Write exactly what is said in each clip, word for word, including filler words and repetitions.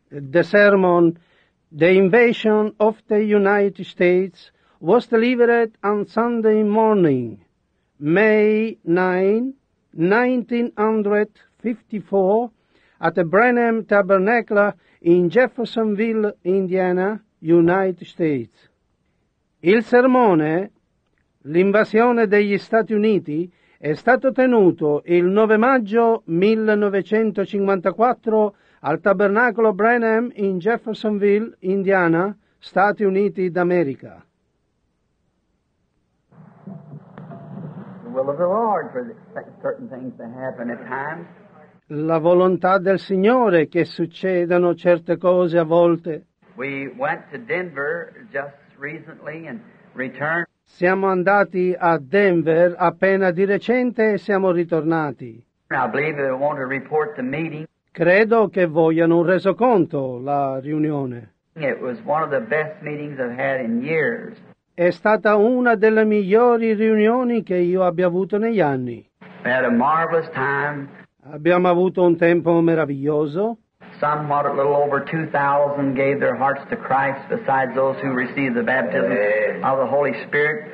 The sermon, The Invasion of the United States, was delivered on Sunday morning, May ninth, nineteen fifty-four, at the Branham Tabernacle in Jeffersonville, Indiana, United States. Il sermone, L'invasione degli Stati Uniti, è stato tenuto il nove maggio millenovecentocinquantaquattro al Tabernacolo Branham in Jeffersonville, Indiana, Stati Uniti d'America. The will of the Lord for certain things to happen at times. La volontà del Signore che succedano certe cose a volte. We went to Denver just recently and returned. Siamo andati a Denver appena di recente e siamo ritornati. I believe they want to report the meeting. Credo che vogliano un resoconto, la riunione. It was one of the best meetings I've had in years. È stata una delle migliori riunioni che io abbia avuto negli anni. We had a marvelous time. Abbiamo avuto un tempo meraviglioso. Somewhat a little over two thousand gave their hearts to Christ besides those who received the baptism of the Holy Spirit.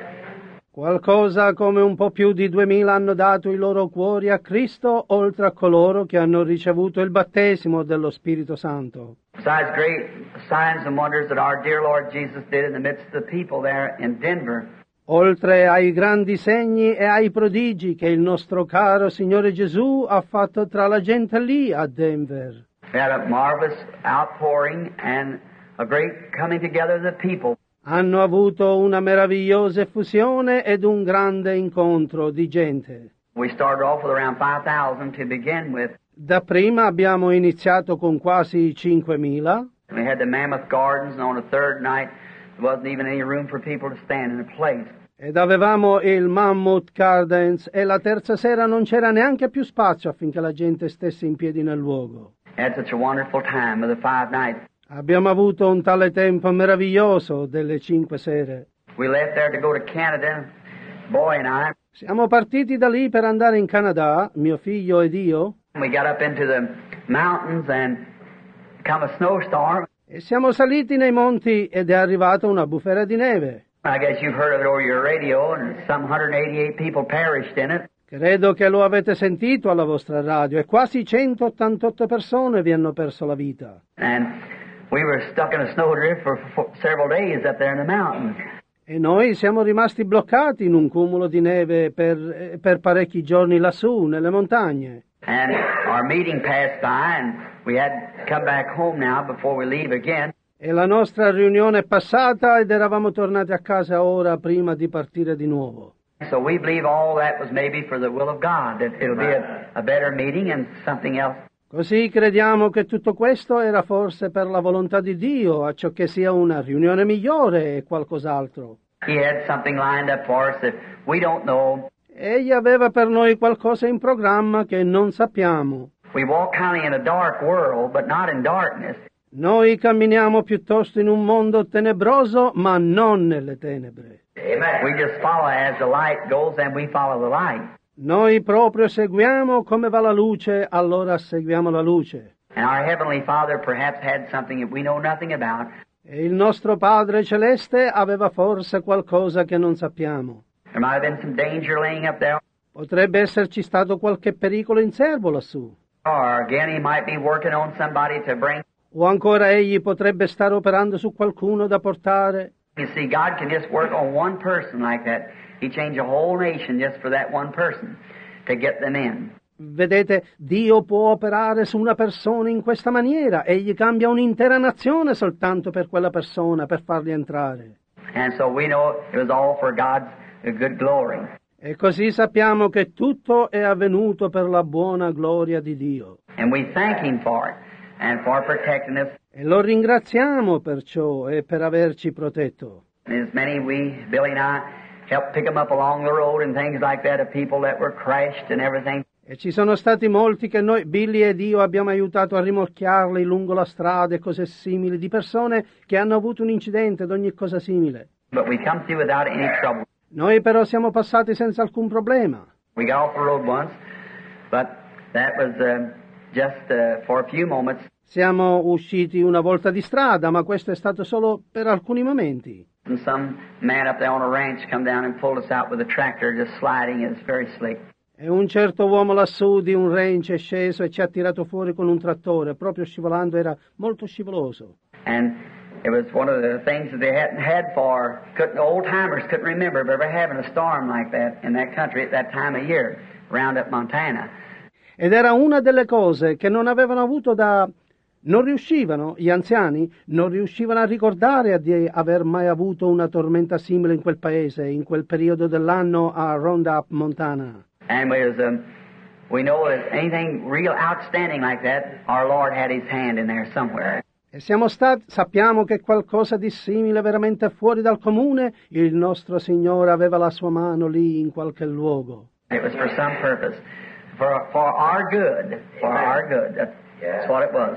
Qualcosa come un po' più di duemila hanno dato i loro cuori a Cristo, oltre a coloro che hanno ricevuto il battesimo dello Spirito Santo. Besides great signs and wonders that our dear Lord Jesus did in the midst of the people there in Denver. Oltre ai grandi segni e ai prodigi che il nostro caro Signore Gesù ha fatto tra la gente lì a Denver. We had a marvelous outpouring and a great coming together of the people. Hanno avuto una meravigliosa effusione ed un grande incontro di gente. We started off with around five thousand to begin with. Dapprima abbiamo iniziato con quasi cinquemila. We had the Mammoth Gardens, and on the third night there wasn't even any room for people to stand in a place. Ed avevamo il Mammoth Gardens e la terza sera non c'era neanche più spazio affinché la gente stesse in piedi nel luogo. Had such a wonderful time of the five nights. Abbiamo avuto un tale tempo meraviglioso delle cinque sere. We left there to go to Canada, boy and I. Siamo partiti da lì per andare in Canada, mio figlio ed io. We got up into the mountains and come a snowstorm. E siamo saliti nei monti ed è arrivata una bufera di neve. I guess you've heard of it over your radio, and some one hundred eighty-eight people perished in it. Credo che lo avete sentito alla vostra radio e quasi centottantotto persone vi hanno perso la vita. And we were stuck in a snowdrift for, for several days up there in the mountains. E noi siamo rimasti bloccati in un cumulo di neve per, per parecchi giorni lassù, nelle montagne. And our meeting passed by, and we had to come back home now before we leave again. E la nostra riunione è passata ed eravamo tornati a casa ora prima di partire di nuovo. So we believe all that was maybe for the will of God, that it'll be a, a better meeting and something else. Così crediamo che tutto questo era forse per la volontà di Dio, a ciò che sia una riunione migliore e qualcos'altro. He had something lined up for us that we don't know. Egli aveva per noi qualcosa in programma che non sappiamo. We walk kind of in a dark world, but not in darkness. Noi camminiamo piuttosto in un mondo tenebroso, ma non nelle tenebre. Amen. We just follow as the light goes, and we follow the light. Noi proprio seguiamo come va la luce, allora seguiamo la luce. And our Heavenly Father perhaps had something that we know nothing about. E il nostro Padre Celeste aveva forse qualcosa che non sappiamo. There might have been some danger laying up there. Potrebbe esserci stato qualche pericolo in serbo lassù. Or again, He might be working on somebody to bring. O ancora egli potrebbe stare operando su qualcuno da portare. You see, God can just work on one person like that. He changed a whole nation just for that one person to get them in. Vedete, Dio può operare su una persona in questa maniera. Egli cambia un'intera nazione soltanto per quella persona, per farli entrare. And so we know it was all for God's good glory. E così sappiamo che tutto è avvenuto per la buona gloria di Dio. And we thank Him for it and for protecting us. E lo ringraziamo per ciò e per averci protetto. And as many we, Billy and I, helped pick them up along the road and things like that of people that were crashed and everything. E ci sono stati molti che noi, Billy ed io, abbiamo aiutato a rimorchiarli lungo la strada e cose simili, di persone che hanno avuto un incidente ed ogni cosa simile. But we come through without any trouble. Noi però siamo passati senza alcun problema. We got off the road once, but that was uh, just uh, for a few moments. Siamo usciti una volta di strada, ma questo è stato solo per alcuni momenti. And some man up there on a ranch come down and pulled us out with a tractor, just sliding. It's very slick. E un certo uomo lassù di un ranch è sceso e ci ha tirato fuori con un trattore, proprio scivolando, era molto scivoloso. And it was one of the things that they hadn't had for, couldn't, old timers couldn't remember of ever having a storm like that in that country at that time of year, around up Montana. Ed era una delle cose che non avevano avuto da... non riuscivano, gli anziani, non riuscivano a ricordare di aver mai avuto una tormenta simile in quel paese, in quel periodo dell'anno a Roundup, Montana. And we, was, um, we know that anything real outstanding like that, our Lord had His hand in there somewhere. E siamo stati, sappiamo che qualcosa di simile veramente fuori dal comune, il nostro Signore aveva la sua mano lì in qualche luogo. It was for some purpose, for, for our good, for our good. That's, that's what it was.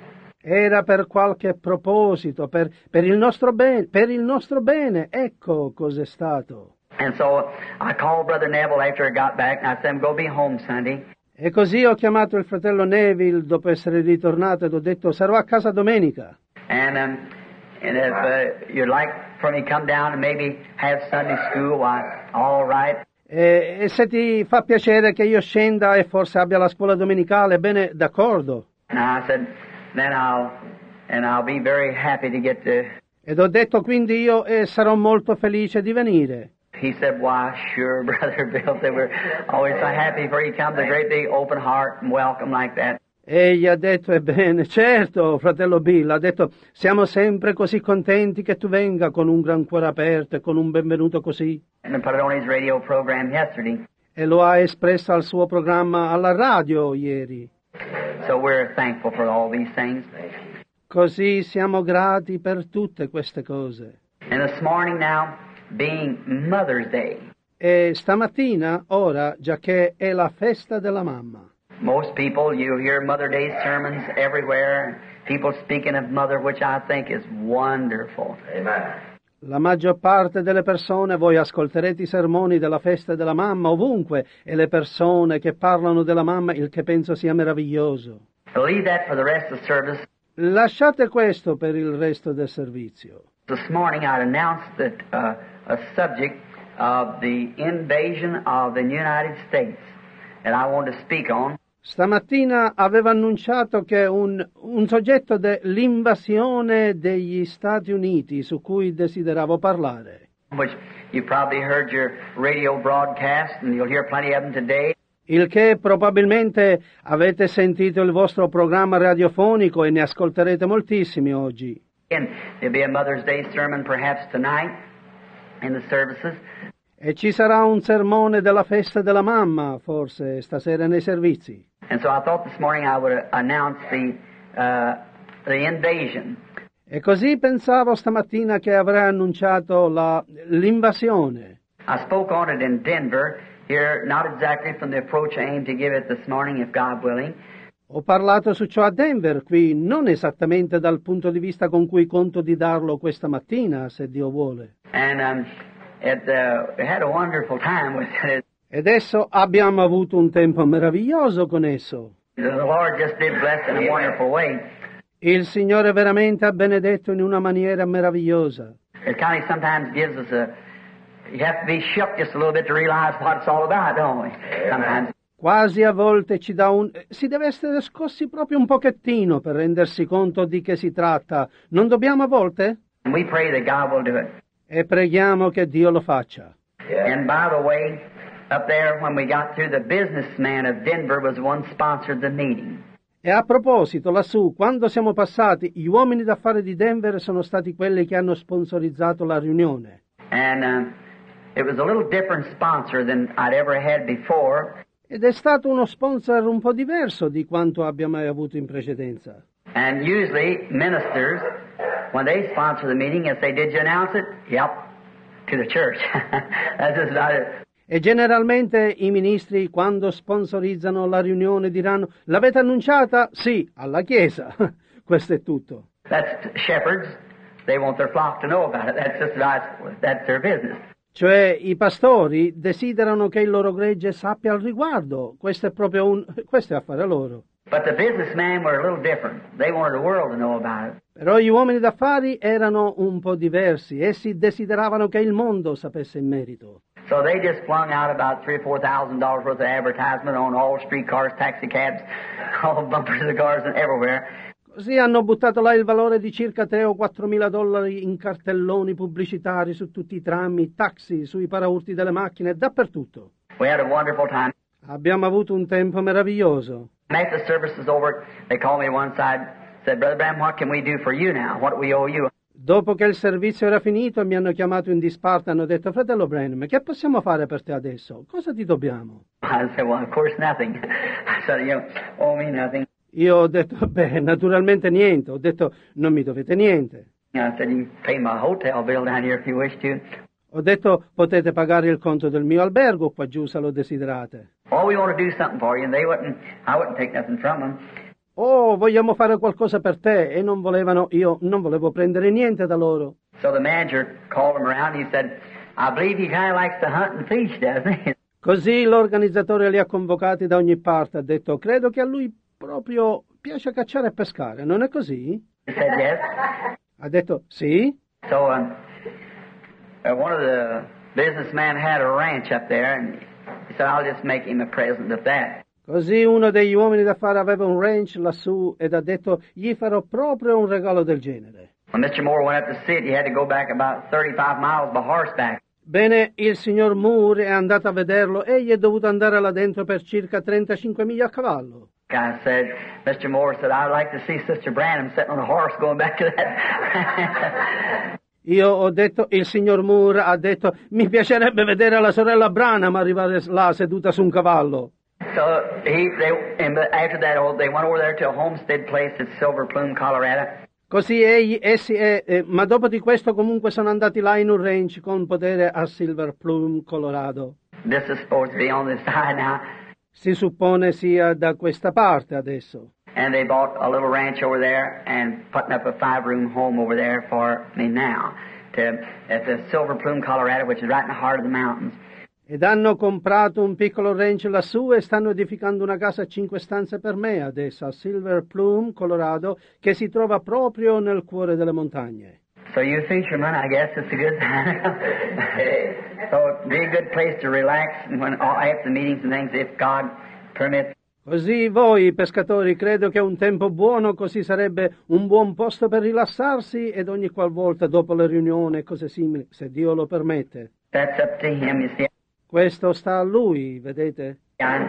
Era per qualche proposito, per, per il nostro bene, per il nostro bene, ecco cos'è stato. And so I called Brother Neville after I got back, and I said, go be home Sunday. E così ho chiamato il fratello Neville dopo essere ritornato ed ho detto sarò a casa domenica. And um, and if uh, you'd like for me to come down and maybe have Sunday school, why, all right. E, e se ti fa piacere che io scenda e forse abbia la scuola domenicale, bene, d'accordo. And I said, then I'll and I'll be very happy to get to. Ed ho detto quindi io e sarò molto felice di venire. He said, why, sure, Brother Bill, they were always so happy for you to come, the great big open heart and welcome like that. E gli ha detto, ebbene, certo, fratello Bill, ha detto, siamo sempre così contenti che tu venga con un gran cuore aperto e con un benvenuto così. And put it on his radio program yesterday. E lo ha espresso al suo programma alla radio ieri. So we're thankful for all these things. Così siamo grati per tutte queste cose. And this morning now, being Mother's Day, E stamattina, ora, giacché è la festa della mamma, most people, you hear Mother Day sermons everywhere, people speaking of Mother, which I think is wonderful. Amen. la maggior parte delle persone, voi ascolterete i sermoni della festa della mamma ovunque, e le persone che parlano della mamma, il che penso sia meraviglioso. Leave that for the rest of the service. Lasciate questo per il resto del servizio. This morning I announced that uh, a subject of the invasion of the United States that I want to speak on. Stamattina aveva annunciato che un, un soggetto dell'invasione degli Stati Uniti su cui desideravo parlare. Which you probably heard your radio broadcast and you'll hear plenty of them today. Il che probabilmente avete sentito il vostro programma radiofonico e ne ascolterete moltissimi oggi. And there'll be a Mother's Day sermon perhaps tonight in the services. E ci sarà un sermone della festa della mamma, forse, stasera nei servizi. And so I thought this morning I would announce the, uh, the invasion. E così pensavo stamattina che avrei annunciato la, l'invasione. I spoke on it in Denver, here, not exactly from the approach I aim to give it this morning, if God willing. Ho parlato su ciò a Denver, qui, non esattamente dal punto di vista con cui conto di darlo questa mattina, se Dio vuole. And um, it, uh, we had a wonderful time with it. Ed esso abbiamo avuto un tempo meraviglioso con esso. The Lord just did bless in a wonderful way. Il Signore veramente ha benedetto in una maniera meravigliosa. It kind of sometimes gives us a, you have to be shook just a little bit to realize what it's all about, don't we? Sometimes. Quasi a volte ci dà un... si deve essere scossi proprio un pochettino per rendersi conto di che si tratta. Non dobbiamo a volte? And we pray that God will do it. E preghiamo che Dio lo faccia. And by the way, up there when we got through, the businessman of Denver was the one sponsored the meeting. E a proposito, lassù, quando siamo passati, gli uomini d'affari di Denver sono stati quelli che hanno sponsorizzato la riunione. And um, it was a little different sponsor than I'd ever had before. Ed è stato uno sponsor un po' diverso di quanto abbia mai avuto in precedenza. And usually ministers, when they sponsor the meeting, if they did you announce it? Yep, to the church. That's just about it. E generalmente i ministri, quando sponsorizzano la riunione, diranno: l'avete annunciata? Sì, alla Chiesa. Questo è tutto. That's shepherds. They want their flock to know about it. That's just about, that's their business. Cioè, i pastori desiderano che il loro gregge sappia al riguardo. Questo è proprio un... questo è affare loro. But the businessmen were a little different. They wanted the world to know about it. Però gli uomini d'affari erano un po' diversi, essi desideravano che il mondo sapesse in merito. So they just flung out about three or four thousand dollars worth of advertisement on all streetcars, taxi cabs, all bumpers of cars, and everywhere. Così hanno buttato là il valore di circa tre o quattro mila dollari in cartelloni pubblicitari su tutti i trammi, taxi, sui paraurti delle macchine, dappertutto. We had a wonderful time. Abbiamo avuto un tempo meraviglioso. After the service was over, they called me one side, said, Brother Branham, what can we do for you now? What do we owe you? Dopo che il servizio era finito, mi hanno chiamato in disparte e hanno detto, fratello Branham, che possiamo fare per te adesso? Cosa ti dobbiamo? I said, well, of course nothing. I said, you owe me nothing. Io ho detto, beh, naturalmente niente. Ho detto, non mi dovete niente. I said, you can pay my hotel bill down here if you wish to. Ho detto, potete pagare il conto del mio albergo qua giù se lo desiderate. Oh, we want to do something for you, and they wouldn't, I wouldn't take nothing from them. Oh, vogliamo fare qualcosa per te, e non volevano, io non volevo prendere niente da loro. So the manager called him around, and he said, I believe he kind of likes to hunt and fish, doesn't he? Così l'organizzatore li ha convocati da ogni parte, ha detto, credo che a lui proprio piace cacciare e pescare, non è così? He said, yes. Ha detto, sì. So um, uh, one of the businessmen had a ranch up there, and he said, I'll just make him a present of that. Così uno degli uomini d'affari aveva un ranch lassù ed ha detto, gli farò proprio un regalo del genere. When Mister Moore went up to see it, he had to go back about thirty-five miles by horseback. Bene, il signor Moore è andato a vederlo, egli è dovuto andare là dentro per circa trentacinque miglia a cavallo. I said, Mister Moore said, I'd like to see Sister Branham sitting on a horse going back to that. Io ho detto, il signor Moore ha detto, mi piacerebbe vedere la sorella Branham arrivare là seduta su un cavallo. So he, they, and after that, they went over there to a homestead place at Silver Plume, Colorado. Così egli, essi, eh, eh, ma dopo di questo comunque sono andati là in un ranch con potere a Silver Plume, Colorado. This is supposed to be on this side now. Si suppone sia da questa parte adesso. And they bought a little ranch over there and putting up a five-room home over there for me now, to at the Silver Plume, Colorado, which is right in the heart of the mountains. Ed hanno comprato un piccolo ranch lassù e stanno edificando una casa a cinque stanze per me adesso a Silver Plume, Colorado, che si trova proprio nel cuore delle montagne. So you fishermen, I guess it's a good time. So it'd be a good place to relax when after the meetings and things, if God permits. Così voi, pescatori, credo che un tempo buono così sarebbe un buon posto per rilassarsi ed ogni qualvolta dopo le riunioni e cose simili, se Dio lo permette. That's up to him, you see. Questo sta a lui, vedete? I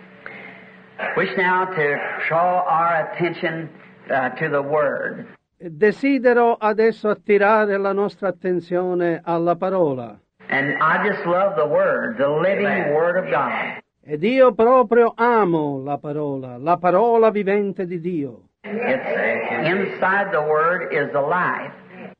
wish now to draw our attention uh, to the Word. Desidero adesso attirare la nostra attenzione alla parola. And I just love the Word, the living Amen. Word of God. Ed io proprio amo la parola, la parola vivente di Dio. It's inside the Word is the life.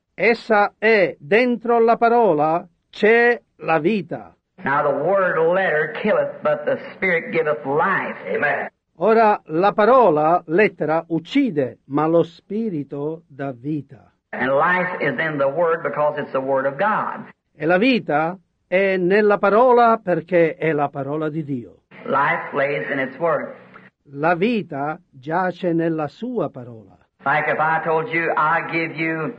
Essa è, dentro la parola c'è la vita. Now the word letter killeth, but the Spirit giveth life. Amen. Ora la parola, lettera, uccide, ma lo spirito dà vita. And life is in the word because it's the word of God. E la vita è nella parola perché è la parola di Dio. Life lays in its word. La vita giace nella sua parola. Like if I told you, I give you,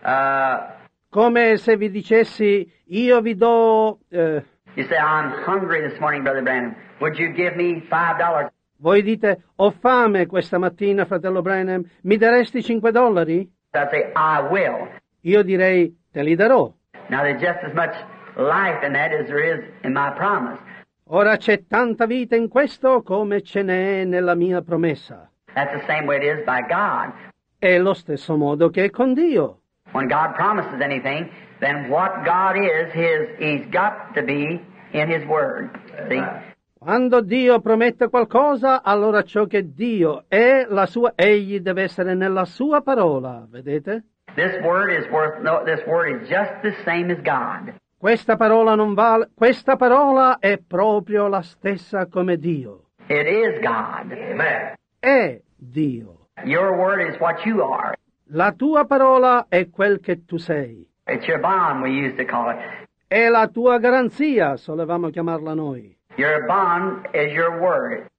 uh, come se vi dicessi, io vi do... Uh, you say, I'm hungry this morning, Brother Branham. Would you give me five dollars? Voi dite, ho fame questa mattina, fratello Branham, mi daresti cinque dollari? I say, I will. Io direi, te li darò. Now there's just as much life in that as there is in my promise. Ora c'è tanta vita in questo come ce n'è nella mia promessa. That's the same way it is by God. È lo stesso modo che è con Dio. When God promises anything, then what God is, his, he's got to be in His Word. See? Quando Dio promette qualcosa, allora ciò che Dio è, la sua, egli deve essere nella sua parola, vedete? This word is worth, no, this word is just the same as God. Questa parola non vale, questa parola è proprio la stessa come Dio. It is God. Amen. È Dio. Your word is what you are. La tua parola è quel che tu sei. It's your bond, we used to call it. È la tua garanzia, solevamo chiamarla noi. Your bond is your word.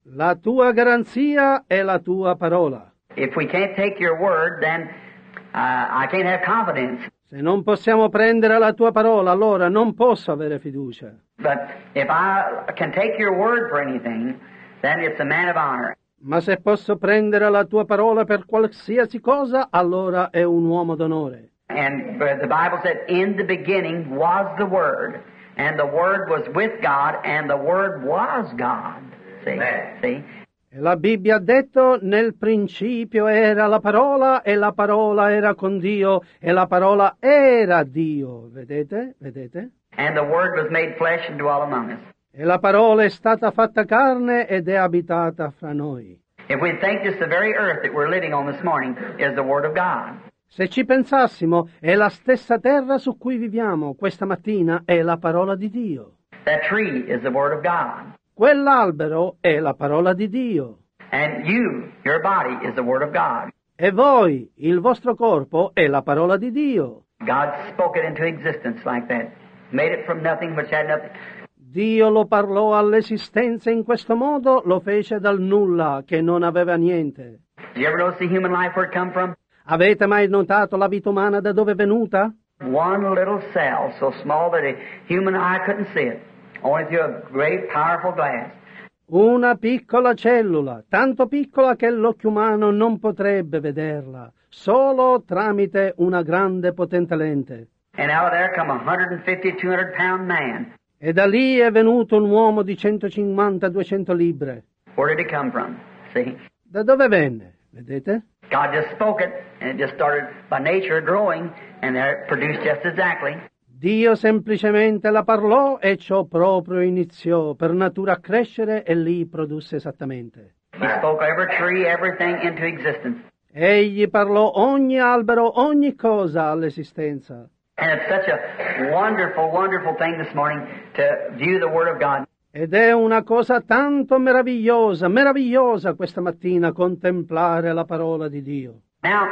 La tua garanzia è la tua parola. If we can't take your word, then uh, I can't have confidence. Se non possiamo prendere la tua parola, allora non posso avere fiducia. But if I can take your word for anything, then it's a man of honor. Ma se posso prendere la tua parola per qualsiasi cosa, allora è un uomo d'onore. And the Bible said, in the beginning was the Word, and the Word was with God, and the Word was God. See? See? E la Bibbia ha detto, nel principio era la parola, e la parola era con Dio, e la parola era Dio. Vedete? Vedete? And the Word was made flesh and dwelt among us. E la parola è stata fatta carne ed è abitata fra noi. If we think just the very earth that we're living on this morning is the Word of God. Se ci pensassimo, è la stessa terra su cui viviamo questa mattina, è la parola di Dio. That tree is the Word of God. Quell'albero è la parola di Dio. And you, your body, is the Word of God. E voi, il vostro corpo, è la parola di Dio. God spoke it into existence like that. Made it from nothing which had nothing. Dio lo parlò all'esistenza in questo modo, lo fece dal nulla, che non aveva niente. Did you ever notice the human life where it come from? Avete mai notato la vita umana da dove è venuta? One little cell, so small that a human eye couldn't see it, only through a great, powerful glass. Una piccola cellula, tanto piccola che l'occhio umano non potrebbe vederla, solo tramite una grande potente lente. And out of there come a one hundred fifty, two hundred pound man. E da lì è venuto un uomo di centocinquanta duecento libbre. Where did it come from? See? Da dove venne? Vedete? God just spoke it, and it just started by nature growing, and there it produced just exactly. Dio semplicemente la parlò e ciò proprio iniziò per natura a crescere e lì produsse esattamente. He spoke every tree, everything into existence. Egli parlò ogni albero, ogni cosa all'esistenza. And it's such a wonderful, wonderful thing this morning to view the Word of God. Ed è una cosa tanto meravigliosa, meravigliosa questa mattina contemplare la parola di Dio. Now,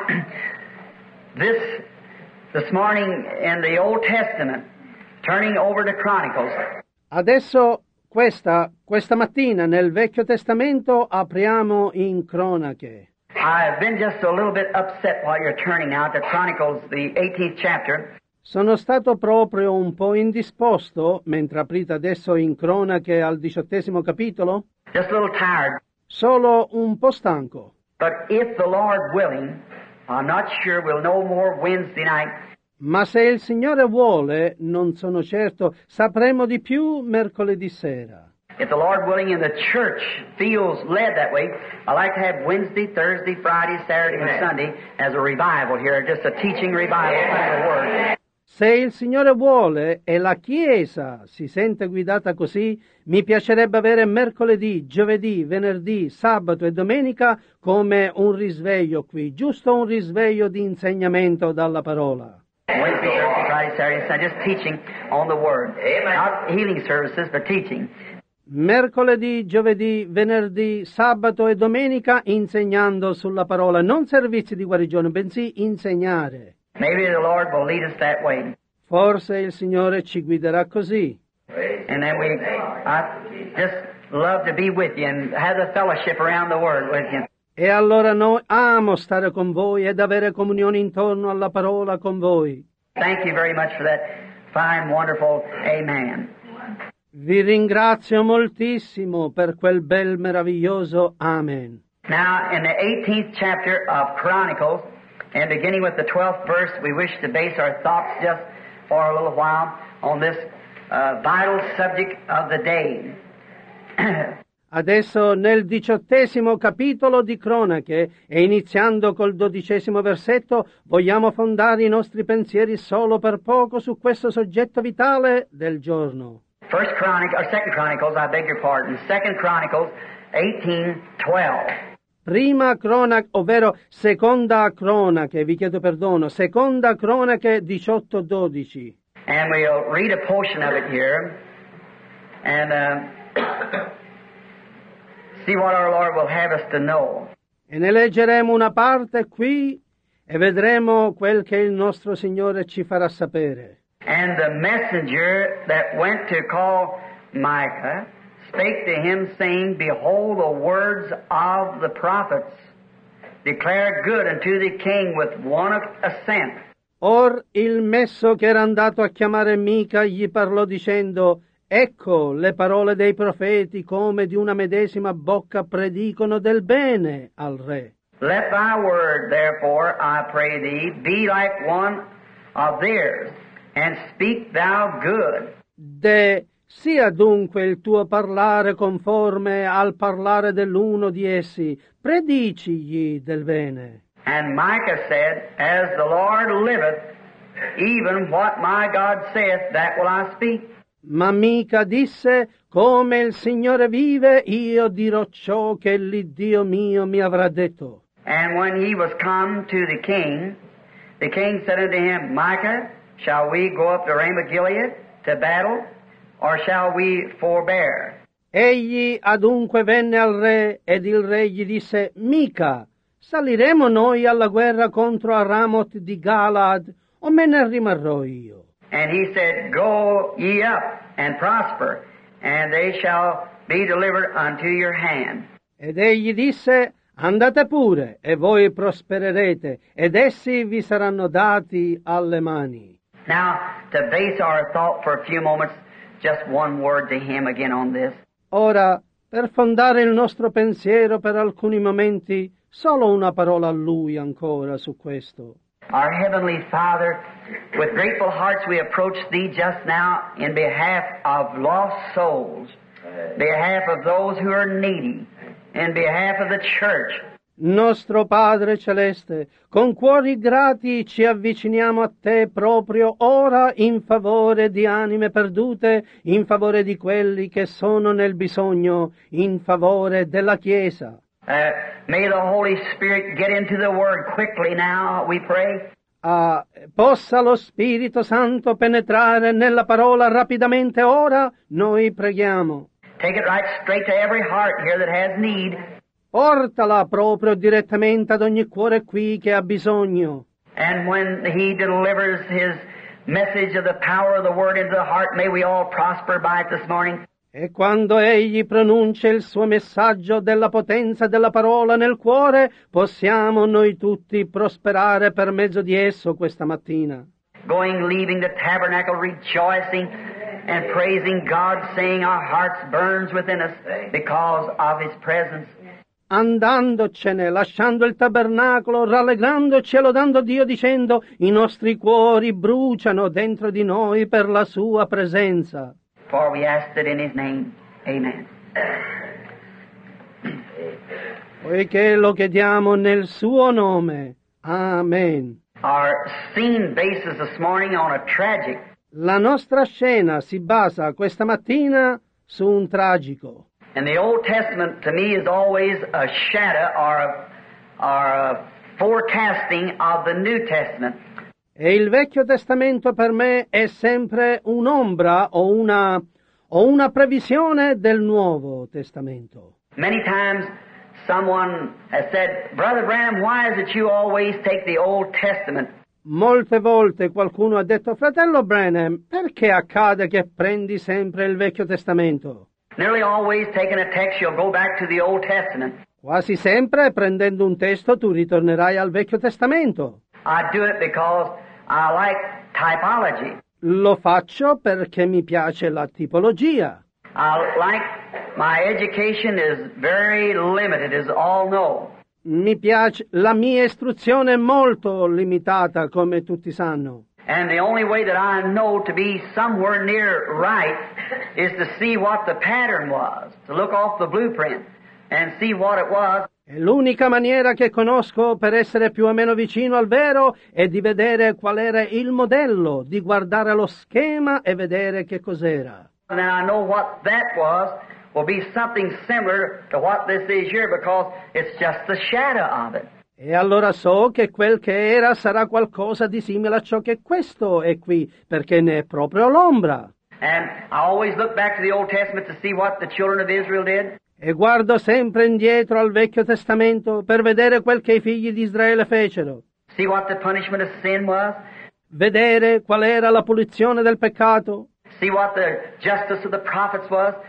this, this morning in the Old Testament, turning over to Chronicles, Adesso questa, questa mattina nel Vecchio Testamento apriamo in Cronache. I've been just a little bit upset while you're turning now to Chronicles, the eighteenth chapter. Sono stato proprio un po' indisposto, mentre aprite adesso in Cronache al diciottesimo capitolo, Just a little tired. solo un po' stanco. But if the Lord willing, I'm not sure we'll know more Wednesday night. Ma se il Signore vuole, non sono certo, sapremo di più mercoledì sera. If the Lord willing and the church feels led that way, I like to have Wednesday, Thursday, Friday, Saturday, and Sunday as a revival here, just a teaching revival from the Word. Se il Signore vuole e la Chiesa si sente guidata così, mi piacerebbe avere mercoledì, giovedì, venerdì, sabato e domenica come un risveglio qui, giusto un risveglio di insegnamento dalla parola. Wednesday, Thursday, Friday, Saturday, Sunday, just teaching on the Word. Not healing services, but teaching. Mercoledì, giovedì, venerdì, sabato e domenica insegnando sulla parola, non servizi di guarigione, bensì insegnare. Maybe the Lord will lead us that way. Forse il Signore ci guiderà così. And then we, I just love to be with you and have the fellowship around the Word with you. E allora noi amo stare con voi ed avere comunione intorno alla parola con voi. Thank you very much for that fine, wonderful amen. Vi ringrazio moltissimo per quel bel meraviglioso Amen. Now, in the eighteenth chapter of Chronicles, and beginning with the twelfth verse, we wish to base our thoughts just for a little while on this uh, vital subject of the day. Adesso nel diciottesimo capitolo di Cronache e iniziando col dodicesimo versetto vogliamo fondare i nostri pensieri solo per poco su questo soggetto vitale del giorno. First Chronicles, or Second Chronicles, I beg your pardon. Second Chronicles, eighteen twelve. Prima cronaca, ovvero seconda cronache, vi chiedo perdono, seconda cronache diciotto dodici. And we'll read a portion of it here, and uh, see what our Lord will have us to know. E ne leggeremo una parte qui e vedremo quel che il nostro Signore ci farà sapere. And the messenger that went to call Micah spake to him, saying, Behold, the words of the prophets declare good unto the king with one assent. Or il messo che era andato a chiamare Mica gli parlò dicendo, ecco, le parole dei profeti come di una medesima bocca predicono del bene al re. Let thy word, therefore, I pray thee, be like one of theirs, and speak thou good. De sia dunque il tuo parlare conforme al parlare dell'uno di essi, predicigli del bene. And Micah said, As the Lord liveth, even what my God saith, that will I speak. Ma Mica disse, come il Signore vive, io dirò ciò che l'Iddio mio mi avrà detto. And when he was come to the king, the king said unto him, Micah, shall we go up to Ramoth Gilead to battle, or shall we forbear? Egli adunque venne al re, ed il re gli disse, Mica, saliremo noi alla guerra contro a Ramoth di Galad, o me ne rimarrò io? And he said, Go ye up and prosper, and they shall be delivered unto your hand. Ed egli disse, andate pure, e voi prospererete, ed essi vi saranno dati alle mani. Now, to base our thought for a few moments, just one word to him again on this. Ora, per fondare il nostro pensiero per alcuni momenti, solo una parola a lui ancora su questo. Our Heavenly Father, with grateful hearts we approach Thee just now in behalf of lost souls, behalf of those who are needy, in behalf of the church. Nostro Padre Celeste, con cuori grati ci avviciniamo a Te proprio ora in favore di anime perdute, in favore di quelli che sono nel bisogno, in favore della Chiesa. Uh, may the Holy Spirit get into the Word quickly now, we pray. Ah, possa lo Spirito Santo penetrare nella parola rapidamente ora, noi preghiamo. Take it right straight to every heart here that has need. Portala proprio direttamente ad ogni cuore qui che ha bisogno. And when He delivers His message of the power of the Word into the heart, may we all prosper by it this morning. E quando Egli pronuncia il suo messaggio della potenza della parola nel cuore, possiamo noi tutti prosperare per mezzo di esso questa mattina. Going, leaving the tabernacle, rejoicing and praising God, saying our hearts burns within us because of His presence. Andandocene, lasciando il tabernacolo, rallegrandoci e lodando Dio dicendo, i nostri cuori bruciano dentro di noi per la sua presenza. For we asked it in His name. Amen. Poiché lo chiediamo nel suo nome. Amen. Our scene bases this morning on a tragic. La nostra scena si basa questa mattina su un tragico. And the Old Testament to me is always a shadow or a, or a forecasting of the New Testament. E il Vecchio Testamento per me è sempre un'ombra o una, o una previsione del Nuovo Testamento. Many times someone has said, Brother Branham, why is it you always take the Old Testament? Molte volte qualcuno ha detto, fratello Branham, perché accade che prendi sempre il Vecchio Testamento? Nearly always taking a text, you'll go back to the Old Testament. Quasi sempre prendendo un testo tu ritornerai al Vecchio Testamento. I do it because I like typology. Lo faccio perché mi piace la tipologia. I like, my education is very limited, as all know. Mi piace, la mia istruzione è molto limitata, come tutti sanno. And the only way that I know to be somewhere near right is to see what the pattern was, to look off the blueprint and see what it was. E l'unica maniera che conosco per essere più o meno vicino al vero è di vedere qual era il modello, di guardare lo schema e vedere che cos'era. And then I know what that was will be something similar to what this is here because it's just the shadow of it. E allora so che quel che era sarà qualcosa di simile a ciò che questo è qui, perché ne è proprio l'ombra. And I always look back to the Old Testament to see what the children of Israel did. E guardo sempre indietro al Vecchio Testamento per vedere quel che i figli di Israele fecero. See what the punishment of sin was. Vedere qual era la punizione del peccato. See what the justice of the prophets was.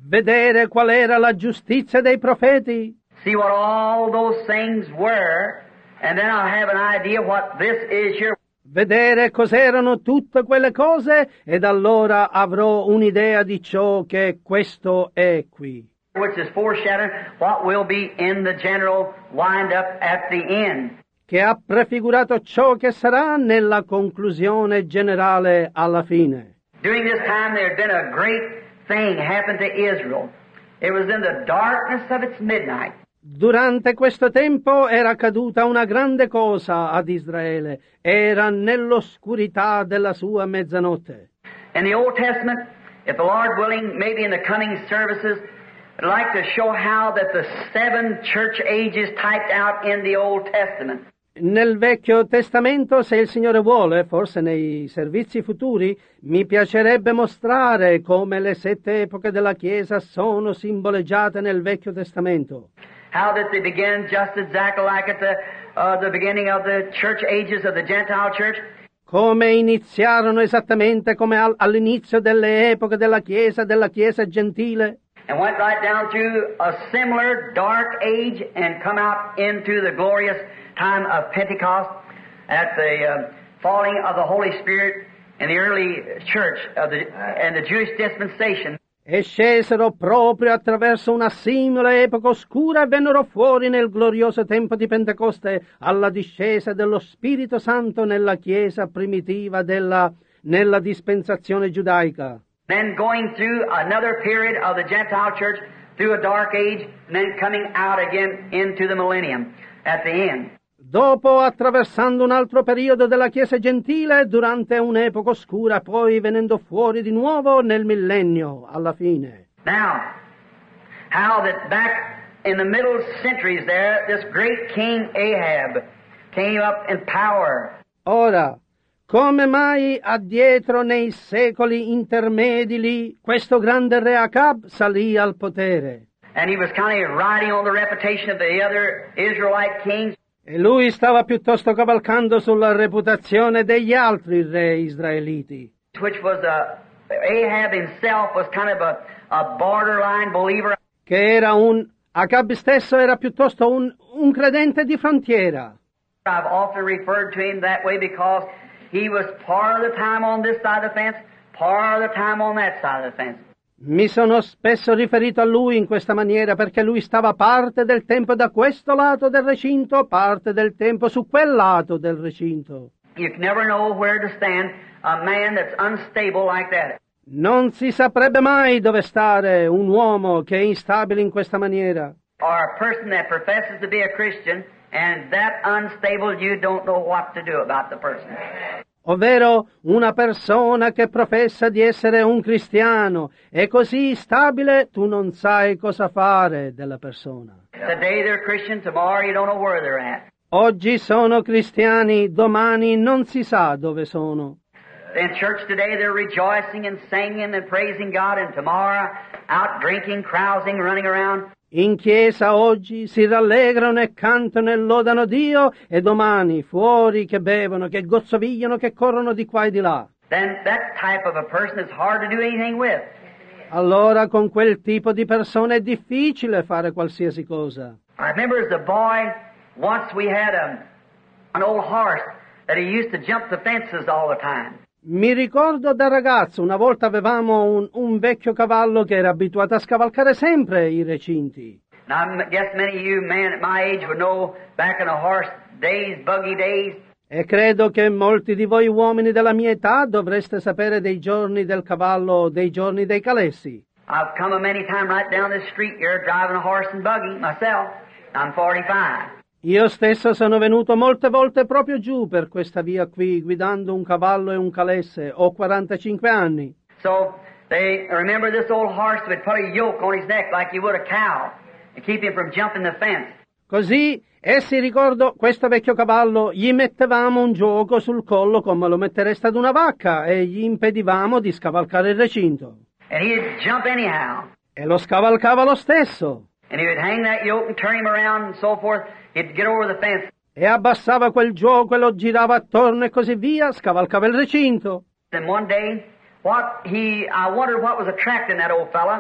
vedere qual era la giustizia dei profeti, see what all those things were, and then I'll have an idea what this is here. vedere cos'erano tutte quelle cose, ed allora avrò un'idea di ciò che questo è qui, Which is foreshadowing what will be in the general wind-up at the end. che ha prefigurato ciò che sarà nella conclusione generale alla fine. During this time there had been a great thing happened to Israel. It was in the darkness of its midnight. Durante questo tempo era accaduta una grande cosa ad Israele, era nell'oscurità della sua mezzanotte. In the Old Testament, if the Lord willing, maybe in the coming services, I'd like to show how that the seven church ages typed out in the Old Testament. Nel Vecchio Testamento, se il Signore vuole, forse nei servizi futuri, mi piacerebbe mostrare come le sette epoche della Chiesa sono simboleggiate nel Vecchio Testamento. How that they began just exactly like at the, uh, the beginning of the church ages of the Gentile church. Come iniziarono esattamente come al- all'inizio delle epoche della Chiesa, della Chiesa gentile, And went right down through a similar dark age and come out into the glorious time of Pentecost at the uh, falling of the Holy Spirit in the early church of the, and the Jewish dispensation. e scesero proprio attraverso una simile epoca oscura e vennero fuori nel glorioso tempo di Pentecoste alla discesa dello Spirito Santo nella Chiesa primitiva della, nella dispensazione giudaica. Then going through another period of the Gentile church through a dark age and then coming out again into the millennium at the end. Dopo attraversando un altro periodo della Chiesa gentile durante un'epoca oscura, poi venendo fuori di nuovo nel millennio, alla fine. Now, how that back in the middle centuries there, this great king Ahab came up in power. Ora, come mai addietro nei secoli intermedi lì, questo grande re Acab salì al potere? And he was kind of riding on the reputation of the other Israelite kings. E lui stava piuttosto cavalcando sulla reputazione degli altri re israeliti, Which was a, Ahab himself was kind of a, a borderline believer. che era un, Acab stesso era piuttosto un, un credente di frontiera. I've often referred to him that way because he was part of the time on this side of the fence, part of the time on that side of the fence. Mi sono spesso riferito a lui in questa maniera perché lui stava parte del tempo da questo lato del recinto, parte del tempo su quel lato del recinto. You can never know where to stand a man that's unstable like that. Non si saprebbe mai dove stare un uomo che è instabile in questa maniera. Or a person that professes to be a Christian and that unstable, you don't know what to do about the person. Ovvero una persona che professa di essere un cristiano e così instabile tu non sai cosa fare della persona. Today they're Christian, tomorrow you don't know where they're at. Oggi sono cristiani, domani non si sa dove sono. In church today they're rejoicing and singing and praising God, and tomorrow out drinking, carousing, running around. In chiesa oggi si rallegrano e cantano e lodano Dio e domani fuori che bevono, che gozzovigliano, che corrono di qua e di là. Then that type of a person is hard to do anything with. Allora con quel tipo di persone è difficile fare qualsiasi cosa. I remember as a boy, once we had a, an old horse that he used to jump the fences all the time. Mi ricordo da ragazzo, una volta avevamo un, un vecchio cavallo che era abituato a scavalcare sempre i recinti. Now, I guess many of you men at my age would know back in the horse days, buggy days. E credo che molti di voi uomini della mia età dovreste sapere dei giorni del cavallo, dei giorni dei calessi. I've come a many times right down this street here driving a horse and buggy myself. I'm forty-five. Io stesso sono venuto molte volte proprio giù per questa via qui, guidando un cavallo e un calesse. Ho quarantacinque anni. So they remember this old horse would put a yoke on his neck like you would a cow and keep him from jumping the fence. Così, essi ricordo, questo vecchio cavallo, gli mettevamo un gioco sul collo come lo mettereste ad una vacca e gli impedivamo di scavalcare il recinto. And he'd jump anyhow. E lo scavalcava lo stesso. And he would hang that yoke and turn him around and so forth. He'd get over the fence. E abbassava quel gioco e lo girava attorno e così via, scavalcava il recinto. And one day, what he, I wondered what was attracting that old fella.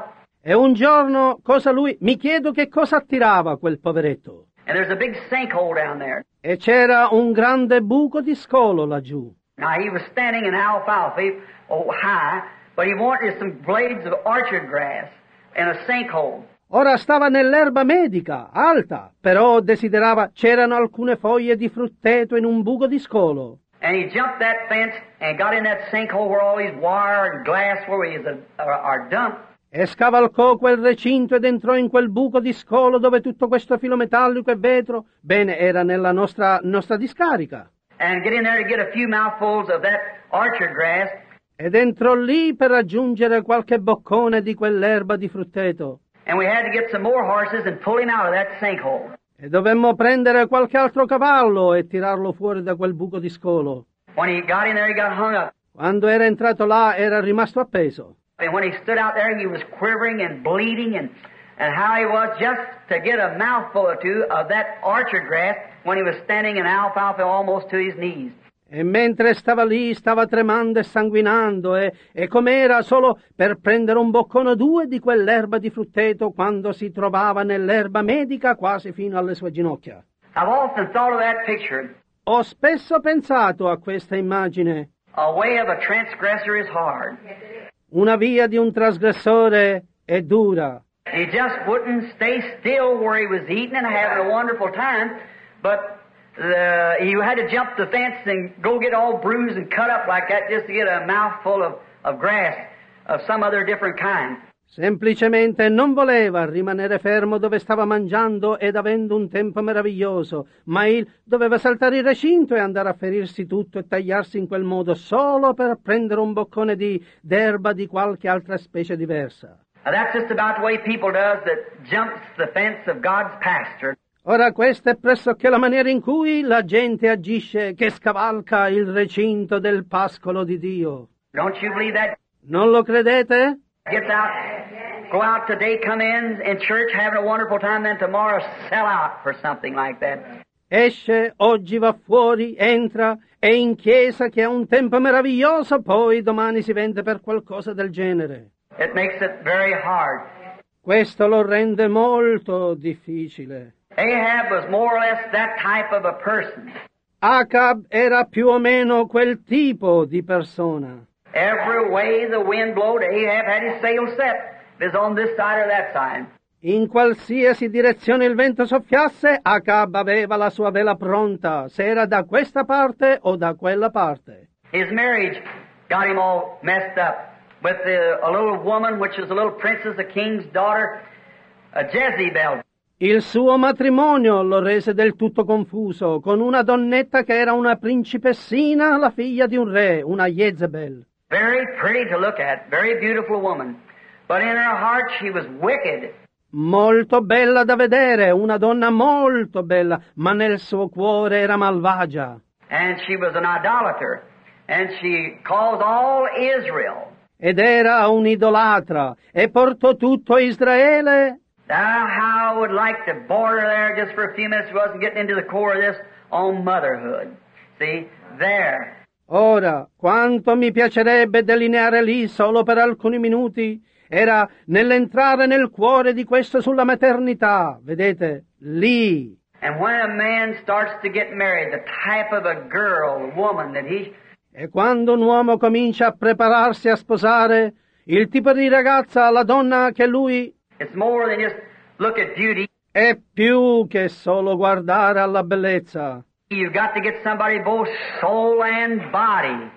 E un giorno, cosa lui, mi chiedo che cosa attirava quel poveretto. And there's a big sinkhole down there. E c'era un grande buco di scolo laggiù. Now he was standing in alfalfa, oh high, but he wanted some blades of orchard grass in a sinkhole. Ora stava nell'erba medica, alta, però desiderava, c'erano alcune foglie di frutteto in un buco di scolo. And he jumped that fence and got in that sinkhole where all these wire and glass where is are dumped. E scavalcò quel recinto ed entrò in quel buco di scolo dove tutto questo filo metallico e vetro, bene, era nella nostra, nostra discarica. And get in there to get a few mouthfuls of that orchard grass. Ed entrò lì per raggiungere qualche boccone di quell'erba di frutteto. And we had to get some more horses and pull him out of that sinkhole. E dovemmo prendere qualche altro cavallo e tirarlo fuori da quel buco di scolo. When he got in there, he got hung up. Quando era entrato là, era rimasto appeso. And when he stood out there, he was quivering and bleeding, and, and how he was just to get a mouthful or two of that orchard grass when he was standing in alfalfa almost to his knees. E mentre stava lì, stava tremando e sanguinando, e, e com'era solo per prendere un boccone o due di quell'erba di frutteto quando si trovava nell'erba medica quasi fino alle sue ginocchia. I've often thought of that picture. Ho spesso pensato a questa immagine. A way of a transgressor is hard. Una via di un trasgressore è dura. He just wouldn't stay still where he was eating and having a wonderful time, but the, he had to jump the fence and go get all bruised and cut up like that just to get a mouthful of, of grass of some other different kind. Semplicemente non voleva rimanere fermo dove stava mangiando ed avendo un tempo meraviglioso, ma il doveva saltare il recinto e andare a ferirsi tutto e tagliarsi in quel modo solo per prendere un boccone di d'erba di qualche altra specie diversa. Now that's just about the way people does that jumps the fence of God's pasture. Ora questa è pressoché la maniera in cui la gente agisce che scavalca il recinto del pascolo di Dio. Don't you believe that? Non lo credete? Gets out, go out today, come in in church, having a wonderful time, then tomorrow sell out for something like that. Esce, oggi va fuori, entra, è in chiesa che ha un tempo meraviglioso, poi domani si vende per qualcosa del genere. It makes it very hard. Questo lo rende molto difficile. Ahab was more or less that type of a person. Acab era più o meno quel tipo di persona. Every way the wind blowed, Ahab had his sail set. It was on this side or that side. In qualsiasi direzione il vento soffiasse, Acab aveva la sua vela pronta, se era da questa parte o da quella parte. His marriage got him all messed up with the, a little woman, which is a little princess, the king's daughter, a Jezebel. Il suo matrimonio lo rese del tutto confuso, con una donnetta che era una principessina, la figlia di un re, una Jezebel. Very pretty to look at, very beautiful woman. But in her heart she was wicked. Molto bella da vedere, una donna molto bella, ma nel suo cuore era malvagia. And she was an idolater. And she caused all Israel. Ed era un'idolatra, e portò tutto Israele. Now how I would like to border there just for a few minutes, wasn't getting into the core of this, on motherhood. See, there. Ora, quanto mi piacerebbe delineare lì solo per alcuni minuti, era nell'entrare nel cuore di questo sulla maternità, vedete, lì. And when a man starts to get married, the type of a girl, woman that he... E quando un uomo comincia a prepararsi a sposare, il tipo di ragazza, la donna che lui... It's more than just look at beauty. È più che solo guardare alla bellezza. You've got to get somebody both soul and body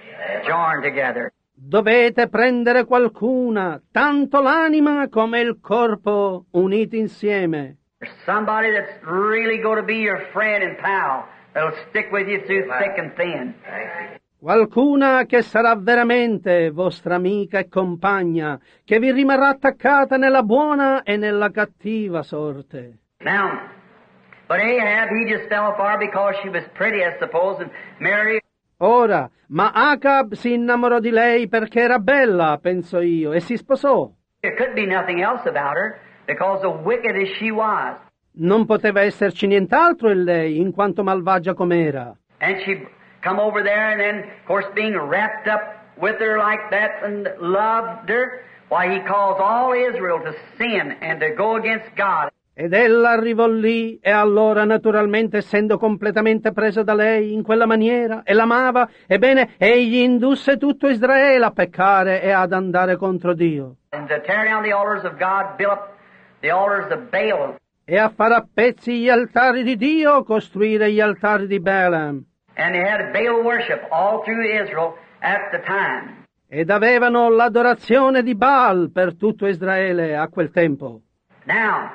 joined together. Dovete prendere qualcuna, tanto l'anima come il corpo, uniti insieme. Somebody that's really going to be your friend and pal, that'll stick with you through thick and thin. Qualcuna che sarà veramente vostra amica e compagna, che vi rimarrà attaccata nella buona e nella cattiva sorte. Now, but Ahab, he just fell far because she was pretty, I suppose, and Mary... Ora, ma Acab si innamorò di lei perché era bella, penso io, e si sposò. There could be nothing else about her, because the wicked as she was. Non poteva esserci nient'altro in lei, in quanto malvagia com'era. And she come over there, and then, of course, being wrapped up with her like that and loved her, Why, he caused all Israel to sin and to go against God. Ed ella arrivò lì e allora naturalmente essendo completamente preso da lei in quella maniera e l'amava, ebbene egli indusse tutto Israele a peccare e ad andare contro Dio. And to tear down the altars of God, build up the altars of Baal. E a fare a pezzi gli altari di Dio, costruire gli altari di Balaam. And they had Baal worship all through Israel at the time. Ed avevano l'adorazione di Baal per tutto Israele a quel tempo. Now,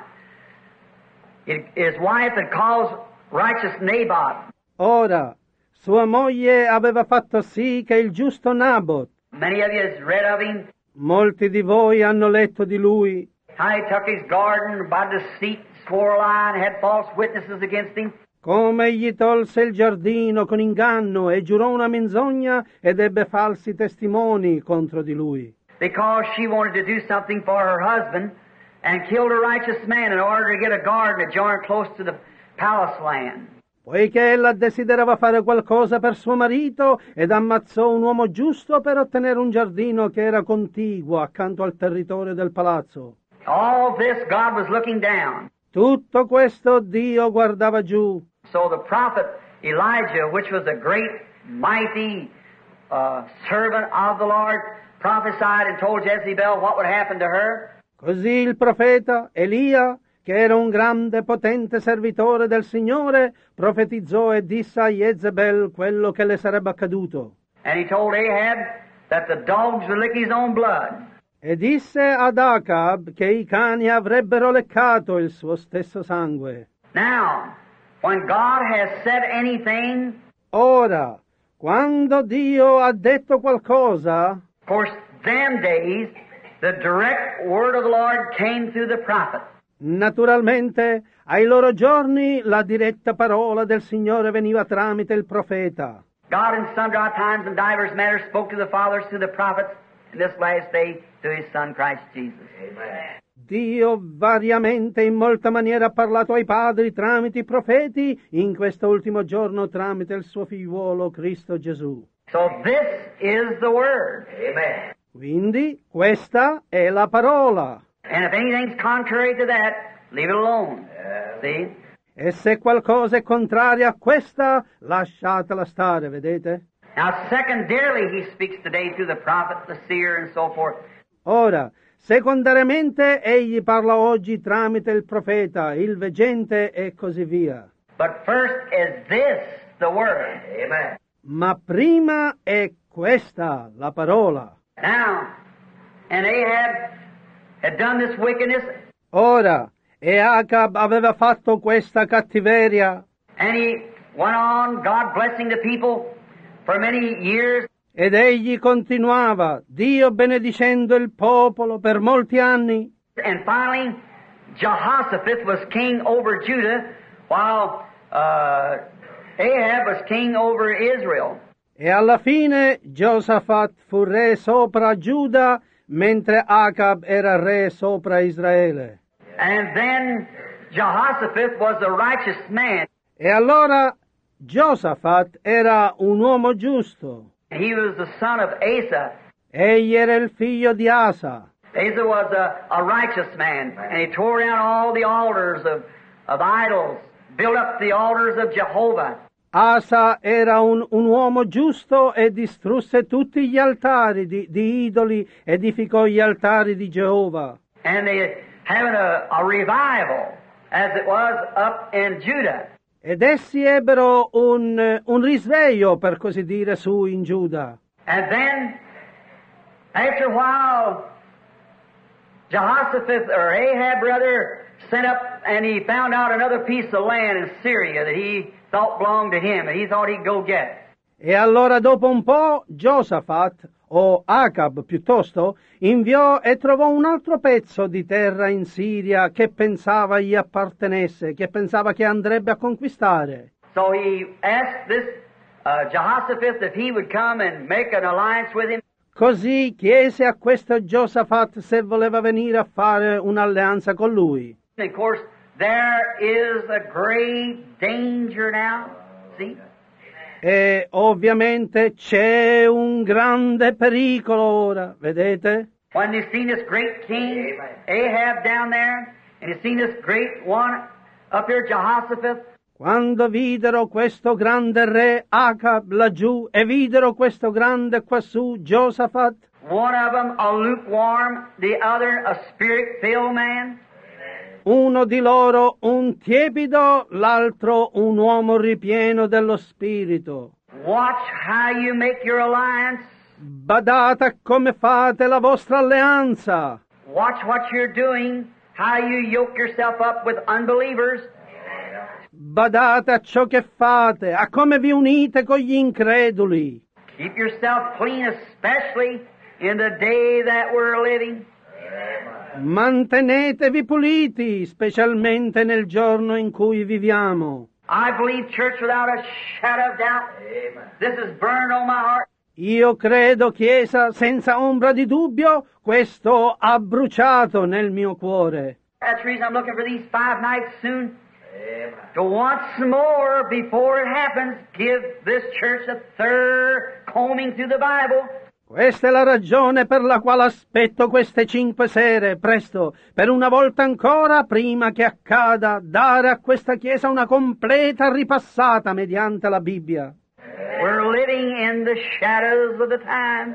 it, his wife had caused righteous Naboth. Ora, sua moglie aveva fatto sì che il giusto Nabot, Many of you has read of him, molti di voi hanno letto di lui, how he took his garden by deceit, swore a lie, and had false witnesses against him. come gli tolse il giardino con inganno e giurò una menzogna ed ebbe falsi testimoni contro di lui. Because she wanted to do something for her husband and killed a righteous man in order to get a garden adjoining close to the palace land. Poiché ella desiderava fare qualcosa per suo marito ed ammazzò un uomo giusto per ottenere un giardino che era contiguo accanto al territorio del palazzo. All this God was looking down. Tutto questo Dio guardava giù. So the prophet Elijah, which was a great, mighty uh, servant of the Lord, prophesied and told Jezebel what would happen to her. Così il profeta Elia, che era un grande potente servitore del Signore, profetizzò e disse a Jezebel quello che le sarebbe accaduto. And he told Ahab that the dogs would lick his own blood. E disse ad Acab che i cani avrebbero leccato il suo stesso sangue. Now, when God has said anything, Ora, quando Dio ha detto qualcosa, of course, them days, the direct word of the Lord came through the prophet. naturalmente ai loro giorni la diretta parola del Signore veniva tramite il profeta. God in sundry times and divers manners spoke to the fathers through the prophets, in this last day through his Son Christ Jesus. Amen. Dio variamente in molta maniera ha parlato ai padri tramite i profeti, in questo ultimo giorno tramite il suo figliuolo Cristo Gesù. So this is the word. Amen. Quindi questa è la parola. And if anything's contrary to that, leave it alone. See? E se qualcosa è contrario a questa, lasciatela stare, vedete? Now, secondarily, he speaks today through the prophet, the seer, and so forth. Ora, secondariamente egli parla oggi tramite il profeta, il veggente e così via. But first is this the word. Amen. Ma prima è questa la parola. Now, and Ahab had done this wickedness, Ora, e Acab aveva fatto questa cattiveria, and he went on, God blessing the people for many years. ed egli continuava, Dio benedicendo il popolo per molti anni. And finally, Jehoshaphat was king over Judah, while uh, Ahab was king over Israel. E alla fine Giosafat fu re sopra Giuda, mentre Acab era re sopra Israele. And then Jehoshaphat was a righteous man. E allora Giosafat era un uomo giusto. He was the son of Asa. Egli era il figlio di Asa. Asa was a, a righteous man, and he tore down all the altars of, of idols, built up the altars of Jehovah. Asa era un, un uomo giusto e distrusse tutti gli altari di, di idoli, edificò gli altari di Geova. And they having a, a revival, as it was up in Judah. Ed essi ebbero un, un risveglio, per così dire, su in Giuda. And then, after a while, Jehoshaphat, or Ahab rather, sent up and he found out another piece of land in Syria that he thought belonged to him, and he thought he'd go get. E allora dopo un po' Giosafat, o Acab piuttosto, inviò e trovò un altro pezzo di terra in Siria che pensava gli appartenesse, che pensava che andrebbe a conquistare. So he asked this uh, Jehoshaphat if he would come and make an alliance with him. Così chiese a questo Giosafat se voleva venire a fare un'alleanza con lui. And of course, there is a great danger now. See? E ovviamente c'è un grande pericolo ora, vedete? When you've seen this great king, Ahab, down there, and you've seen this great one up here, Jehoshaphat, Quando videro questo grande re Acab laggiù e videro questo grande quassù Giosafat, one of them a lukewarm, the other a spirit-filled man, uno di loro un tiepido, l'altro un uomo ripieno dello spirito. watch how you make your alliance. Badate a come fate la vostra alleanza. Watch what you're doing, how you yoke yourself up with unbelievers. Badate a ciò che fate, a come vi unite con gli increduli. Keep yourself clean, especially in the day that we're living. Mantenetevi puliti, specialmente nel giorno in cui viviamo. I believe, church, without a shadow of doubt, this is burned on my heart. Io credo, Chiesa, senza ombra di dubbio, questo ha bruciato nel mio cuore. That's the reason I'm looking for these five nights soon. To once more, before it happens, give this church a third combing through the Bible. Questa è la ragione per la quale aspetto queste cinque sere, presto, per una volta ancora, prima che accada, dare a questa Chiesa una completa ripassata mediante la Bibbia. We're living in the shadows of the time.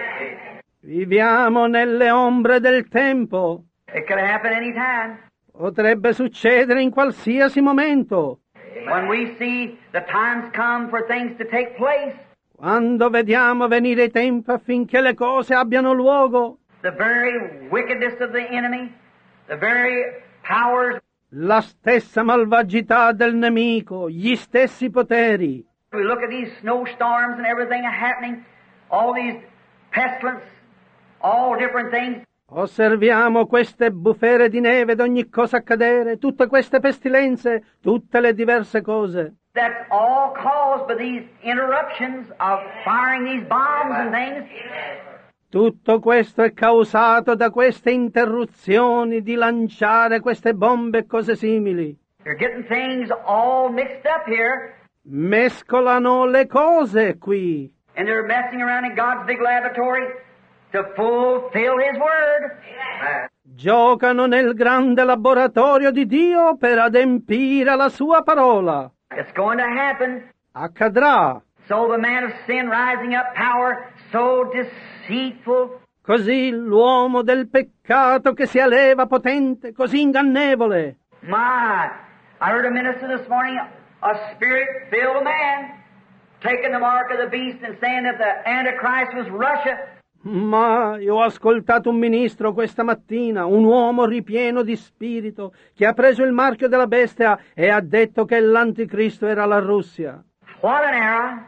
Viviamo nelle ombre del tempo. It could happen any time. Potrebbe succedere in qualsiasi momento. When we see the times come for things to take place, Quando vediamo venire i tempi affinché le cose abbiano luogo, the very wickedness of the enemy, the very powers. la stessa malvagità del nemico, gli stessi poteri. We look at these snowstorms and everything happening, all these pestilence, all different things. Osserviamo queste bufere di neve ed ogni cosa accadere, tutte queste pestilenze, tutte le diverse cose. That's all caused by these interruptions of firing these bombs and things. Tutto questo è causato da queste interruzioni di lanciare queste bombe e cose simili. You're getting things all mixed up here, Mescolano le cose qui. and they're messing around in God's big laboratory to fulfill His Word. Giocano nel grande laboratorio di Dio per adempiere la sua parola. It's going to happen. Accadrà. So the man of sin rising up, power so deceitful. Così l'uomo del peccato che si eleva potente, così ingannevole. My, I heard a minister this morning, a spirit-filled man, taking the mark of the beast and saying that the Antichrist was Russia. Ma io ho ascoltato un ministro questa mattina, un uomo ripieno di spirito, che ha preso il marchio della bestia e ha detto che l'anticristo era la Russia. What an error.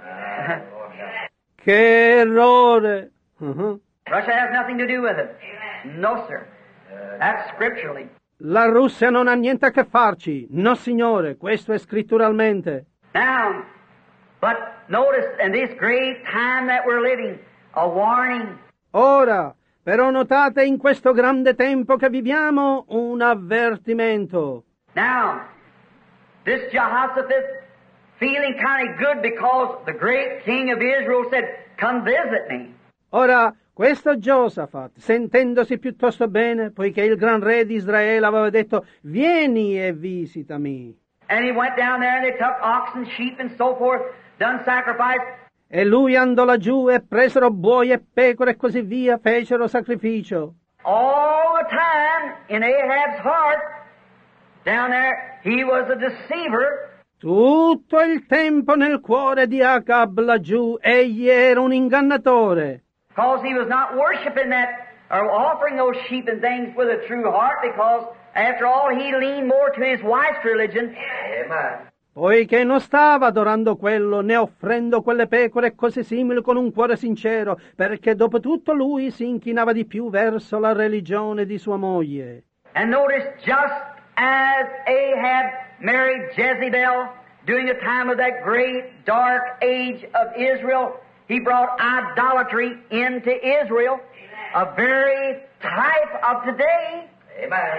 Che errore! Uh-huh. Russia has nothing to do with it. No, sir. That's scripturally. La Russia non ha niente a che farci. No, signore, questo è scritturalmente. Now, but notice in this great time that we're living, a warning. Ora, però notate in questo grande tempo che viviamo un avvertimento. Now, this Jehoshaphat feeling kind of good because the great king of Israel said, come visit me. Ora, questo Giosafat, sentendosi piuttosto bene, poiché il gran re di Israele aveva detto, vieni e visitami. And he went down there and they took oxen, sheep and so forth, done sacrifice. E lui andò laggiù e presero buoi e pecore e così via, fecero sacrificio. All the time in Ahab's heart, down there, he was a deceiver. Tutto il tempo nel cuore di Acab laggiù, egli era un ingannatore. Because he was not worshiping that, or offering those sheep and things with a true heart, because after all, he leaned more to his wife's religion. Amen. Poiché non stava adorando quello, né offrendo quelle pecore e cose simili con un cuore sincero, perché dopo tutto lui si inchinava di più verso la religione di sua moglie. And notice, just as Ahab married Jezebel during the time of that great dark age of Israel, he brought idolatry into Israel, a very type of today. Amen.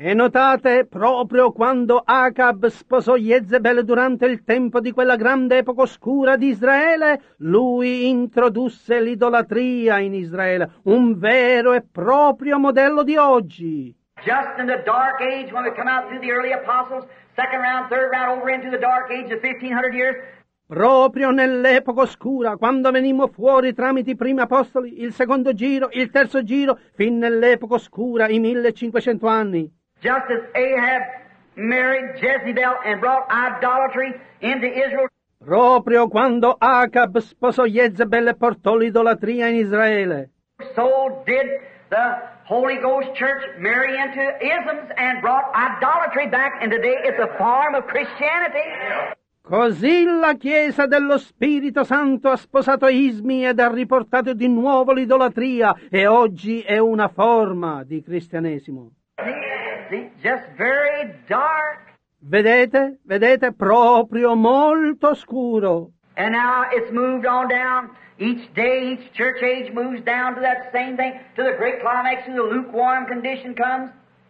E notate, proprio quando Acab sposò Jezebel durante il tempo di quella grande epoca oscura di Israele, lui introdusse l'idolatria in Israele, un vero e proprio modello di oggi. Just in the dark age, when we come out through the early apostles, second round, third round, over into the dark age of fifteen hundred years, Proprio nell'epoca oscura, quando venimmo fuori tramite i primi apostoli, il secondo giro, il terzo giro, fin nell'epoca oscura, i millecinquecento anni. just as Ahab married Jezebel and brought idolatry into Israel, Proprio quando Acab sposò Jezebel e portò l'idolatria in Israele. so did the Holy Ghost Church marry into isms and brought idolatry back, and today it's a form of Christianity. Così la Chiesa dello Spirito Santo ha sposato ismi ed ha riportato di nuovo l'idolatria e oggi è una forma di cristianesimo. See, just very dark. Vedete? Vedete? Proprio molto scuro. And now it's moved on down. Each day, each church age moves down to that same thing, to the great climax, and the lukewarm condition comes.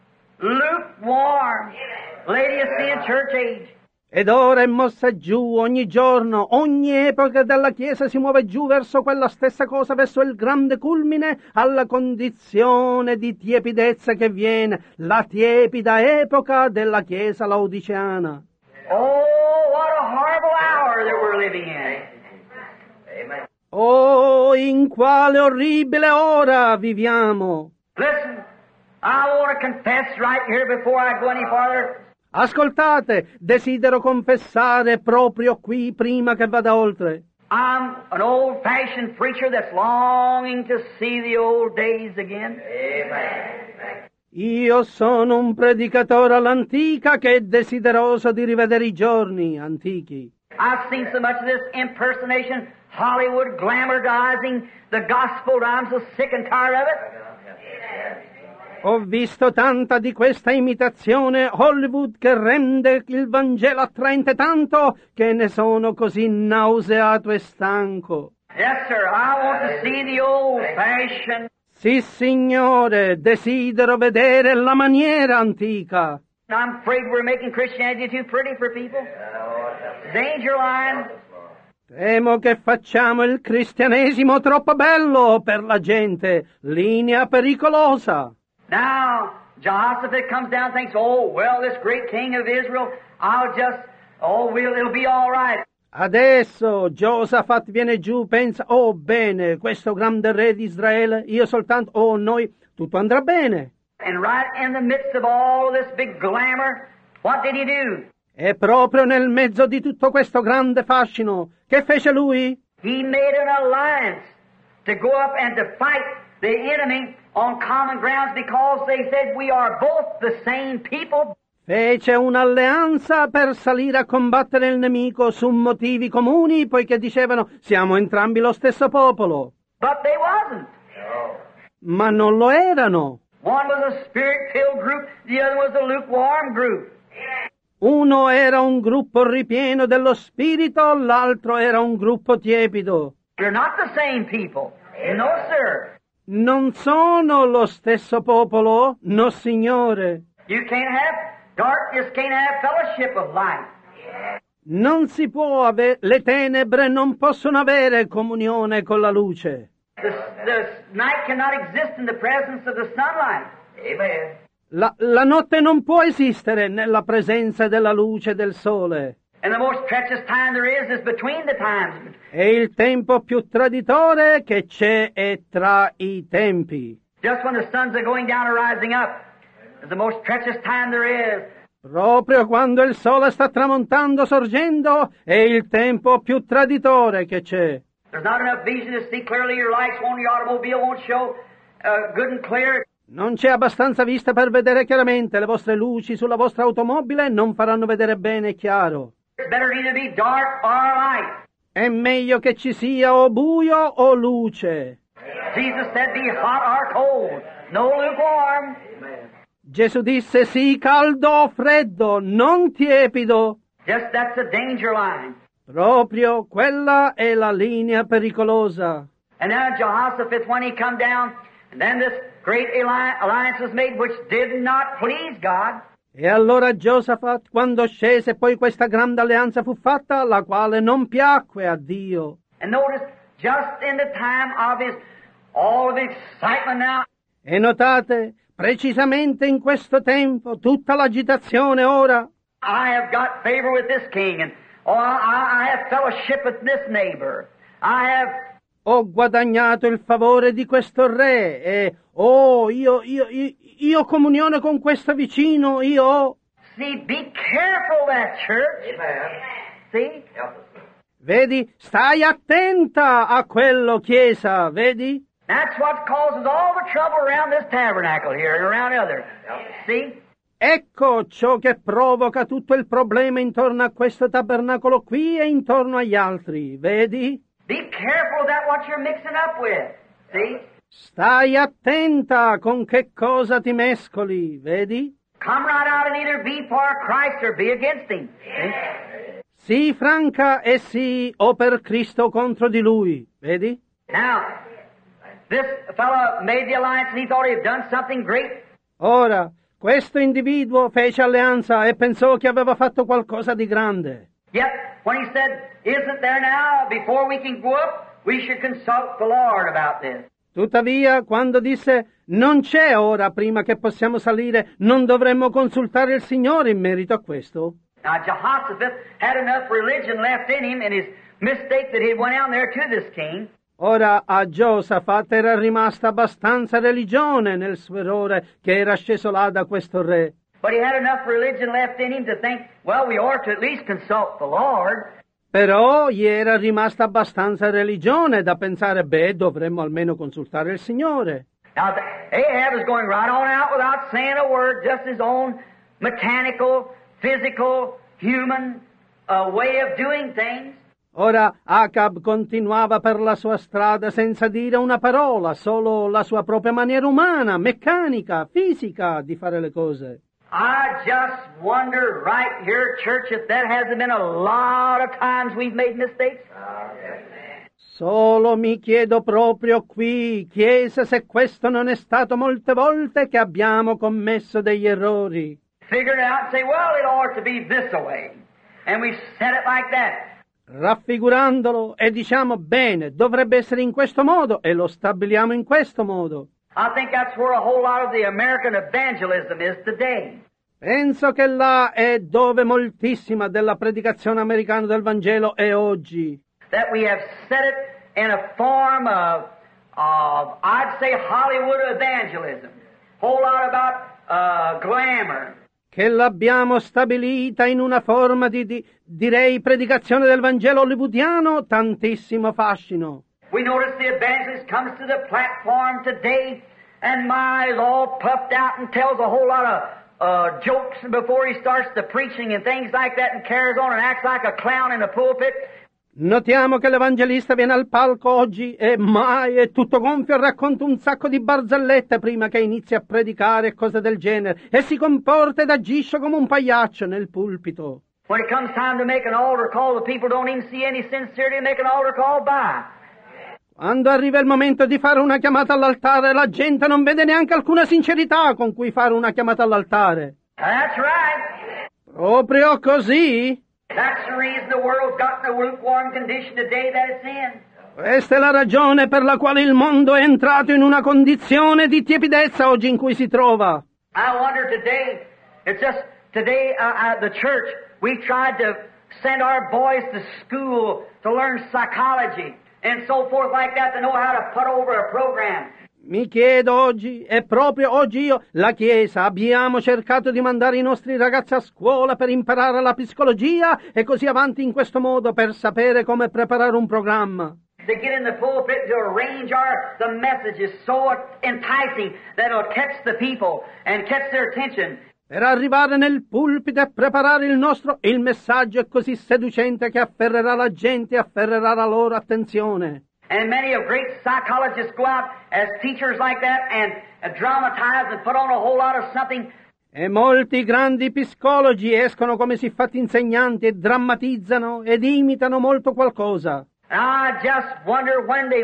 Lukewarm. Laodicean church age. Ed ora è mossa giù ogni giorno, ogni epoca della Chiesa si muove giù verso quella stessa cosa, verso il grande culmine, alla condizione di tiepidezza che viene, la tiepida epoca della Chiesa laodiceana. Oh, what a horrible hour that we're living in. Amen. Oh, in quale orribile ora viviamo! Listen, I want to confess right here before I go any farther. Ascoltate, desidero confessare proprio qui prima che vada oltre. I'm an old-fashioned preacher that's longing to see the old days again. Amen. Io sono un predicatore all'antica che è desideroso di rivedere i giorni antichi. I've seen so much of this impersonation, Hollywood glamorizing the gospel, I'm so sick and tired of it. Ho visto tanta di questa imitazione Hollywood che rende il Vangelo attraente tanto che ne sono così nauseato e stanco. Yes, sir, I want to see the old-fashioned. Sì, signore, desidero vedere la maniera antica. I'm afraid we're making Christianity too pretty for people. Danger line. Temo che facciamo il cristianesimo troppo bello per la gente, linea pericolosa. Now, Jehoshaphat comes down and thinks, oh, well, this great king of Israel, I'll just, oh, we'll, it'll be all right. Adesso Giosafat viene giù, pensa, oh bene, questo grande re di Israele, io soltanto, oh noi, tutto andrà bene. And right in the midst of all this big glamour, what did he do? E proprio nel mezzo di tutto questo grande fascino, che fece lui? He made an alliance to go up and to fight the enemy on common grounds because they said we are both the same people. Fece un'alleanza per salire a combattere il nemico su motivi comuni, poiché dicevano siamo entrambi lo stesso popolo. But they wasn't. Ma non lo erano. One was a spirit-filled group, the other was a lukewarm group. Uno era un gruppo ripieno dello spirito, l'altro era un gruppo tiepido. You're not the same people. No, sir. Non sono lo stesso popolo, no signore. You can't have, darkness can't have fellowship of light. Non si può avere, le tenebre non possono avere comunione con la luce. The, the night cannot exist in the presence of the sunlight. Amen. La, la notte non può esistere nella presenza della luce del sole. And the most precious time there is is between the times. E il tempo più traditore che c'è è tra i tempi. Just when the suns are going down or rising up is the most precious time there is. Proprio quando il sole sta tramontando, sorgendo, è il tempo più traditore che c'è. There's not enough vision to see clearly. Your lights won't, your automobile won't show uh, good and clear. Non c'è abbastanza vista per vedere chiaramente, le vostre luci sulla vostra automobile non faranno vedere bene e chiaro. It's better to either be dark or light. È meglio che ci sia o buio o luce. Jesus said, be hot or cold, no lukewarm. Gesù disse sì caldo o freddo, non tiepido. Just that's the danger line. Proprio quella è la linea pericolosa. And now Jehoshaphat, when he come down, And then this great alliance was made which did not please God. E allora Giosafat, quando scese, poi questa grande alleanza fu fatta, la quale non piacque a Dio. And notice, just in the time of his, all of the excitement now. E notate, precisamente in questo tempo, tutta l'agitazione ora. I have got favor with this king, and oh, I, I have fellowship with this neighbor. I have... Ho guadagnato il favore di questo re e, oh, io, io, io, io ho comunione con questo vicino, io ho... See, be careful that church. Amen. See? Vedi, stai attenta a quello, Chiesa, vedi? That's what causes all the trouble around this tabernacle here and around others. See? Ecco ciò che provoca tutto il problema intorno a questo tabernacolo qui e intorno agli altri, vedi? Be careful that what you're mixing up with. See? Stai attenta con che cosa ti mescoli, vedi? Come right out and either be for Christ or be against him. See? Sii franca e sii o per Cristo o contro di lui, vedi? Now, this fellow made the alliance and he thought he had done something great. Ora, questo individuo fece alleanza e pensò che aveva fatto qualcosa di grande. Yet, when he said, isn't there now, before we can go up, we should consult the Lord about this. Tuttavia, quando disse, non c'è ora prima che possiamo salire, non dovremmo consultare il Signore in merito a questo? Now, Jehoshaphat had enough religion left in him in his mistake that he went out there to this king. Ora a Giosafat era rimasta abbastanza religione nel suo errore che era sceso là da questo re. But he had enough religion left in him to think, well, we ought to at least consult the Lord. Però gli era rimasta abbastanza religione da pensare, beh, dovremmo almeno consultare il Signore. Now, Ahab is going right on out without saying a word, just his own mechanical, physical, human uh, way of doing things. Ora Acab continuava per la sua strada senza dire una parola, solo la sua propria maniera umana, meccanica, fisica di fare le cose. I just wonder right here, church, if that hasn't been a lot of times we've made mistakes. Solo mi chiedo proprio qui, Chiesa, se questo non è stato molte volte che abbiamo commesso degli errori. Figure it out and say, well, it ought to be this way. And we said it like that. Raffigurandolo e diciamo, bene, dovrebbe essere in questo modo e lo stabiliamo in questo modo. I think that's where a whole lot of the American evangelism is today. Penso che là è dove moltissima della predicazione americana del Vangelo è oggi. That we have set it in a form of, of I'd say, Hollywood evangelism. Whole lot about uh, glamour. Che l'abbiamo stabilita in una forma di, di, direi, predicazione del Vangelo hollywoodiano, tantissimo fascino. We notice the evangelist comes to the platform today and my is all puffed out and tells a whole lot of uh, jokes before he starts the preaching and things like that and carries on and acts like a clown in the pulpit. Notiamo che l'evangelista viene al palco oggi e mai è tutto gonfio e racconta un sacco di barzellette prima che inizi a predicare e cose del genere e si comporta ed agisce come un pagliaccio nel pulpito. When it comes time to make an altar call, the people don't even see any sincerity to make an altar call by. Quando arriva il momento di fare una chiamata all'altare, la gente non vede neanche alcuna sincerità con cui fare una chiamata all'altare. That's right. Proprio così? That's the reason the world's got in a lukewarm condition today that it's in. Questa è la ragione per la quale il mondo è entrato in una condizione di tiepidezza oggi in cui si trova. I wonder today, it's just today uh, uh, the church, we tried to send our boys to school to learn psychology and so forth like that to know how to put over a program. Mi chiedo oggi, e proprio oggi io, la Chiesa, abbiamo cercato di mandare i nostri ragazzi a scuola per imparare la psicologia e così avanti in questo modo per sapere come preparare un programma. To get in the pulpit to arrange our the message is so enticing that it'll catch the people and catch their attention. Per arrivare nel pulpito e preparare il nostro, il messaggio è così seducente che afferrerà la gente e afferrerà la loro attenzione. And many of great psychologists go out as teachers like that and uh, dramatize and put on a whole lot of something. E molti grandi psicologi escono come siffatti insegnanti e drammatizzano ed imitano molto qualcosa. I just wonder when they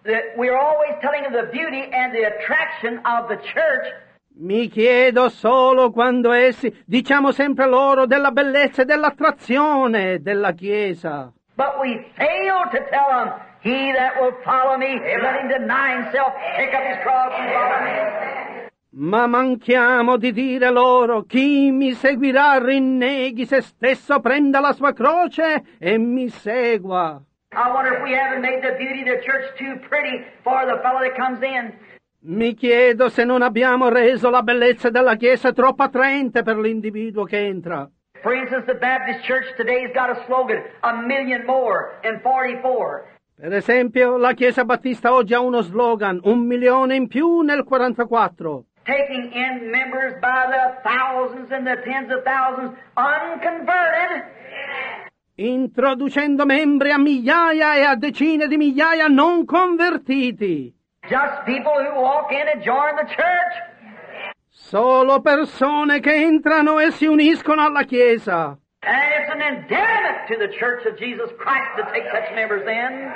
that we're always telling of the beauty and the attraction of the church. Mi chiedo solo quando essi diciamo sempre loro della bellezza e dell'attrazione della Chiesa. But we fail to tell them, he that will follow me, let him deny himself, pick up his cross and follow me. Ma manchiamo di dire loro, chi mi seguirà rinneghi se stesso, prenda la sua croce e mi segua. I wonder if we haven't made the beauty of the church too pretty for the fellow that comes in. Mi chiedo se non abbiamo reso la bellezza della Chiesa troppo attraente per l'individuo che entra. For instance, the Baptist Church today's got a slogan, a million more in forty-four. Per esempio, la Chiesa Battista oggi ha uno slogan, un milione in più nel quarantaquattro. Taking in members by the thousands and the tens of thousands, unconverted. Introducendo membri a migliaia e a decine di migliaia non convertiti. Just people who walk in and join the church. Solo persone che entrano e si uniscono alla Chiesa. And it's an endearment to the Church of Jesus Christ to take such members in.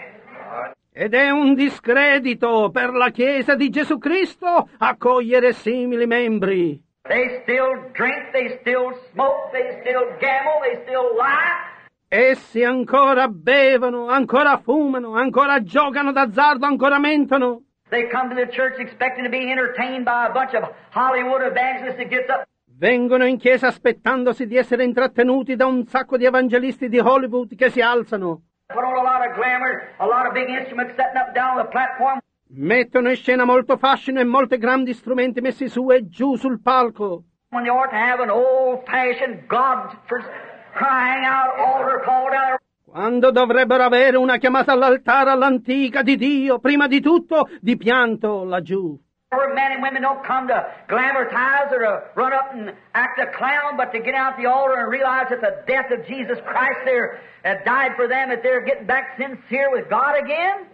Ed è un discredito per la Chiesa di Gesù Cristo accogliere simili membri. They still drink, they still smoke, they still gamble, they still lie. Essi ancora bevono, ancora fumano, ancora giocano d'azzardo, ancora mentono. They come to the church expecting to be entertained by a bunch of Hollywood evangelists that gets up. Vengono in chiesa aspettandosi di essere intrattenuti da un sacco di evangelisti di Hollywood che si alzano. Put on a lot of glamour, a lot of big instruments setting up down on the platform. Mettono in scena molto fascino e molti grandi strumenti messi su e giù sul palco. When they ought to have an old-fashioned God for crying out altar called out. Quando dovrebbero avere una chiamata all'altare all'antica di Dio, prima di tutto di pianto laggiù. Where men and women don't come to glamorize or to run up and act a clown, but to get out the altar and realize that the death of Jesus Christ there had died for them, that they're getting back sincere with God again.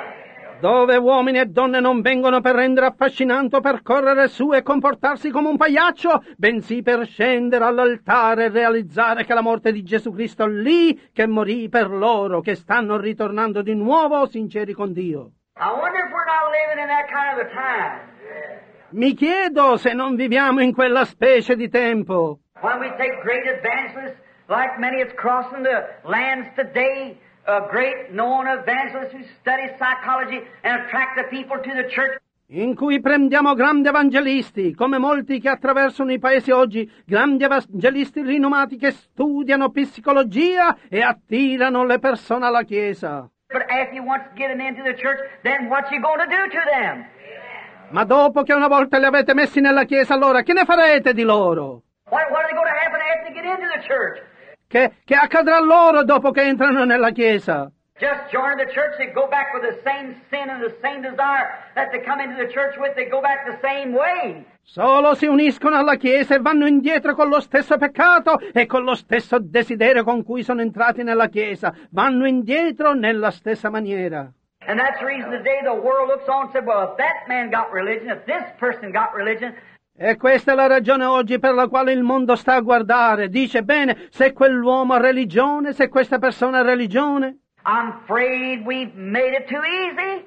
Dove uomini e donne non vengono per rendere affascinante o per correre su e comportarsi come un pagliaccio, bensì per scendere all'altare e realizzare che la morte di Gesù Cristo lì che morì per loro, che stanno ritornando di nuovo sinceri con Dio. I wonder if we're not living in that kind of a time. Mi chiedo se non viviamo in quella specie di tempo. When we take great evangelists, like many that's crossing the lands today, a great known evangelist who studies psychology and attract the people to the church. In cui prendiamo grandi evangelisti, come molti che attraversano i paesi oggi, grandi evangelisti rinomati che studiano psicologia e attirano le persone alla Chiesa. But after you once get them into the church, then what you going to do to them? Ma dopo che una volta li avete messi nella Chiesa, allora che ne farete di loro? What, what are they going to happen after they get into the church? Che, che accadrà loro dopo che entrano nella Chiesa? Just join the church, they go back with the same sin and the same desire that they come into the church with, they go back the same way. Solo si uniscono alla Chiesa e vanno indietro con lo stesso peccato e con lo stesso desiderio con cui sono entrati nella Chiesa. Vanno indietro nella stessa maniera. And that's the reason today the world looks on and says, well, if that man got religion, if this person got religion. E questa è la ragione oggi per la quale il mondo sta a guardare. Dice, bene, se quell'uomo ha religione, se questa persona ha religione. I'm afraid we've made it too easy.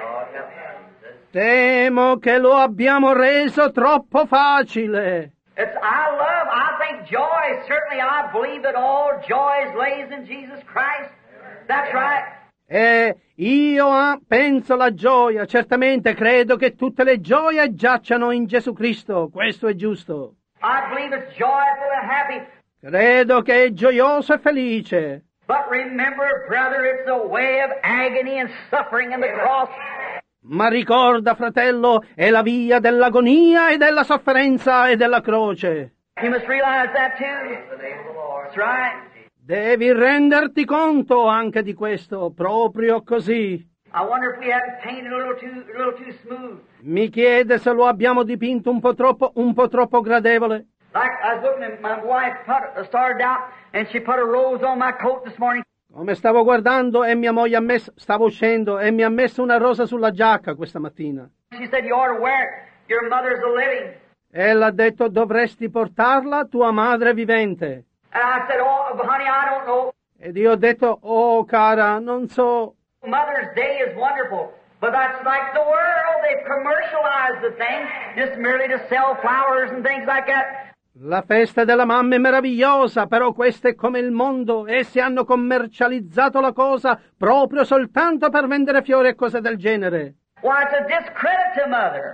Temo che lo abbiamo reso troppo facile. It's, I love, I think joy, certainly I believe that all joy lays in Jesus Christ. That's right. E io penso la gioia, certamente credo che tutte le gioie giacciano in Gesù Cristo, questo è giusto. I believe it's joyful and happy. Credo che è gioioso e felice. But remember, brother, it's a way of agony and suffering in the cross. Ma ricorda, fratello, è la via dell'agonia e della sofferenza e della croce. You must realize that too. That's right. Devi renderti conto anche di questo, proprio così. I wonder if we haven't painted a little too, a little too smooth. Mi chiede se lo abbiamo dipinto un po' troppo, un po' troppo gradevole. Like I was looking at my wife put, started out and she put a rose on my coat this morning. Come stavo guardando e mia moglie ha messo, stavo uscendo e mi ha messo una rosa sulla giacca questa mattina. She said you ought to wear it. Your mother's a living. Ella ha detto dovresti portarla, tua madre vivente. And I said, oh, honey, I don't know. Ed io ho detto, oh cara, non so. Mother's Day is wonderful, but that's like the world. They've commercialized the thing just merely to sell flowers and things like that. La festa della mamma è meravigliosa, però questo è come il mondo. Essi hanno commercializzato la cosa proprio soltanto per vendere fiori e cose del genere. Why, it's a discredit to mother.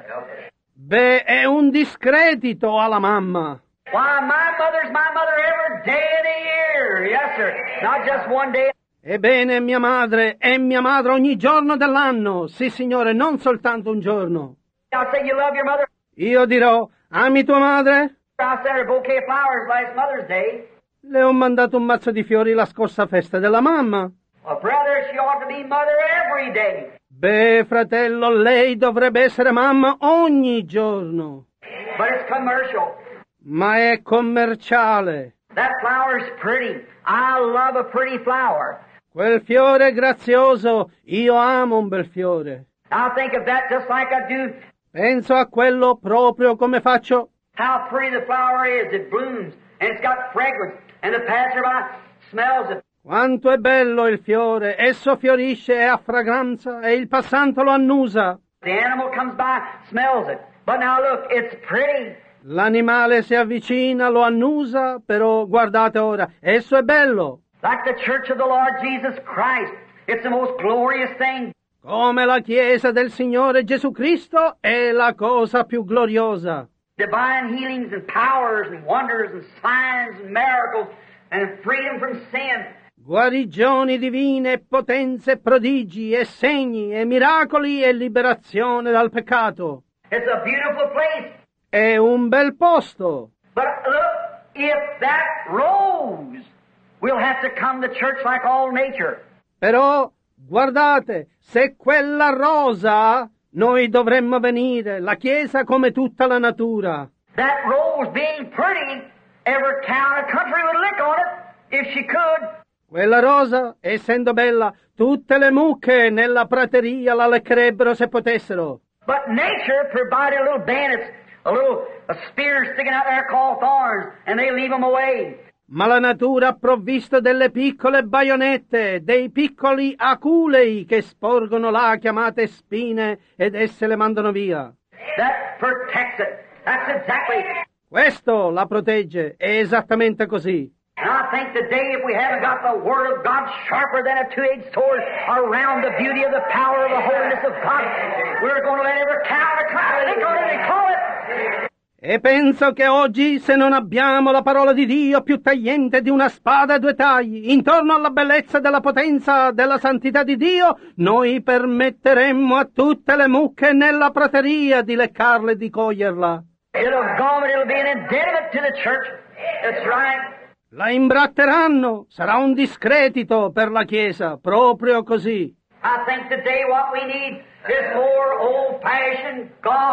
Beh, è un discredito alla mamma. Why, my mother's my mother every day of the year. Yes, sir. Not just one day. Ebbene, mia madre è mia madre ogni giorno dell'anno. Sì, signore, non soltanto un giorno. I'll say you love your mother. Io dirò, ami tua madre? I sent her a bouquet of flowers last Mother's Day. Le ho mandato un mazzo di fiori la scorsa festa della mamma. Well, brother, she ought to be mother every day. Beh, fratello, lei dovrebbe essere mamma ogni giorno. But it's commercial. Ma è commerciale. That flower's pretty. I love a pretty flower. Quel fiore è grazioso. Io amo un bel fiore. I think of that just like I do. Penso a quello proprio come faccio. How pretty the flower is. It blooms, and it's got fragrance, and the passerby smells it. Quanto è bello il fiore. Esso fiorisce e ha fragranza, e il passante lo annusa. The animal comes by, smells it. But now look, it's pretty. L'animale si avvicina, lo annusa, però guardate ora, esso è bello. Like the church of the Lord Jesus Christ. It's the most glorious thing. Come la Chiesa del Signore Gesù Cristo è la cosa più gloriosa. Divine healings and powers and wonders and signs and miracles and freedom from sin. Guarigioni divine, potenze, prodigi e segni e miracoli e liberazione dal peccato. It's a beautiful place. È un bel posto. But look, if that rose, we'll have to come to church like all nature. Però, guardate, se quella rosa, noi dovremmo venire, la Chiesa come tutta la natura. That rose being pretty, every town and country would lick on it, if she could. Quella rosa, essendo bella, tutte le mucche nella prateria la leccherebbero se potessero. But nature provided little bandits, a little a spear sticking out there called thorns, and they leave them away. Ma la natura ha provvisto delle piccole baionette, dei piccoli aculei che sporgono là chiamate spine ed esse le mandano via. That protects it. That's exactly. Questo la protegge, è esattamente così. And I think today if we haven't got the Word of God sharper than a two-edged sword around the beauty of the power of the holiness of God, we're going to let every cow and a cow lick on it and call it. E penso che oggi, se non abbiamo la parola di Dio più tagliente di una spada a due tagli, intorno alla bellezza della potenza della santità di Dio, noi permetteremmo a tutte le mucche nella prateria di leccarla e di coglierla. It'll go and it'll be an impediment to the church. That's right. La imbratteranno, sarà un discredito per la Chiesa, proprio così. I think today what we need is more old-fashioned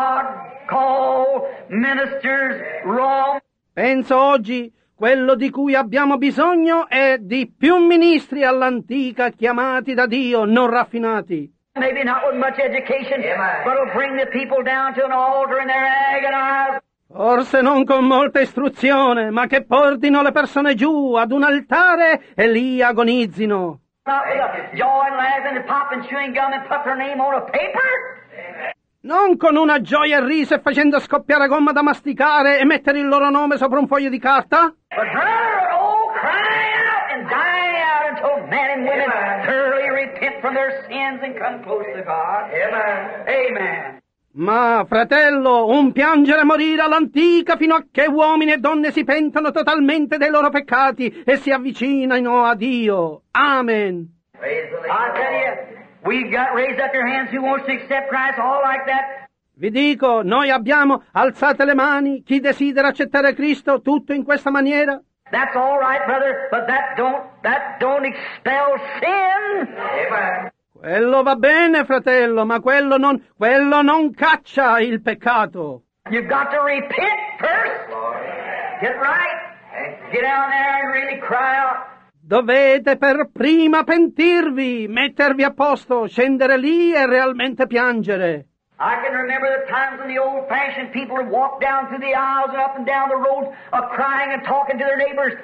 God-called ministers, wrong. Penso oggi quello di cui abbiamo bisogno è di più ministri all'antica chiamati da Dio, non raffinati. Maybe not with much education, but it'll bring the people down to an altar and they're agonized. Forse non con molta istruzione, ma che portino le persone giù ad un altare e lì agonizzino. Not with a joy and laughing and popping chewing gum and put their name on a paper. Non con una gioia e riso e facendo scoppiare gomma da masticare e mettere il loro nome sopra un foglio di carta. But rather, oh, crying out and dying out until men and women thoroughly repent from their sins and come close to God. Amen. Amen. Ma, fratello, un piangere e morire all'antica fino a che uomini e donne si pentano totalmente dei loro peccati e si avvicinino a Dio. Amen. I tell you, we've got raised up your hands who wants to accept Christ, all like that. Vi dico, noi abbiamo alzate le mani, chi desidera accettare Cristo, tutto in questa maniera. That's all right, brother, but that don't, that don't expel sin. Amen. Quello va bene, fratello, ma quello non, quello non caccia il peccato. You've got to repent first. Get right. Get down there and really cry out. Dovete per prima pentirvi, mettervi a posto, scendere lì e realmente piangere. I can remember the times when the old-fashioned people would walk down through the aisles and up and down the roads, uh, crying and talking to their neighbors.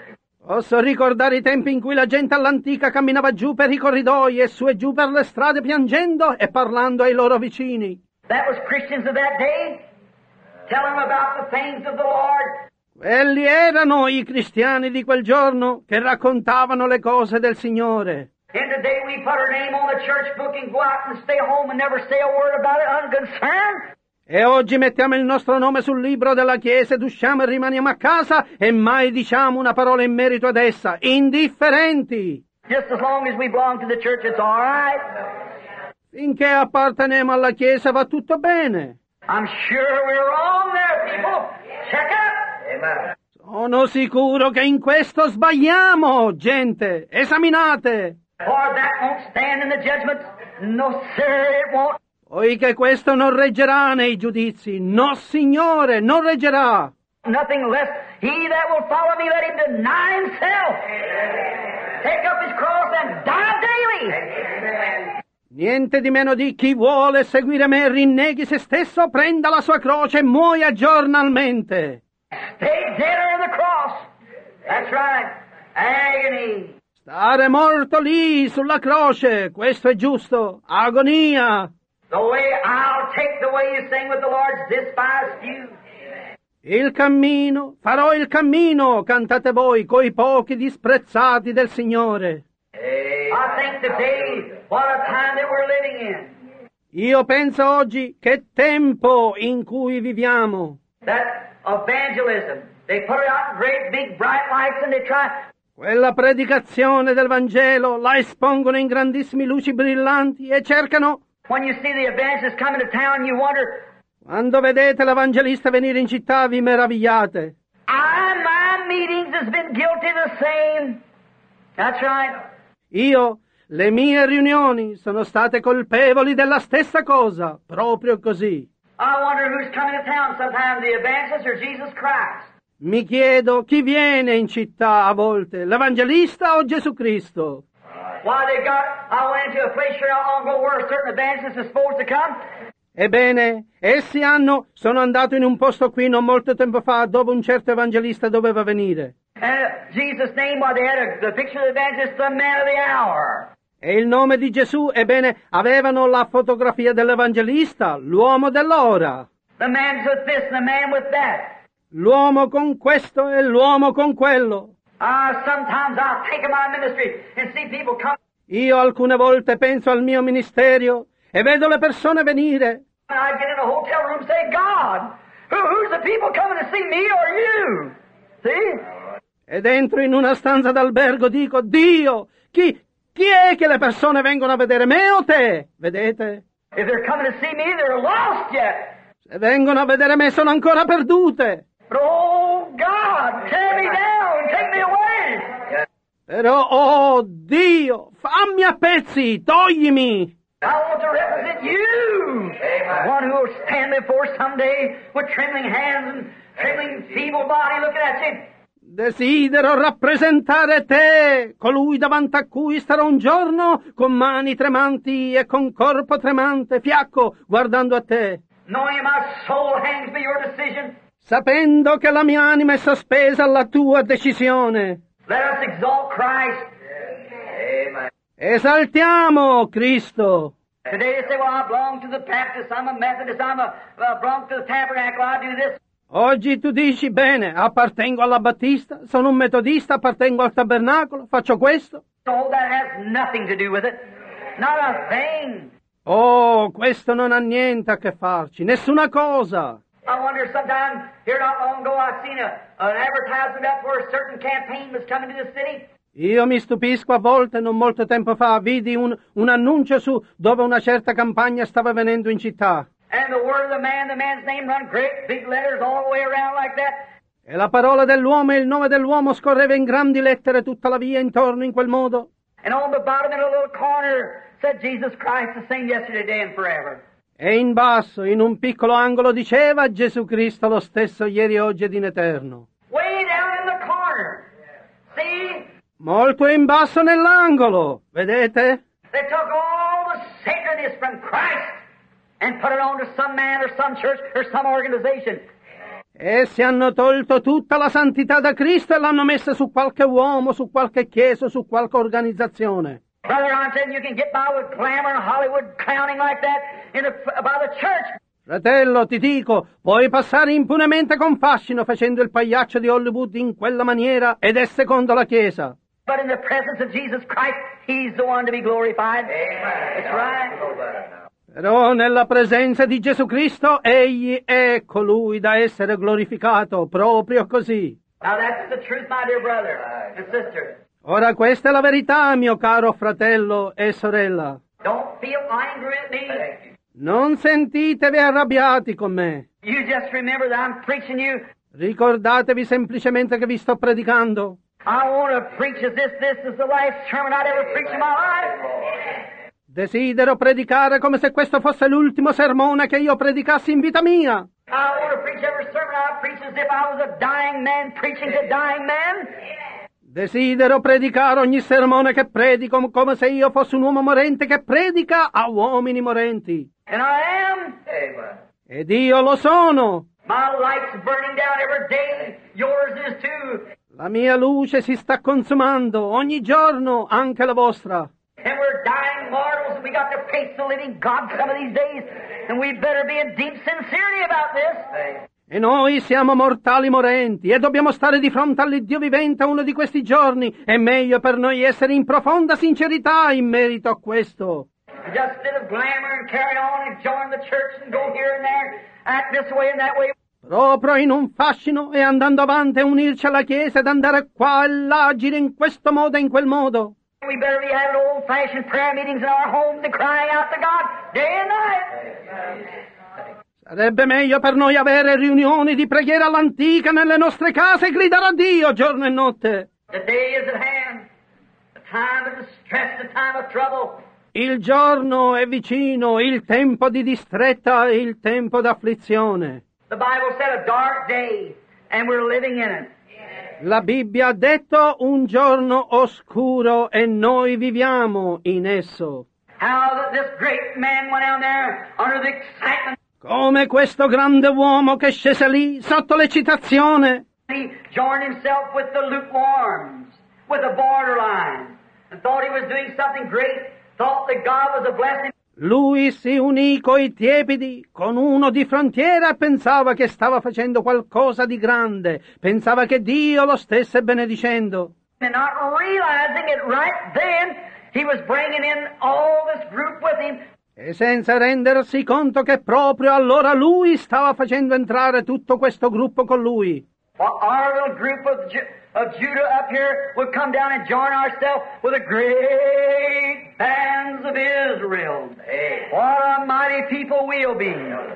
Posso ricordare i tempi in cui la gente all'antica camminava giù per i corridoi e su e giù per le strade piangendo e parlando ai loro vicini. That was Christians of that day. Tell them about the things of the Lord. Quelli erano i cristiani di quel giorno che raccontavano le cose del Signore. And today we put our name on the church book and go out and stay home and never say a word about it, unconcerned. E oggi mettiamo il nostro nome sul libro della Chiesa ed usciamo e rimaniamo a casa e mai diciamo una parola in merito ad essa, indifferenti. Just as long as we belong to the church, it's all right. Finché apparteniamo alla Chiesa va tutto bene. I'm sure we're wrong there, people. Check it. Amen. Sono sicuro che in questo sbagliamo, gente. Esaminate. For that won't stand in the judgment. No, sir, it won't. Poiché questo non reggerà nei giudizi. No, Signore, non reggerà. Nothing less. He that will follow me, let him deny himself. Take up his cross and die daily. Niente di meno di chi vuole seguire me, rinneghi se stesso, prenda la sua croce e muoia giornalmente. Stay dead on the cross. That's right. Agony. Stare morto lì sulla croce, questo è giusto. Agonia. The way I'll take the way you sing with the Lord's despised few. Il cammino, farò il cammino, cantate voi, coi pochi disprezzati del Signore. I think today, what a time that we're living in. Io penso oggi che tempo in cui viviamo. That evangelism, they put it out in great big bright lights and they try. Quella predicazione del Vangelo la espongono in grandissimi luci brillanti e cercano. When you see the evangelist coming to town, you wonder. Quando vedete l'evangelista venire in città vi meravigliate. I, my meetings has been guilty the same. That's right. Io, le mie riunioni sono state colpevoli della stessa cosa, proprio così. I wonder who's coming to town sometimes, the evangelist or Jesus Christ. Mi chiedo chi viene in città a volte, l'evangelista o Gesù Cristo? Why they got, I went into a place here not long ago where a certain evangelist is supposed to come. Ebbene, essi hanno, sono andato in un posto qui non molto tempo fa dove un certo evangelista doveva venire. And Jesus' name, while they had a, the picture of the evangelist, the man of the hour. E il nome di Gesù, ebbene, avevano la fotografia dell'evangelista, l'uomo dell'ora. The man with this, the man with that. L'uomo con questo e l'uomo con quello. Uh, sometimes I'll think of my ministry and see people come. Io alcune volte penso al mio ministero e vedo le persone venire. And I get in a hotel room and say, God, who, who's the people coming to see me or you? See? Ed entro in una stanza d'albergo, dico, Dio, chi, chi è che le persone vengono a vedere, me o te? Vedete? If they're coming to see me, they're lost yet. Se vengono a vedere me sono ancora perdute. But oh, God, tear me down, take me away. Però, oh Dio, fammi a pezzi, toglimi. I want to represent you. One who will stand before someday with trembling hands and trembling feeble body looking at you. Desidero rappresentare te, colui davanti a cui starò un giorno con mani tremanti e con corpo tremante, fiacco, guardando a te. Knowing my soul hangs by your decision. Sapendo che la mia anima è sospesa alla tua decisione. Let us exalt Christ. Amen. Esaltiamo Cristo. Today they say, well, I belong to the Baptist, I'm a Methodist, I'm a, uh, belong to the Tabernacle, I do this. Oggi tu dici, bene, appartengo alla Battista, sono un metodista, appartengo al tabernacolo, faccio questo. So that has nothing to do with it. Not a thing. Oh, questo non ha niente a che farci, nessuna cosa. I wonder sometimes, here not long ago, I seen a, an advertisement up where a certain campaign was coming to the city. Io mi stupisco a volte, non molto tempo fa, vidi un, un annuncio su dove una certa campagna stava venendo in città. And the word of the man, the man's name run great big letters all the way around like that. E la parola dell'uomo e il nome dell'uomo scorreva in grandi lettere tutta la via intorno in quel modo. And on the bottom in a little corner said Jesus Christ the same yesterday, today and forever. E in basso, in un piccolo angolo, diceva Gesù Cristo lo stesso ieri, oggi ed in eterno. Way down in the corner. See? Molto in basso nell'angolo, vedete? They took all the sacredness from Christ and put it on to some man or some church or some organization. Essi hanno tolto tutta la santità da Cristo e l'hanno messa su qualche uomo, su qualche chiesa, su qualche organizzazione. Brother, I'm telling you, you can get by with glamour and Hollywood clowning like that in the, by the church. Fratello, ti dico, puoi passare impunemente con fascino facendo il pagliaccio di Hollywood in quella maniera ed è secondo la Chiesa. But in the presence of Jesus Christ, He's the one to be glorified. Amen. That's right. Però nella presenza di Gesù Cristo, Egli è colui da essere glorificato, proprio così. Now that's the truth, my dear brother and sister. Ora questa è la verità, mio caro fratello e sorella. Don't feel angry at me. Non sentitevi arrabbiati con me. You just remember that I'm preaching you. Ricordatevi semplicemente che vi sto predicando. I want to preach as if this is the last sermon I'd ever preach in my life. Desidero predicare come se questo fosse l'ultimo sermone che io predicassi in vita mia. I want to preach every sermon I preach as if I was a dying man preaching to dying men. Desidero predicare ogni sermone che predico come se io fossi un uomo morente che predica a uomini morenti. And I am. Ed io lo sono. My light's burning down every day. Yours is too. La mia luce si sta consumando ogni giorno, anche la vostra. And we're dying mortals and we got to face the living God some of these days. And we better be in deep sincerity about this. E noi siamo mortali morenti e dobbiamo stare di fronte all'Iddio vivente uno di questi giorni. È meglio per noi essere in profonda sincerità in merito a questo. Just instead of glamour and carry on and join the church and go here and there, act this way and that way. Proprio in un fascino e andando avanti a unirci alla Chiesa ed andare qua e là, agire in questo modo e in quel modo. We better be having old-fashioned prayer meetings in our homes and crying out to God day and night. Sarebbe meglio per noi avere riunioni di preghiera all'antica nelle nostre case e gridare a Dio giorno e notte. The day is at hand, the time of distress, the time of trouble. Il giorno è vicino, il tempo di distretta, il tempo d'afflizione. The Bible said a dark day, and we're living in it. La Bibbia ha detto un giorno oscuro e noi viviamo in esso. How that this great man went down there under the excitement. Come questo grande uomo che scese lì sotto l'eccitazione. He joined himself with the lukewarms, with the borderline, and thought he was doing something great, thought that God was a blessing. Lui si unì coi tiepidi, con uno di frontiera e pensava che stava facendo qualcosa di grande, pensava che Dio lo stesse benedicendo. And not realizing it right then, he was bringing in all this group with him. E senza rendersi conto che proprio allora lui stava facendo entrare tutto questo gruppo con lui. Well, our little group of, Ju- of Judah up here would come down and join ourselves with the great bands of Israel. Hey. What a mighty people we'll be.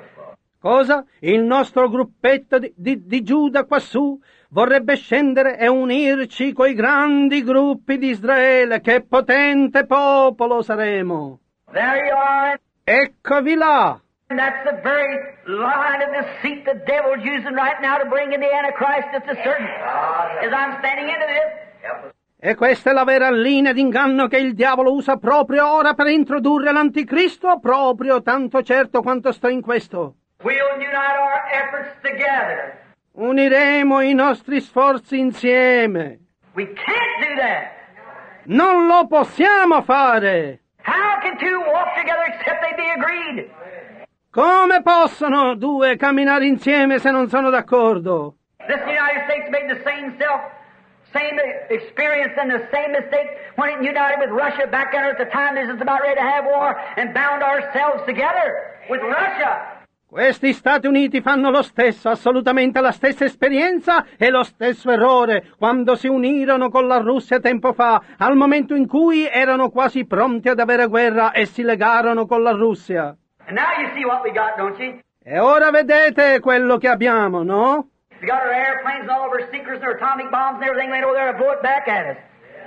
Cosa? Il nostro gruppetto di, di, di Giuda quassù vorrebbe scendere e unirci coi grandi gruppi di Israele. Che potente popolo saremo! There you are. Eccovi là. And that's the very line of deceit the devil's using right now to bring in the Antichrist at the certain. As I'm standing into this. E questa è la vera linea d'inganno che il diavolo usa proprio ora per introdurre l'anticristo, proprio tanto certo quanto sto in questo. We'll unite our efforts together. Uniremo i nostri sforzi insieme. We can't do that. Non lo possiamo fare. How can two walk together except they be agreed? Come possono due camminare insieme se non sono d'accordo? This United States made the same self, same experience and the same mistake when it united with Russia back there at the time this is about ready to have war and bound ourselves together with Russia. Questi Stati Uniti fanno lo stesso, assolutamente la stessa esperienza e lo stesso errore quando si unirono con la Russia tempo fa, al momento in cui erano quasi pronti ad avere guerra e si legarono con la Russia. And now you see what we got, don't you? E ora vedete quello che abbiamo, no? We got our airplanes and all of our seekers and our atomic bombs and everything laying over there to blow it back at us.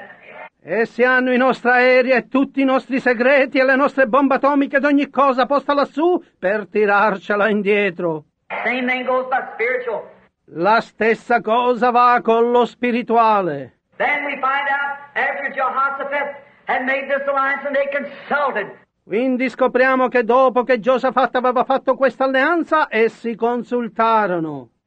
Essi hanno i nostri aerei e tutti i nostri segreti e le nostre bombe atomiche ed ogni cosa posta lassù per tirarcela indietro. Same thing goes about spiritual. La stessa cosa va con lo spirituale. Then we find out after Jehoshaphat had made this alliance and they consulted. Quindi scopriamo che dopo che Giosafat aveva fatto questa alleanza, essi consultarono.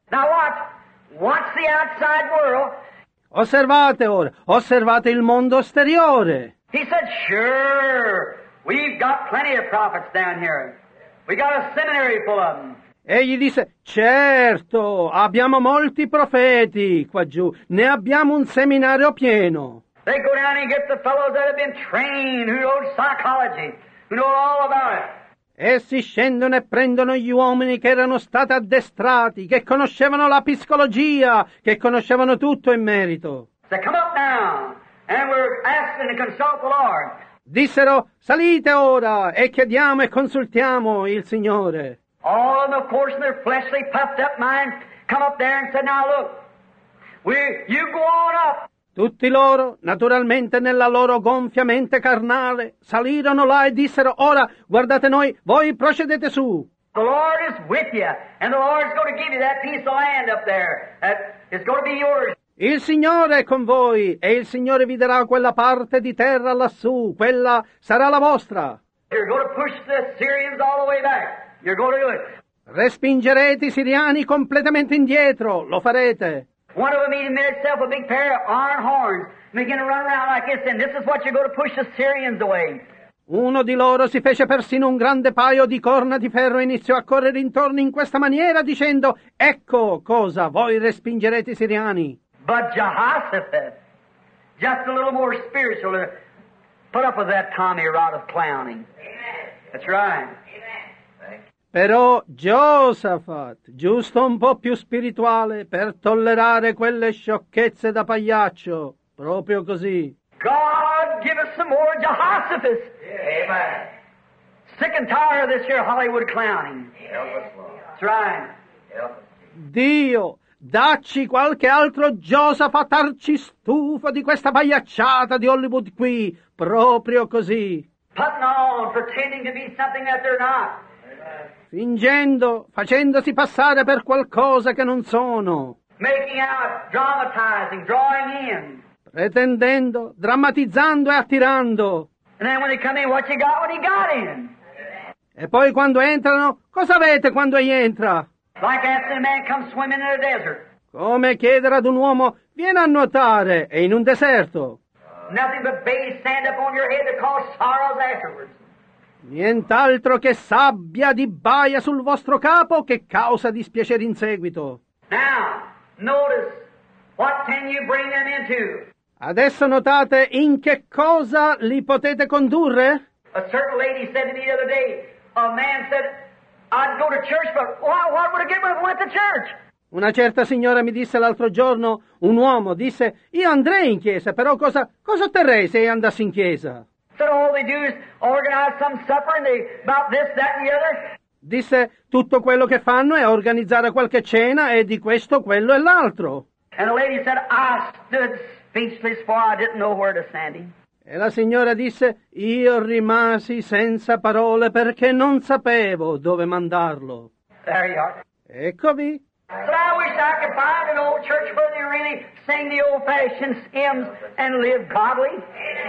Now watch. Watch the outside world. Osservate ora, osservate il mondo esteriore. He said, sure, we've got plenty of prophets down here. We got a seminary full of them. Egli disse, certo, abbiamo molti profeti qua giù, ne abbiamo un seminario pieno. They go down and get the fellows that have been trained, who know psychology, who know all about it. Essi scendono e prendono gli uomini che erano stati addestrati, che conoscevano la psicologia, che conoscevano tutto in merito. They come up now, and we're asking to consult the Lord. Dissero, salite ora e chiediamo e consultiamo il Signore. All of them, of course, in their fleshly, puffed up minds, come up there and said, now look, we, you go on up. Tutti loro, naturalmente nella loro gonfia mente carnale, salirono là e dissero, ora, guardate noi, voi procedete su. The Lord is with you, and the Lord's going to give you that piece of land up there. That is going to be yours. Il Signore è con voi, e il Signore vi darà quella parte di terra lassù, quella sarà la vostra. You're going to push the Syrians all the way back. You're going to do it. Respingerete i siriani completamente indietro, lo farete. One of them even made itself a big pair of iron horns and began to run around like this, and this is what you're going to push the Syrians away. Uno di loro si fece persino un grande paio di corna di ferro e iniziò a correre intorno in questa maniera dicendo, ecco cosa, voi respingerete i siriani. But Jehoshaphat, just a little more spiritual, to put up with that Tommy rod of clowning. That's right. Però Giosafat, giusto un po' più spirituale, per tollerare quelle sciocchezze da pagliaccio, proprio così. God, give us some more Jehoshaphat. Amen. Sick and tired of this here Hollywood clowning. That's right. Dio, dacci qualche altro Giosafat arcistufo di questa pagliacciata di Hollywood qui, proprio così. Putting on, pretending to be something that they're not. Fingendo, facendosi passare per qualcosa che non sono. Making out, dramatizing, drawing in. Pretendendo, drammatizzando e attirando. And then when they come in, what you got when you got in? E poi quando entrano, cosa avete quando egli entra? Like asking a man come swimming in a desert. Come chiedere ad un uomo, vieni a nuotare, e in un deserto. Nothing but bays sand up on your head to cause sorrows afterwards. Nient'altro che sabbia di baia sul vostro capo che causa dispiacere in seguito. Now, notice, what can you bring them into? Adesso notate in che cosa li potete condurre? A certain lady said to me the other day, a man said, I'd go to church, but what, what would I get when I went to church? Una certa signora mi disse l'altro giorno, un uomo disse, io andrei in chiesa, però cosa, cosa otterrei se andassi in chiesa? Said all they do is organize some supper and they, about this, that and the other. Disse, tutto quello che fanno è organizzare qualche cena e di questo, quello e l'altro. And the lady said, I stood speechless for I didn't know where to send him. E la signora disse, io rimasi senza parole perché non sapevo dove mandarlo. There you are. Eccovi. But I wish I could find an old church where they really sing the old-fashioned hymns and live godly.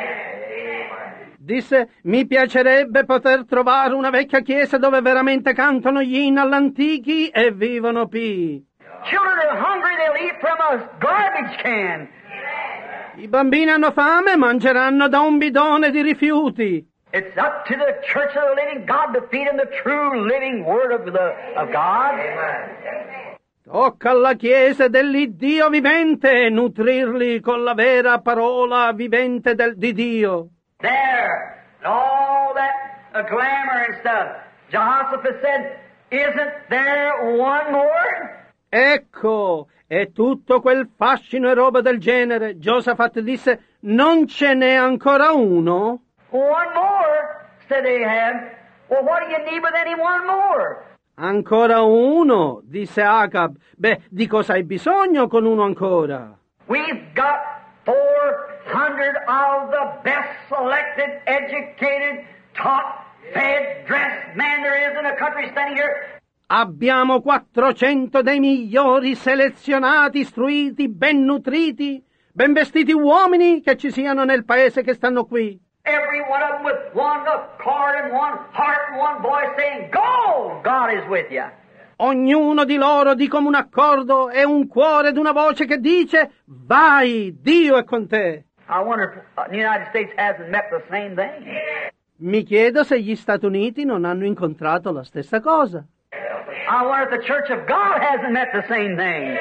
Disse, mi piacerebbe poter trovare una vecchia chiesa dove veramente cantano gli inni all'antichi e vivono pi. Children are hungry, they'll eat from a garbage can. I bambini hanno fame e mangeranno da un bidone di rifiuti. It's up to the church of the living God to feed them the true living word of, the, of God. Tocca alla Chiesa dell'Iddio vivente nutrirli con la vera parola vivente del, di Dio. There, all that uh, glamour and stuff. Jehoshaphat said, isn't there one more? Ecco, e tutto quel fascino e roba del genere. Giosafat disse, non ce n'è ancora uno? One more, said Ahab. Well, what do you need with any one more? Ancora uno, disse Acab. Beh, di cosa hai bisogno con uno ancora? We've got four hundred of the best selected, educated, taught, fed, dressed men there is in the country standing here. Abbiamo quattrocento dei migliori selezionati, istruiti, ben nutriti, ben vestiti uomini che ci siano nel paese che stanno qui. Every one of them with one accord and one heart and one voice saying, Go! God is with you. ognuno di loro di comune accordo e un cuore ed una voce che dice: vai, Dio è con te. I wonder if uh, the United States hasn't met the same thing. Mi chiedo se gli Stati Uniti non hanno incontrato la stessa cosa. I wonder if the Church of God hasn't met the same thing.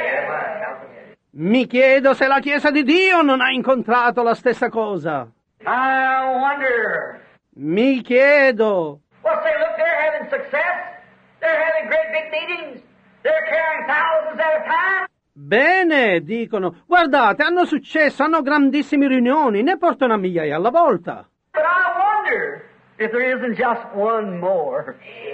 Mi chiedo se la Chiesa di Dio non ha incontrato la stessa cosa. I wonder. Mi chiedo. Well, say, look, they're having success. They're having great big meetings. They're carrying thousands at a time. Bene, dicono. Guardate, hanno successo, hanno grandissime riunioni, ne portano a migliaia alla volta. But I wonder if there isn't just one more.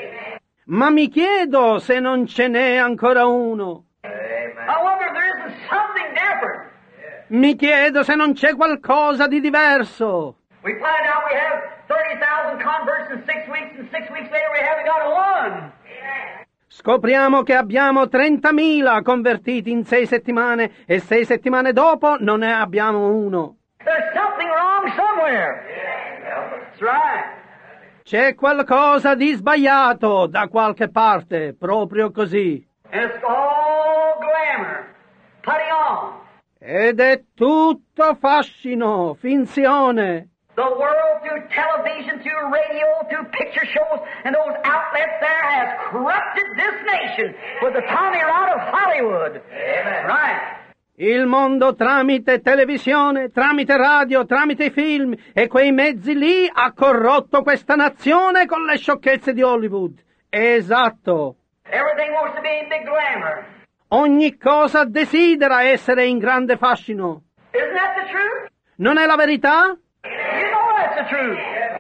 Ma mi chiedo se non ce n'è ancora uno. I wonder if there isn't something different. Mi chiedo se non c'è qualcosa di diverso. We find out we have thirty thousand converts in six weeks, and six weeks later we haven't got one. Scopriamo che abbiamo trentamila convertiti in sei settimane e sei settimane dopo non ne abbiamo uno. There's something wrong somewhere. That's right. C'è qualcosa di sbagliato da qualche parte, proprio così. And it's all glamour, putting on. Ed è tutto fascino, finzione. The world, through television, through radio, through picture shows, and those outlets there has corrupted this nation with the Tommy Rod of Hollywood. Amen. Right. Il mondo tramite televisione, tramite radio, tramite film e quei mezzi lì ha corrotto questa nazione con le sciocchezze di Hollywood. Esatto. Everything wants to be in big glamour. Ogni cosa desidera essere in grande fascino. Isn't that the truth? Non è la verità? You know that's the truth.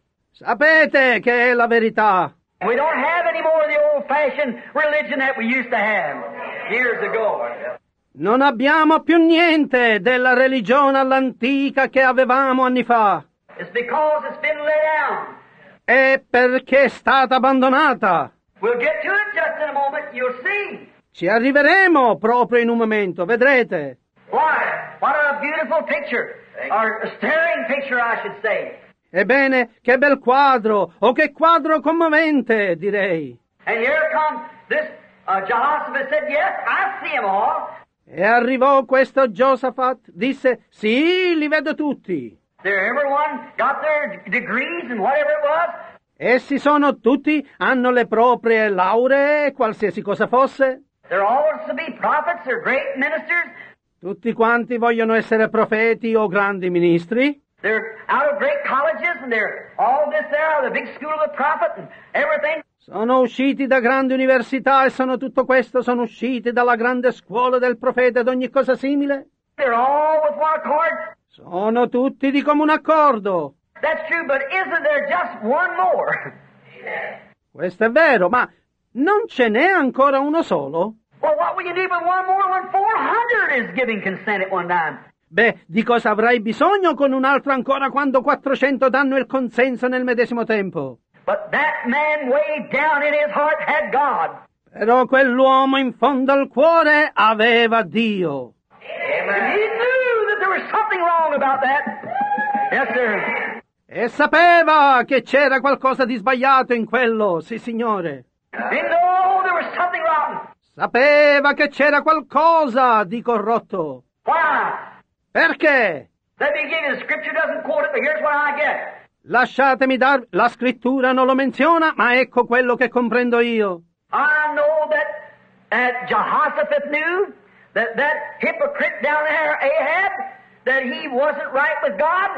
Sapete che è la verità. We don't have any more of the old-fashioned religion that we used to have years ago. Non abbiamo più niente della religione all'antica che avevamo anni fa. It's because it's been let down. È perché è stata abbandonata. We'll get to it just in a moment, you'll see. Ci arriveremo proprio in un momento, vedrete. Why? What a beautiful picture. Or a staring picture, I should say. Ebbene, che bel quadro, o che quadro commovente, direi. And here comes this uh, Jehoshaphat said, yes, I see them all. E arrivò questo Giosafat, disse, sì, li vedo tutti. They're everyone got their degrees and whatever it was. Essi sono tutti, hanno le proprie lauree, qualsiasi cosa fosse. They're all to be prophets or great ministers. Tutti quanti vogliono essere profeti o grandi ministri. They're out of great colleges and they're all this there out of the big school of the prophet and everything. Sono usciti da grandi università e sono tutto questo, sono usciti dalla grande scuola del profeta ed ogni cosa simile. They're all with one accord. Sono tutti di comune accordo. That's true, but isn't there just one more? Questo è vero, ma non ce n'è ancora uno solo? Well, what will you do with one more when four hundred is giving consent at one time? Beh, di cosa avrai bisogno con un altro ancora quando quattrocento danno il consenso nel medesimo tempo? But that man way down in his heart had God. Però quell'uomo in fondo al cuore aveva Dio. Amen. He knew that there was something wrong about that. Yes, sir. E sapeva che c'era qualcosa di sbagliato in quello, sì signore. He knew there was something wrong. Sapeva che c'era qualcosa di corrotto. Why? Perché? Let me give you the scripture doesn't quote it, but here's what I get. Lasciatemi dar... La scrittura non lo menziona, ma ecco quello che comprendo io. I know that, that Jehoshaphat knew that that hypocrite down there, Ahab, that he wasn't right with God.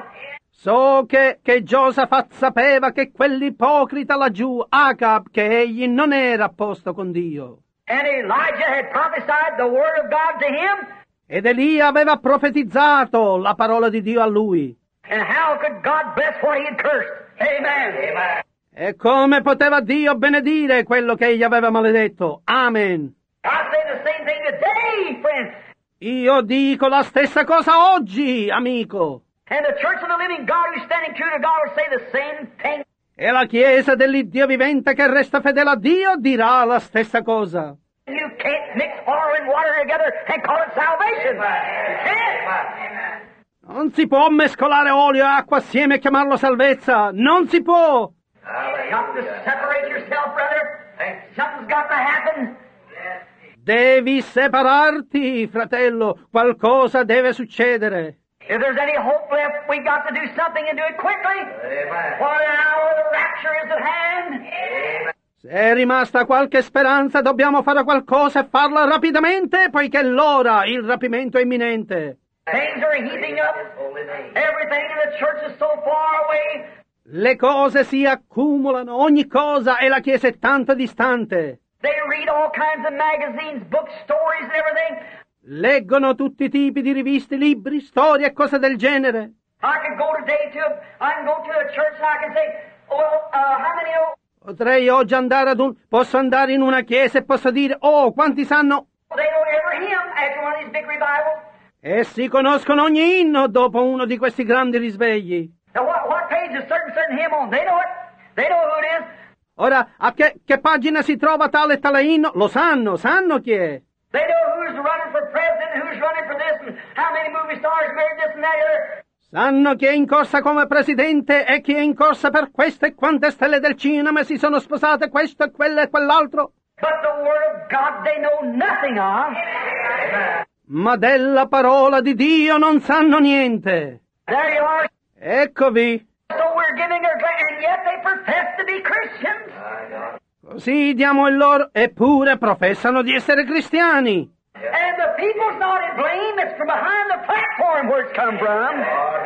So che, che Giosafat sapeva che quell'ipocrita laggiù, Acab, che egli non era a posto con Dio. And Elijah had prophesied the word of God to him. Ed Elia aveva profetizzato la parola di Dio a lui. And how could God bless what he had cursed? Amen. Amen. E come poteva Dio benedire quello che egli aveva maledetto? Amen. I say the same thing today, friends. Io dico la stessa cosa oggi, amico. And the church of the living God who's standing true to God will say the same thing. E la Chiesa dell'Iddio vivente che resta fedele a Dio dirà la stessa cosa. You can't mix oil and water together and call it salvation. You can't. Non si può mescolare olio e acqua assieme e chiamarlo salvezza. Non si può. You got to separate yourself, brother. Something's got to happen. Devi separarti, fratello, qualcosa deve succedere. If there's any hope left, we've got to do something and do it quickly. Amen. For the hour of the rapture is at hand. Amen. Se è rimasta qualche speranza, dobbiamo fare qualcosa e farla rapidamente, poiché l'ora, il rapimento è imminente. Things are heaping up. Everything in the church is so far away. Le cose si accumulano, ogni cosa, e la Chiesa è tanto distante. They read all kinds of magazines, books, stories and everything. Leggono tutti i tipi di riviste, libri, storie e cose del genere. I can go today to a, I can go to a church and I can say, well, uh, how many know? Potrei oggi andare ad un, posso andare in una chiesa e posso dire, oh, quanti sanno? They know every hymn after one of these big revivals. Essi conoscono ogni inno dopo uno di questi grandi risvegli. Now what, what page is certain, certain hymn on? They know it. They know who it is. Ora, a che, che pagina si trova tale e tale inno? Lo sanno, sanno chi è. They know who's running for president and who's running for this and how many movie stars married this and that other. Sanno chi è in corsa come presidente e chi è in corsa per questo e quante stelle del cinema si sono sposate, questo e quello e quell'altro. But the word of God they know nothing of. Ma della parola di Dio non sanno niente. There you are. Eccovi. So we're giving our and yet they profess to be Christians. Così diamo il loro, eppure professano di essere cristiani. And the people's not in blame, it's from behind the platform where it's come from.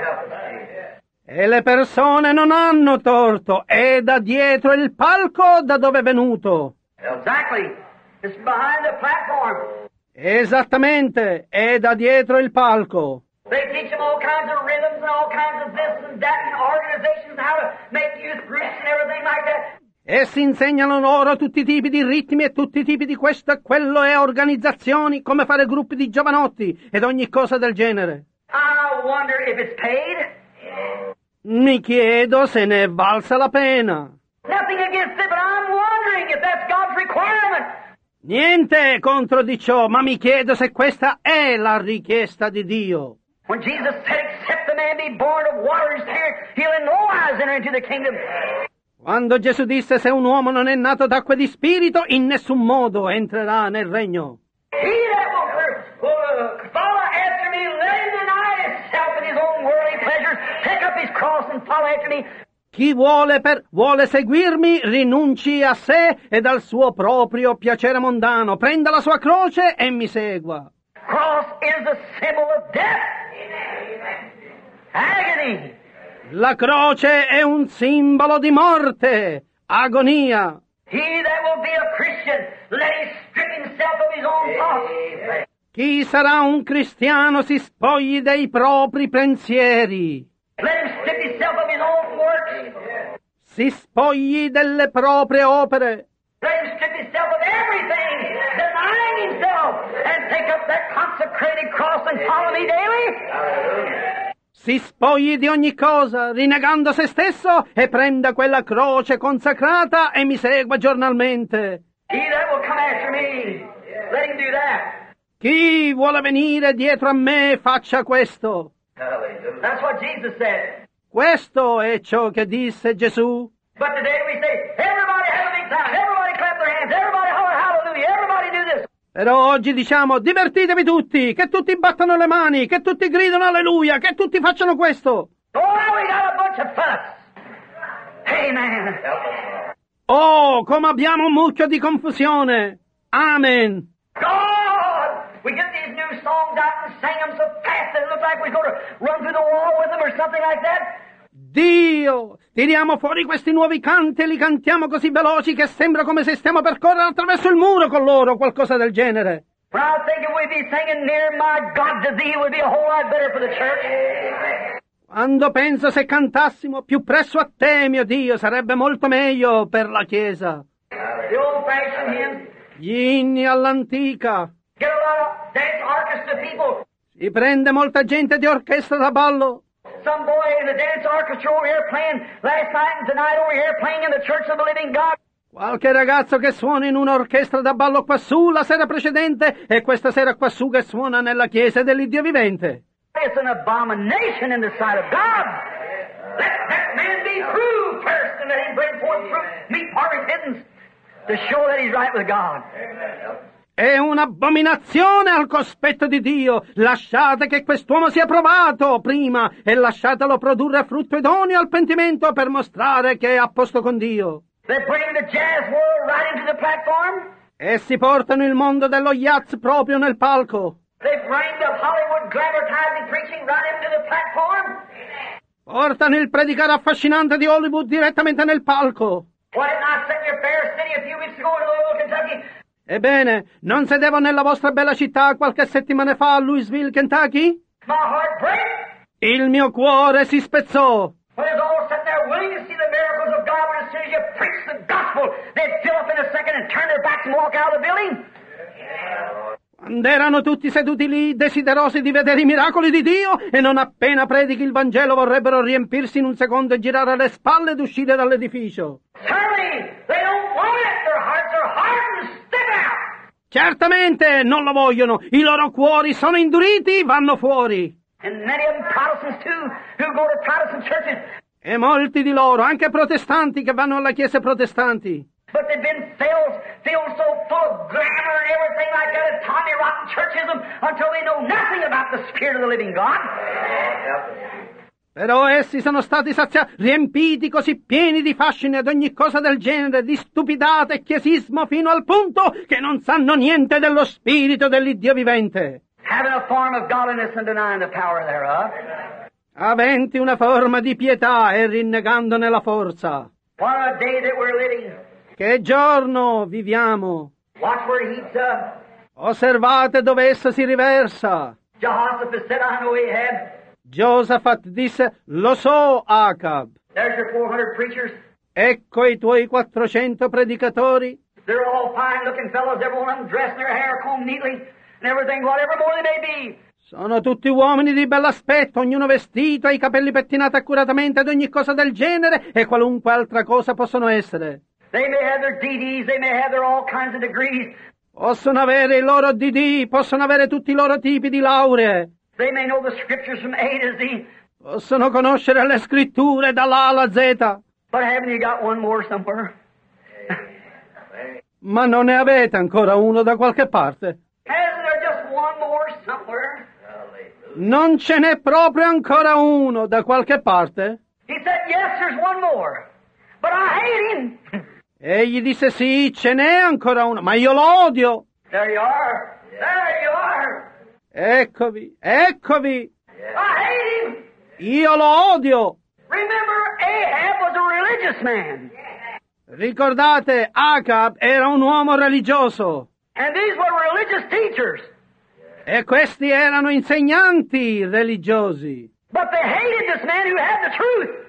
E le persone non hanno torto, è da dietro il palco da dove è venuto. Exactly. It's behind the platform. Esattamente, è da dietro il palco. They teach them all kinds of rhythms and all kinds of this and that and organizations, how to make youth groups and everything like that. Essi insegnano loro tutti i tipi di ritmi e tutti i tipi di questo e quello e organizzazioni, come fare gruppi di giovanotti ed ogni cosa del genere. I wonder if it's paid. Mi chiedo se ne è valsa la pena. Nothing against it, but I'm wondering if that's God's requirement. Niente contro di ciò, ma mi chiedo se questa è la richiesta di Dio. When Jesus said, except the man be born of water and spirit, he'll in no wise enter into the kingdom. Quando Gesù disse se un uomo non è nato d'acqua e di spirito, in nessun modo entrerà nel regno. He that will uh, follow after me, let him deny himself and his own worldly pleasures, take up his cross and follow after me. Chi vuole, per, vuole seguirmi, rinunci a sé ed al suo proprio piacere mondano, prenda la sua croce e mi segua. Cross is a symbol of death. Agony. La croce è un simbolo di morte, agonia. He that will be a Christian, let him strip himself of his own thoughts. Chi sarà un cristiano si spogli dei propri pensieri. Let him strip himself of his own works. Si spogli delle proprie opere. Let him strip himself of everything, denying himself, and take up that consecrated cross and follow me daily. Si spogli di ogni cosa, rinnegando se stesso, e prenda quella croce consacrata e mi segua giornalmente. He that will come after me, let him do that. Chi vuole venire dietro a me, faccia questo. That's what Jesus said. Questo è ciò che disse Gesù. But today we say, everybody have a big time, everybody clap their hands, everybody holler hallelujah, everybody do this. Però oggi diciamo, divertitevi tutti, che tutti battano le mani, che tutti gridano alleluia, che tutti facciano questo. Oh, we got a bunch of fuss. Amen. Oh, come abbiamo un mucchio di confusione. Amen. God! We get these new songs out and sing them so fast that it looks like we're going to run through the wall with them or something like that. Dio! Tiriamo fuori questi nuovi canti e li cantiamo così veloci che sembra come se stiamo per correre attraverso il muro con loro, qualcosa del genere. When I think if we'd be singing near my God to thee, it would be a whole lot better for the church. Quando penso se cantassimo più presso a te, mio Dio, sarebbe molto meglio per la Chiesa. The old-fashioned hymns. Gli inni all'antica. Get a lot of dance orchestra people. Si prende molta gente di orchestra da ballo. Some boy in the dance orchestra over here playing last night and tonight over here playing in the Church of the Living God. Qualche ragazzo che suona in un'orchestra da ballo quassù la sera precedente e questa sera quassù che suona nella chiesa dell'Iddio vivente. It's an abomination in the sight of God. Let that man be proved first and let him bring forth fruit, meet for repentance, to show that he's right with God. È un'abominazione al cospetto di Dio. Lasciate che quest'uomo sia provato prima e lasciatelo produrre frutto idoneo al pentimento per mostrare che è a posto con Dio. They bring the jazz world right into the platform. Essi portano il mondo dello jazz proprio nel palco. They bring the Hollywood glamorizing preaching right into the platform. Portano il predicare affascinante di Hollywood direttamente nel palco. Why didn't I sit in your fair city a few weeks ago in Louisville, Kentucky? Ebbene, non sedevo nella vostra bella città qualche settimana fa a Louisville, Kentucky? My heart breaks. Il mio cuore si spezzò. When it's all sitting there willing to see the miracles of God, but as soon as you preach the gospel, they'd fill up in a second and turn their backs and walk out of the building. Quando erano tutti seduti lì, desiderosi di vedere i miracoli di Dio, e non appena predichi il Vangelo vorrebbero riempirsi in un secondo e girare le spalle ed uscire dall'edificio. Certainly, they don't want it. Their hearts are hardened. Step out. Certamente non lo vogliono, i loro cuori sono induriti, vanno fuori. And many of them Protestants too, who go to Protestant churches. E molti di loro, anche protestanti, che vanno alle chiese protestanti. But they've been filled, filled so full of glamour and everything like that at Tommy Rotten churchism until they know nothing about the Spirit of the living God. Però essi sono stati saziati, riempiti così pieni di fascino ed ogni cosa del genere, di stupidate e chiesismo fino al punto che non sanno niente dello spirito dell'Iddio vivente. Having a form of godliness and denying the power thereof. Aventi una forma di pietà e rinnegandone la forza. What a day that we're living. Che giorno viviamo! Watch where it heats up. Osservate dove essa si riversa. Jehoshaphat said, I know Ahab. Giosafat disse, lo so, Acab. There's your four hundred preachers. Ecco i tuoi quattrocento predicatori. They're all fine-looking fellows, every one of them dressed, their hair combed neatly, and everything, whatever more they may be. Sono tutti uomini di bell'aspetto, ognuno vestito, ha i capelli pettinati accuratamente ed ogni cosa del genere, e qualunque altra cosa possono essere. They may have their D Ds, they may have their all kinds of degrees. Possono avere i loro D D, possono avere tutti i loro tipi di lauree. They may know the scriptures from A to Z. Possono conoscere le scritture dalla A alla Z. But haven't you got one more somewhere? Ma non ne avete ancora uno da qualche parte? Hasn't there just one more somewhere? Non ce n'è proprio ancora uno da qualche parte? He said, yes, there's one more. But I hate him. Egli disse sì, ce n'è ancora uno, ma io lo odio. There you are. There you are. Eccovi, eccovi. I hate him. Io lo odio. Remember, Ahab was a religious man. Ricordate, Acab era un uomo religioso. And these were religious teachers. E questi erano insegnanti religiosi. But they hated this man who had the truth.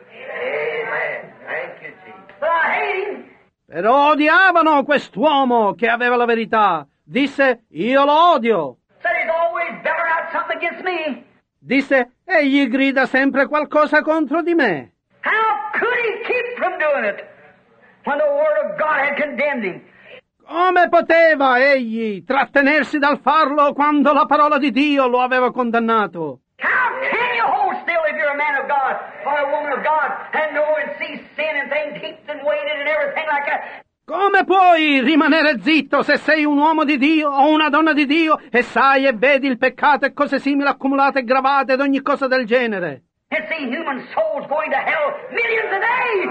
Amen. Thank you, Jesus. But I hate him. Però odiavano quest'uomo che aveva la verità. Disse, io lo odio. Said he's always bellowing out something against me. Disse, egli grida sempre qualcosa contro di me. How could he keep from doing it when the Word of God had condemned him? Come poteva egli trattenersi dal farlo quando la parola di Dio lo aveva condannato? How can you hold still if you're a man of God or a woman of God and know and see sin and things heaped and weighted and everything like that? Come puoi rimanere zitto se sei un uomo di Dio o una donna di Dio e sai e vedi il peccato e cose simili accumulate e gravate ed ogni cosa del genere? And see human souls going to hell millions a day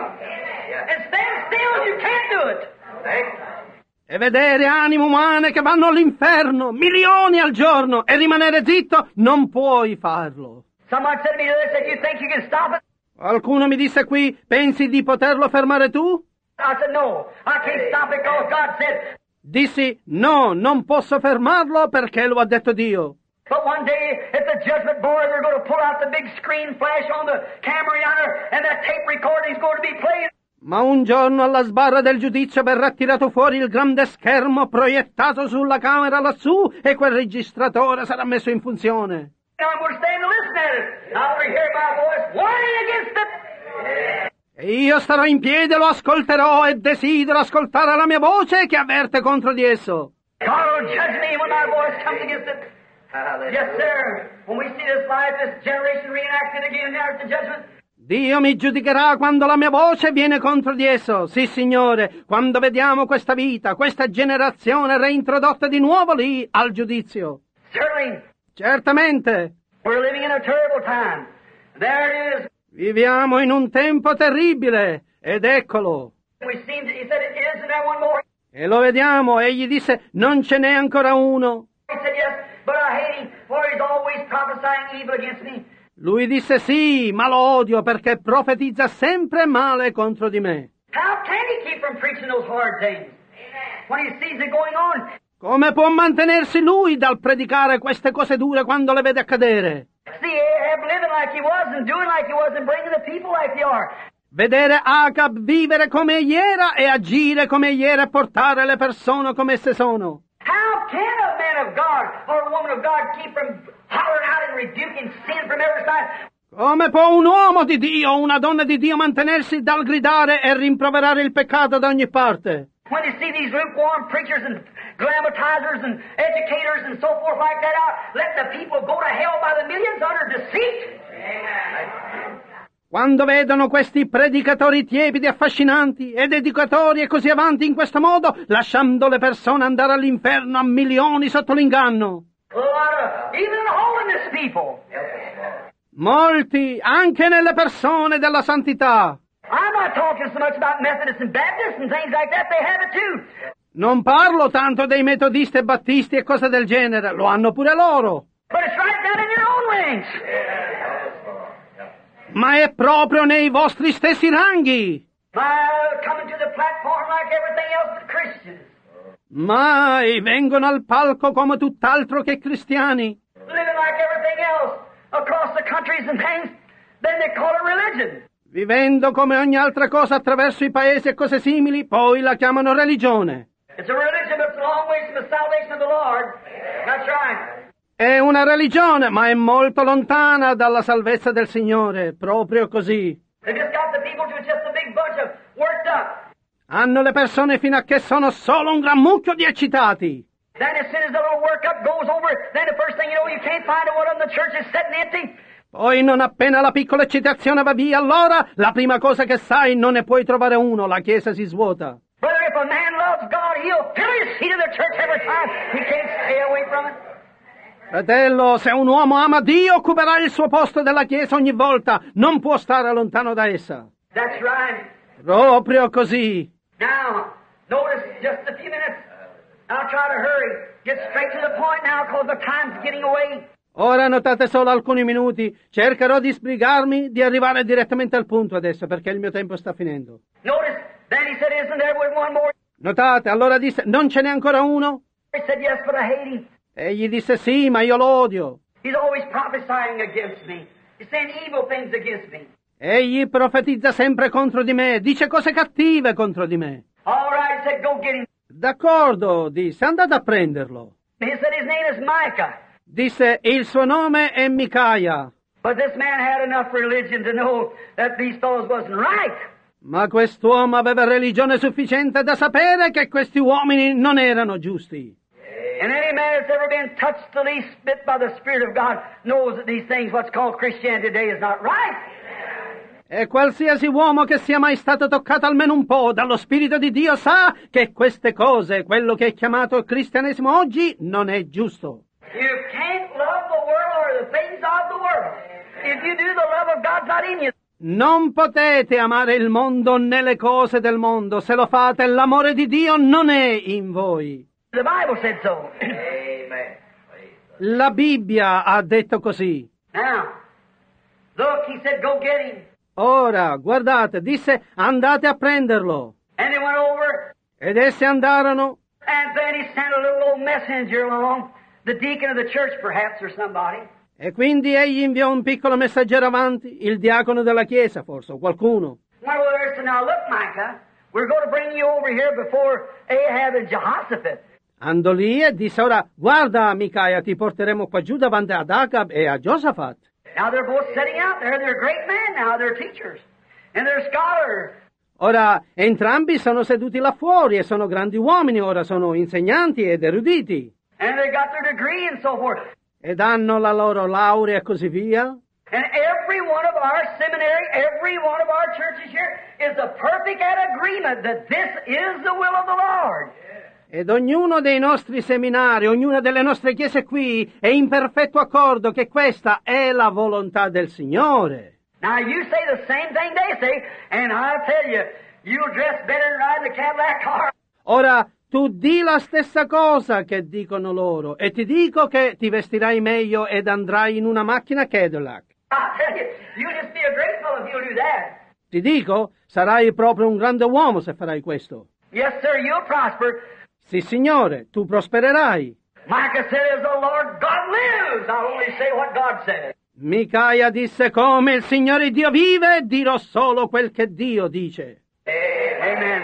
and stand still, you can't do it. E vedere anime umane che vanno all'inferno, milioni al giorno, e rimanere zitto, non puoi farlo. Someone said to me, they said, you think you can stop it? Qualcuno mi disse qui, pensi di poterlo fermare tu? I said, no, I can't stop it because God said. Dissi, no, non posso fermarlo perché lo ha detto Dio. But one day, at the judgment board, they're going to pull out the big screen flash on the camera yonder, and that tape recording is going to be played. Ma un giorno alla sbarra del giudizio verrà tirato fuori il grande schermo proiettato sulla camera lassù e quel registratore sarà messo in funzione. I'm going to stand and listen at it. I'll hear my voice warning against it. E io starò in piedi e lo ascolterò e desidero ascoltare la mia voce che avverte contro di esso. God will judge me when my voice comes against it. Yes, sir. When we see this life, this generation reenacted again there at the judgment. Dio mi giudicherà quando la mia voce viene contro di esso. Sì, Signore, quando vediamo questa vita, questa generazione reintrodotta di nuovo lì al giudizio. Certainly, Certamente. we're living in a terrible time. There it is. Viviamo in un tempo terribile. Ed eccolo. We seem to, he said, isn't there one more? E lo vediamo. Egli disse, non ce n'è ancora uno. He said, yes, but I hate him, for he's always prophesying evil against me. Lui disse sì, ma lo odio perché profetizza sempre male contro di me. How can he keep from preaching those hard things? When he sees it going on. Come può mantenersi lui dal predicare queste cose dure quando le vede accadere? See Ahab living like he was and doing like he was and bringing the people like they are. Vedere Acab vivere come egli era e agire come egli era e portare le persone come esse sono. How can a man of God or a woman of God keep from hollering out and rebuking sin from every side? Come può un uomo di Dio o una donna di Dio mantenersi dal gridare e rimproverare il peccato da ogni parte? When they see these lukewarm preachers and glamorizers and educators and so forth like that out, let the people go to hell by the millions under deceit. Amen. Quando vedono questi predicatori tiepidi, affascinanti ed educatori e così avanti in questo modo, lasciando le persone andare all'inferno a milioni sotto l'inganno. A lot of, even holiness people. Molti, anche nelle persone della santità. I'm not talking so much about Methodists and Baptists and things like that. They have it too. Non parlo tanto dei metodisti e battisti e cose del genere, lo hanno pure loro. But it's right down in your own ranks. Ma è proprio nei vostri stessi ranghi. My coming to the platform like everything else but Christians. Mai vengono al palco come tutt'altro che cristiani. Living like everything else across the countries and things. Then they call it religion. Vivendo come ogni altra cosa attraverso i paesi e cose simili, poi la chiamano religione. It's a religion that's a long ways from the salvation of the Lord. That's right. È una religione, ma è molto lontana dalla salvezza del Signore, proprio così. They just got the people to just a big bunch of worked up. Hanno le persone fino a che sono solo un gran mucchio di eccitati. Then as soon as the little work up goes over, then the first thing you know, you can't find one of them. The church is sitting empty. Poi non appena la piccola eccitazione va via, allora la prima cosa che sai non ne puoi trovare uno, la chiesa si svuota. Brother, if a man loves God, he'll fill his seat in the church every time. He can't stay away from it. Fratello, se un uomo ama Dio, occuperà il suo posto della chiesa ogni volta, non può stare lontano da essa. That's right. Proprio così. Now, notice just a few minutes. I'll try to hurry. Get straight to the point now because the time's getting away. Ora notate solo alcuni minuti, cercherò di sbrigarmi di arrivare direttamente al punto adesso perché il mio tempo sta finendo. Notice, then he said, isn't there one more? Notate, allora disse, non ce n'è ancora uno? He said, yes, but I hate him. Egli disse sì, ma io lo odio. He's always prophesying against me. He's saying evil things against me. Egli profetizza sempre contro di me, dice cose cattive contro di me. All right, he said, go get him. D'accordo, disse, andate a prenderlo. He said his name is Micah. Disse, il suo nome è Micaia. But this man had enough religion to know that these fellows wasn't right. Ma quest'uomo aveva religione sufficiente da sapere che questi uomini non erano giusti. And any man that's ever been touched the least bit by the Spirit of God knows that these things, what's called Christianity today, is not right. E qualsiasi uomo che sia mai stato toccato almeno un po' dallo Spirito di Dio sa che queste cose, quello che è chiamato il cristianesimo oggi, non è giusto. You can't love the world or the things of the world. If you do, the love of God's not in you. Non potete amare il mondo né le cose del mondo. Se lo fate, l'amore di Dio non è in voi. The Bible said so. Amen. La Bibbia ha detto così. Now, look, he said, go get him. Ora, guardate, disse, andate a prenderlo. And they went over, Ed essi andarono, and then he sent a little old messenger along, the deacon of the church perhaps, or somebody. e quindi egli inviò un piccolo messaggero avanti, il diacono della chiesa, forse, o qualcuno. Went over there and said, now look, Micah, we're going to bring you over here before Ahab and Jehoshaphat. Andò lì e disse, ora, guarda, Micaia, ti porteremo qua giù davanti ad Acab e a Giosafat. Now they're both sitting out there. They're great men now. They're teachers. And they're scholars. Ora, entrambi sono seduti là fuori e sono grandi uomini, ora sono insegnanti ed eruditi. And they got their degree and so forth. Ed hanno la loro laurea e così via. And every one of our seminary, every one of our churches here is a perfect at agreement that this is the will of the Lord. Ed ognuno dei nostri seminari, ognuna delle nostre chiese qui è in perfetto accordo che questa è la volontà del Signore. Now you say the same thing they say, and I'll tell you, you'll dress better than riding the Cadillac car. Ora, tu di la stessa cosa che dicono loro, e ti dico che ti vestirai meglio ed andrai in una macchina Cadillac. I'll tell you, you'll just be a great fellow if you'll do that. Ti dico, sarai proprio un grande uomo se farai questo. Yes, sir, you'll prosper. Sì, Signore, tu prospererai. Micah said, as the Lord God lives, I'll only say what God says. Micaia disse, come il Signore Dio vive, dirò solo quel che Dio dice. Amen.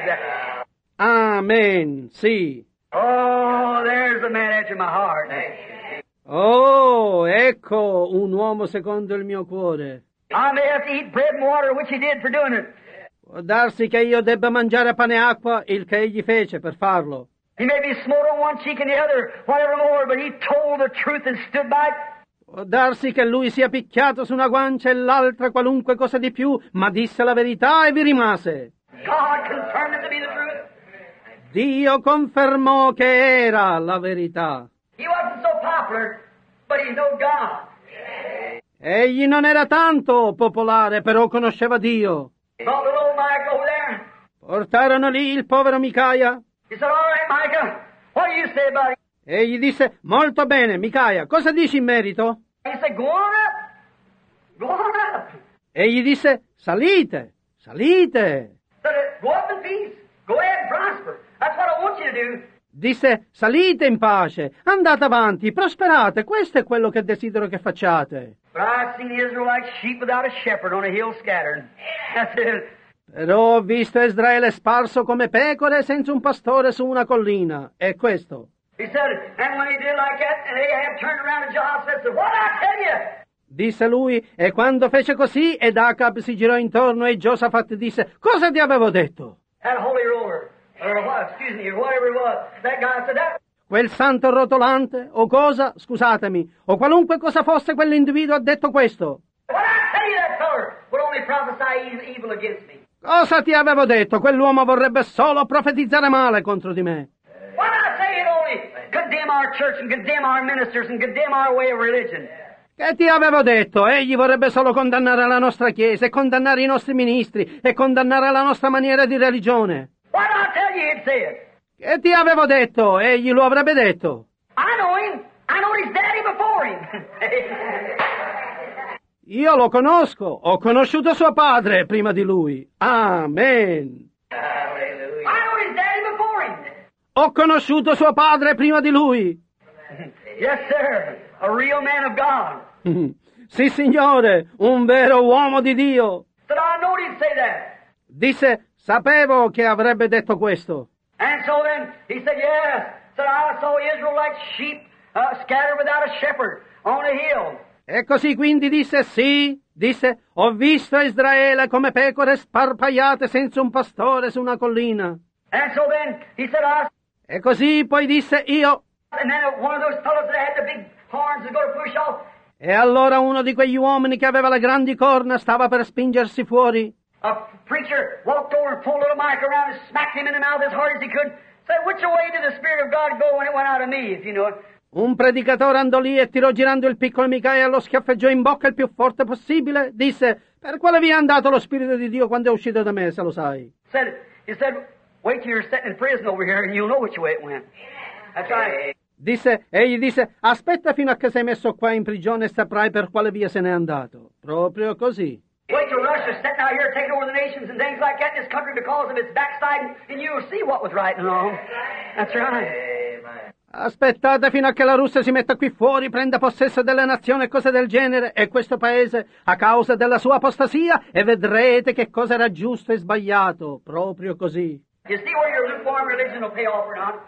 Amen, sì. Oh, there's a man after my heart. Oh, ecco un uomo secondo il mio cuore. I may have to eat bread and water, which he did for doing it. Può darsi che io debba mangiare pane e acqua, il che egli fece per farlo. He may be smote on one cheek and the other, whatever more, but he told the truth and stood by it. Può darsi che lui sia picchiato su una guancia e l'altra qualunque cosa di più, ma disse la verità e vi rimase. God confirmed it to be the truth. Dio confermò che era la verità. He wasn't so popular, but he knew God. Egli non era tanto popolare, però conosceva Dio. Brought little Micah over there. Portarono lì il povero Micaia. He said, all right, Micah, what do you say about it? Egli disse, molto bene, Micaia, cosa dici in merito? He said, go on up. Go on up. Egli disse, salite, salite. Said, go up in peace. Go ahead and prosper. That's what I want you to do. Disse, salite in pace, andate avanti, prosperate, questo è quello che desidero che facciate. But I've seen Israel like sheep without a shepherd on a hill scattered. That's it. Però ho visto Israele sparso come pecore senza un pastore su una collina. È questo. He said, and when he did like that, and Ahab turned around to Jehoshaphat and said, what did I tell you? Disse lui, e quando fece così, ed Acab si girò intorno e Giosafat disse, cosa ti avevo detto? That holy roller, or what, excuse me, or whatever it was, that guy said that. Quel santo rotolante, o cosa, scusatemi, o qualunque cosa fosse quell'individuo ha detto questo. What did I tell you, that feller would only prophesy evil against me. Cosa ti avevo detto? Quell'uomo vorrebbe solo profetizzare male contro di me. What did I say? It only condemn our church and condemn our ministers and condemn our way of religion. Che ti avevo detto? Egli vorrebbe solo condannare la nostra Chiesa e condannare i nostri ministri e condannare la nostra maniera di religione. What did I tell you he'd say it? Che ti avevo detto? Egli lo avrebbe detto. I know him. I know his daddy before him. Io lo conosco, ho conosciuto suo padre prima di lui. Amen. Hallelujah. I know his daddy before him. Ho conosciuto suo padre prima di lui. Yes, sir. A real man of God. Sì, signore, un vero uomo di Dio. Said, I know he'd say that. Disse, sapevo che avrebbe detto questo. And so then he said, yes. Said, I saw Israel like sheep uh, scattered without a shepherd on a hill. E così quindi disse, sì, disse, ho visto Israele come pecore sparpagliate senza un pastore su una collina. And so then he said, I... E così poi disse, io. And then one of those fellows that had the big horns was going to push off. E allora uno di quegli uomini che aveva le grandi corna stava per spingersi fuori. A preacher walked over and pulled little Mike around and smacked him in the mouth as hard as he could. Said, which way did the Spirit of God go when it went out of me, if you know it? Un predicatore andò lì e tirò girando il piccolo Micaia e lo schiaffeggiò in bocca il più forte possibile. Disse, per quale via è andato lo Spirito di Dio quando è uscito da me, se lo sai? Said, he said, wait till you're sitting in prison over here and you'll know which way it went. That's right. Disse, egli disse, aspetta fino a che sei messo qua in prigione e saprai per quale via se n'è andato. Proprio così. Wait till Russia's sitting out here taking over the nations and things like that in this country because of its backsliding, and you'll see what was right and wrong. That's right. Aspettate fino a che la Russia si metta qui fuori, prenda possesso delle nazioni e cose del genere, e questo paese, a causa della sua apostasia, e vedrete che cosa era giusto e sbagliato. Proprio così. You see where your lukewarm religion will pay off or not?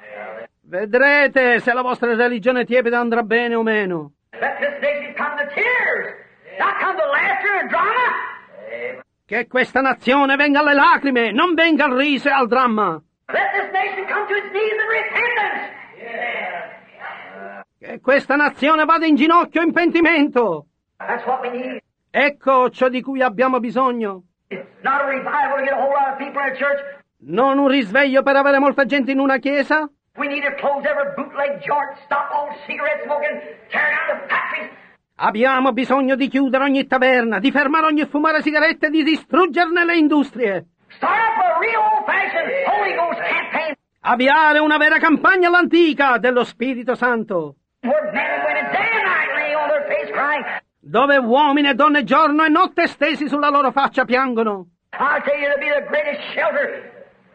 Vedrete se la vostra religione tiepida andrà bene o meno. Let this nation come to tears, not come to laughter and drama. Che questa nazione venga alle lacrime, non venga al riso e al dramma. Let this nation come to its knees in repentance. Che questa nazione vada in ginocchio in pentimento. That's what we need. Ecco ciò di cui abbiamo bisogno. It's not a revival to get a whole lot of people in a church. Non un risveglio per avere molta gente in una chiesa. We need to close every bootleg joint, stop all cigarette smoking, tear down the factories. Abbiamo bisogno di chiudere ogni taverna, di fermare ogni fumare sigarette, di distruggerne le industrie. Start up a real old-fashioned Holy Ghost campaign. Avviare una vera campagna all'antica dello Spirito Santo. Where men and women day and night laying on their face crying. Dove uomini e donne giorno e notte stesi sulla loro faccia piangono. I'll tell you, it'll be the greatest shelter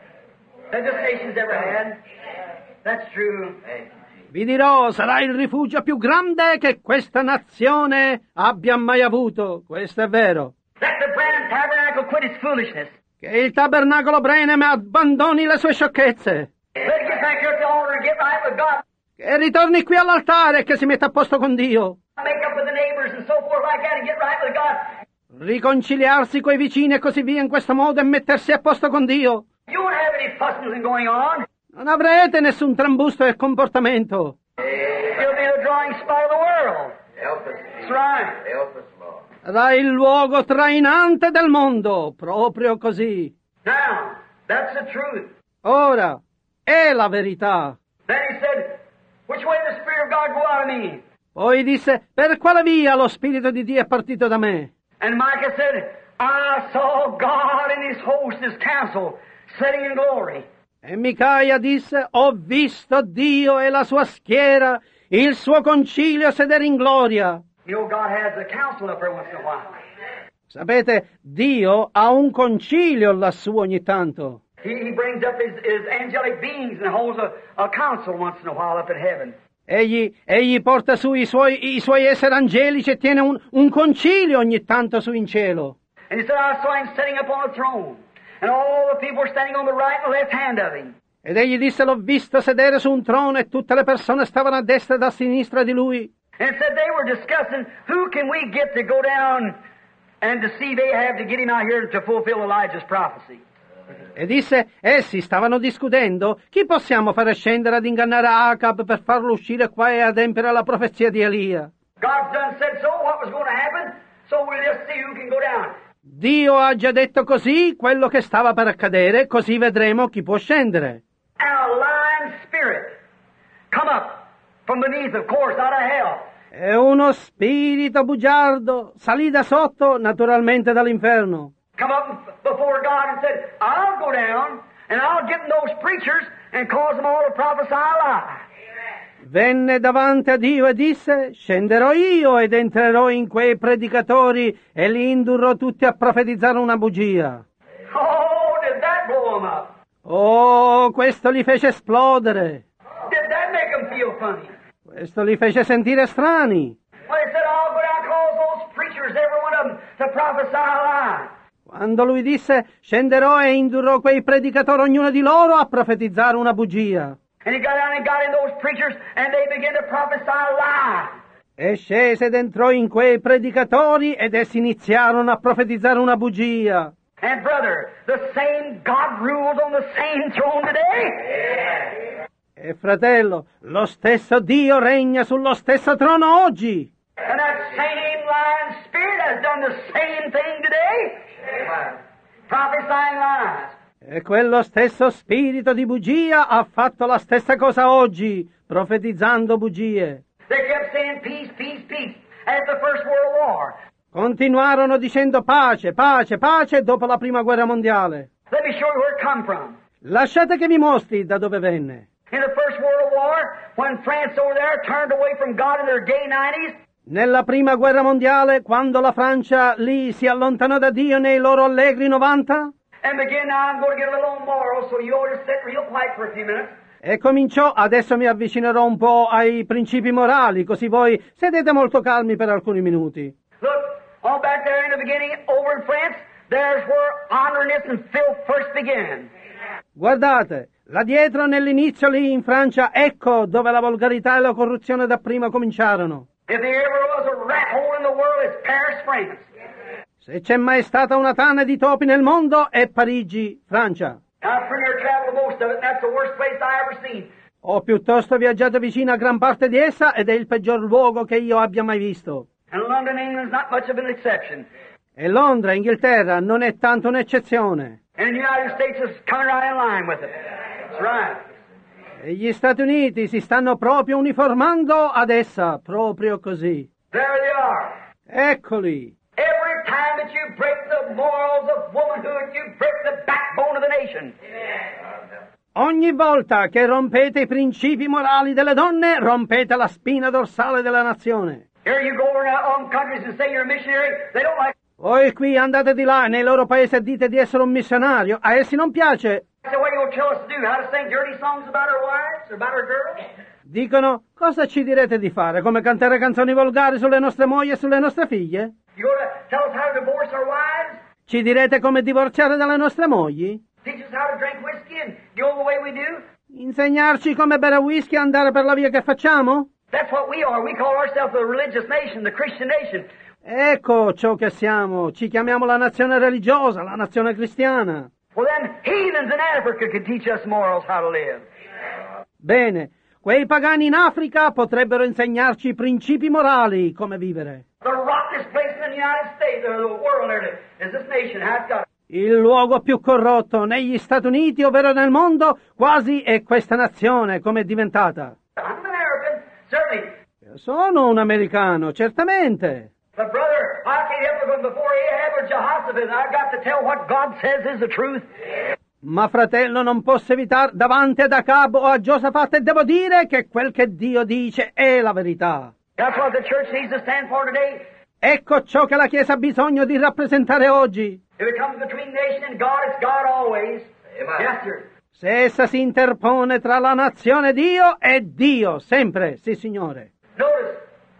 that this nation's ever had. That's true. Vi dirò, sarà il rifugio più grande che questa nazione abbia mai avuto. Questo è vero. Let the Branham Tabernacle quit its foolishness. Che il tabernacolo Branham abbandoni le sue sciocchezze. Let it get back here at the altar and get right with God. Che ritorni qui all'altare e che si metta a posto con Dio. Make up with the neighbors and so forth like that and get right with God. Riconciliarsi coi vicini e così via in questo modo e mettersi a posto con Dio. You won't have any fussing going on. Non avrete nessun trambusto del comportamento. You'll be the drawing spot of the world. Help us. That's right. Help us, Lord. Sarà il luogo trainante del mondo, proprio così. Now, that's the truth. Ora, è la verità. Then he said, which way did the Spirit of God go out of me? Poi disse, per quale via lo Spirito di Dio è partito da me? And Micah said, I saw God and his host, his council, sitting in glory. E Micaia disse, ho visto Dio e la sua schiera, il suo concilio sedere in gloria. You know, God has a council up there once in a while. Sapete, Dio ha un concilio lassù ogni tanto. He, he brings up his, his angelic beings and holds a, a council once in a while up in heaven. Egli, egli porta su i suoi, i suoi esseri angelici e tiene un, un concilio ogni tanto su in cielo. And he said, I saw him sitting upon a throne, and all the people were standing on the right and left hand of him. Ed egli disse, l'ho visto sedere su un trono e tutte le persone stavano a destra e a sinistra di lui. And it said they were discussing, who can we get to go down and deceive Ahab to get him out here to fulfill Elijah's prophecy? E disse, essi stavano discutendo, chi possiamo fare scendere ad ingannare Acab per farlo uscire qua e adempiere la profezia di Elia? God's done said so, what was going to happen, so we'll just see who can go down. Dio ha già detto così quello che stava per accadere, così vedremo chi può scendere. And a lying spirit come up from beneath, of course, out of hell. E uno spirito bugiardo salì da sotto, naturalmente dall'inferno. Come up before God and said, I'll go down and I'll get those preachers and cause them all to prophesy a lie. Venne davanti a Dio e disse, scenderò io ed entrerò in quei predicatori e li indurrò tutti a profetizzare una bugia. Oh, did that blow them up? Oh, questo li fece esplodere. Did that make them feel funny? Questo li fece sentire strani. Well, he said, I'll go down and cause those preachers, every one of them, to prophesy a lie. Quando lui disse, scenderò e indurrò quei predicatori, ognuno di loro, a profetizzare una bugia. And he got down and got in those preachers, and they began to prophesy a lie. E scese ed entrò in quei predicatori ed essi iniziarono a profetizzare una bugia. And brother, the same God rules on the same throne today. E fratello, lo stesso Dio regna sullo stesso trono oggi. And that same lying spirit has done the same thing today. Prophesying lies. E quello stesso spirito di bugia ha fatto la stessa cosa oggi, profetizzando bugie. They kept saying peace, peace, peace at the First World War. Continuarono dicendo pace, pace, pace dopo la prima guerra mondiale. Let me show you where it come from. Lasciate che vi mostri da dove venne. In the First World War, when France over there turned away from God in their gay nineties, Nella prima guerra mondiale, quando la Francia lì si allontanò da Dio nei loro allegri novanta, and began, now I'm going to get a little moral, so you ought to sit real quiet for a few minutes. e cominciò, adesso mi avvicinerò un po' ai principi morali, così voi sedete molto calmi per alcuni minuti. Look, all back there in the beginning, over in France, there's where honoriness and filth first began. Guardate, là dietro nell'inizio lì in Francia, ecco dove la volgarità e la corruzione dapprima cominciarono. If there ever was a rat hole in the world, it's Paris, France. Se c'è mai stata una tana di topi nel mondo, è Parigi, Francia. I've pretty near traveled most of it, and that's the worst place I ever seen. Ho piuttosto viaggiato vicino a gran parte di essa ed è il peggior luogo che io abbia mai visto. And London, England's not much of an exception. E Londra, Inghilterra, non è tanto un'eccezione. And the United States is coming right in line with it. That's right. E gli Stati Uniti si stanno proprio uniformando ad essa, proprio così. There they are. Eccoli. Every time that you break the morals of womanhood, you break the backbone of the nation. Ogni volta che rompete i principi morali delle donne, rompete la spina dorsale della nazione. Here you go over in other countries and say you're a missionary, they don't like Voi qui andate di là nei loro paesi e dite di essere un missionario, a essi non piace. So what are you going to tell us to do? How to sing dirty songs about our wives or about our girls? Dicono, cosa ci direte di fare? Come cantare canzoni volgari sulle nostre mogli e sulle nostre figlie? You going to tell us how to divorce our wives? Ci direte come divorziare dalle nostre mogli? Teach us how to drink whiskey and go the way we do? Insegnarci come bere whisky e andare per la via che facciamo? That's what we are. We call ourselves a religious nation, the Christian nation. Ecco ciò che siamo. Ci chiamiamo la nazione religiosa, la nazione cristiana. Well, then heathens in Africa could teach us morals how to live. Bene, quei pagani in Africa potrebbero insegnarci i principi morali, come vivere. The rottenest place in the United States or the world is this nation. How it's got. Il luogo più corrotto negli Stati Uniti, ovvero nel mondo, quasi è questa nazione, come è diventata. I'm an American, certainly. Io sono un americano, certamente. But brother, I can't help it from before Ahab or Jehoshaphat. I've got to tell what God says is the truth. Ma fratello, non posso evitare davanti ad Acab o a Giosafat e devo dire che quel che Dio dice è la verità. That's what the church needs to stand for today. Ecco ciò che la Chiesa ha bisogno di rappresentare oggi. If it comes between nation and God, it's God always. Amen. Yes, sir. Se essa si interpone tra la nazione e Dio, è Dio, sempre, sì signore. Notice,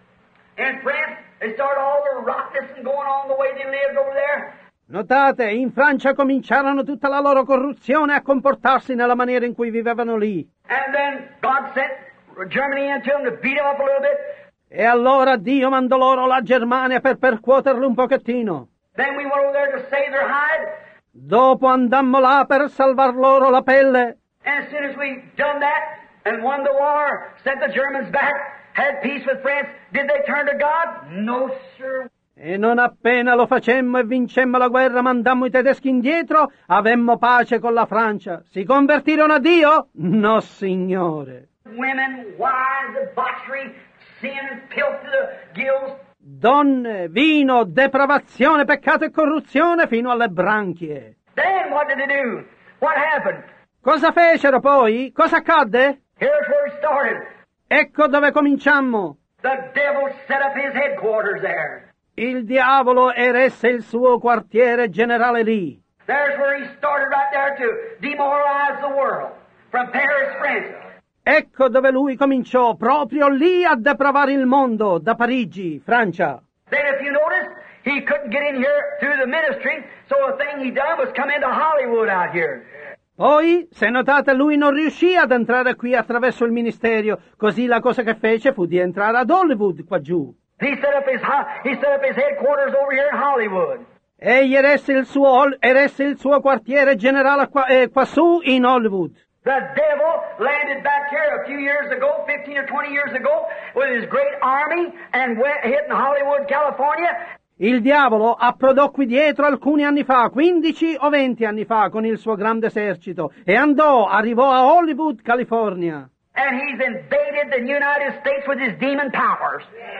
in France, they start all the rottenness and going on the way they lived over there. Notate, in Francia cominciarono tutta la loro corruzione a comportarsi nella maniera in cui vivevano lì. And then God sent Germany into them to beat them up a little bit. E allora Dio mandò loro la Germania per percuoterli un pochettino. Then we went over there to save their hide. Dopo andammo là per salvar loro la pelle. And as soon as we done that and won the war, sent the Germans back, had peace with France, did they turn to God? No, sir. E non appena lo facemmo e vincemmo la guerra, mandammo i tedeschi indietro, avemmo pace con la Francia. Si convertirono a Dio? No, signore. Women, wives, debauchery, sin and filth to the gills. Donne, vino, depravazione, peccato e corruzione fino alle branchie. Then what did they do? What happened? Cosa fecero poi? Cosa accadde? Here's where it started. Ecco dove cominciammo. The devil set up his headquarters there. Il diavolo eresse il suo quartiere generale lì. There's where he started right there to demoralize the world. From Paris, France. Ecco dove lui cominciò, proprio lì a depravare il mondo, da Parigi, Francia. Then if you notice, he couldn't get in here through the ministry, so the thing he done was come into Hollywood out here. Poi, se notate, lui non riuscì ad entrare qui attraverso il ministero, così la cosa che fece fu di entrare ad Hollywood qua giù. He set up his he set up his headquarters over here in Hollywood. Egli eresse il suo, eresse il suo quartiere generale qua, eh, quassù in Hollywood. The devil landed back here a few years ago, fifteen or twenty years ago, with his great army and went hit in Hollywood, California. Il diavolo approdò qui dietro alcuni anni fa, quindici o venti anni fa, con il suo grande esercito, e andò, arrivò a Hollywood, California. And he's invaded the United States with his demon powers.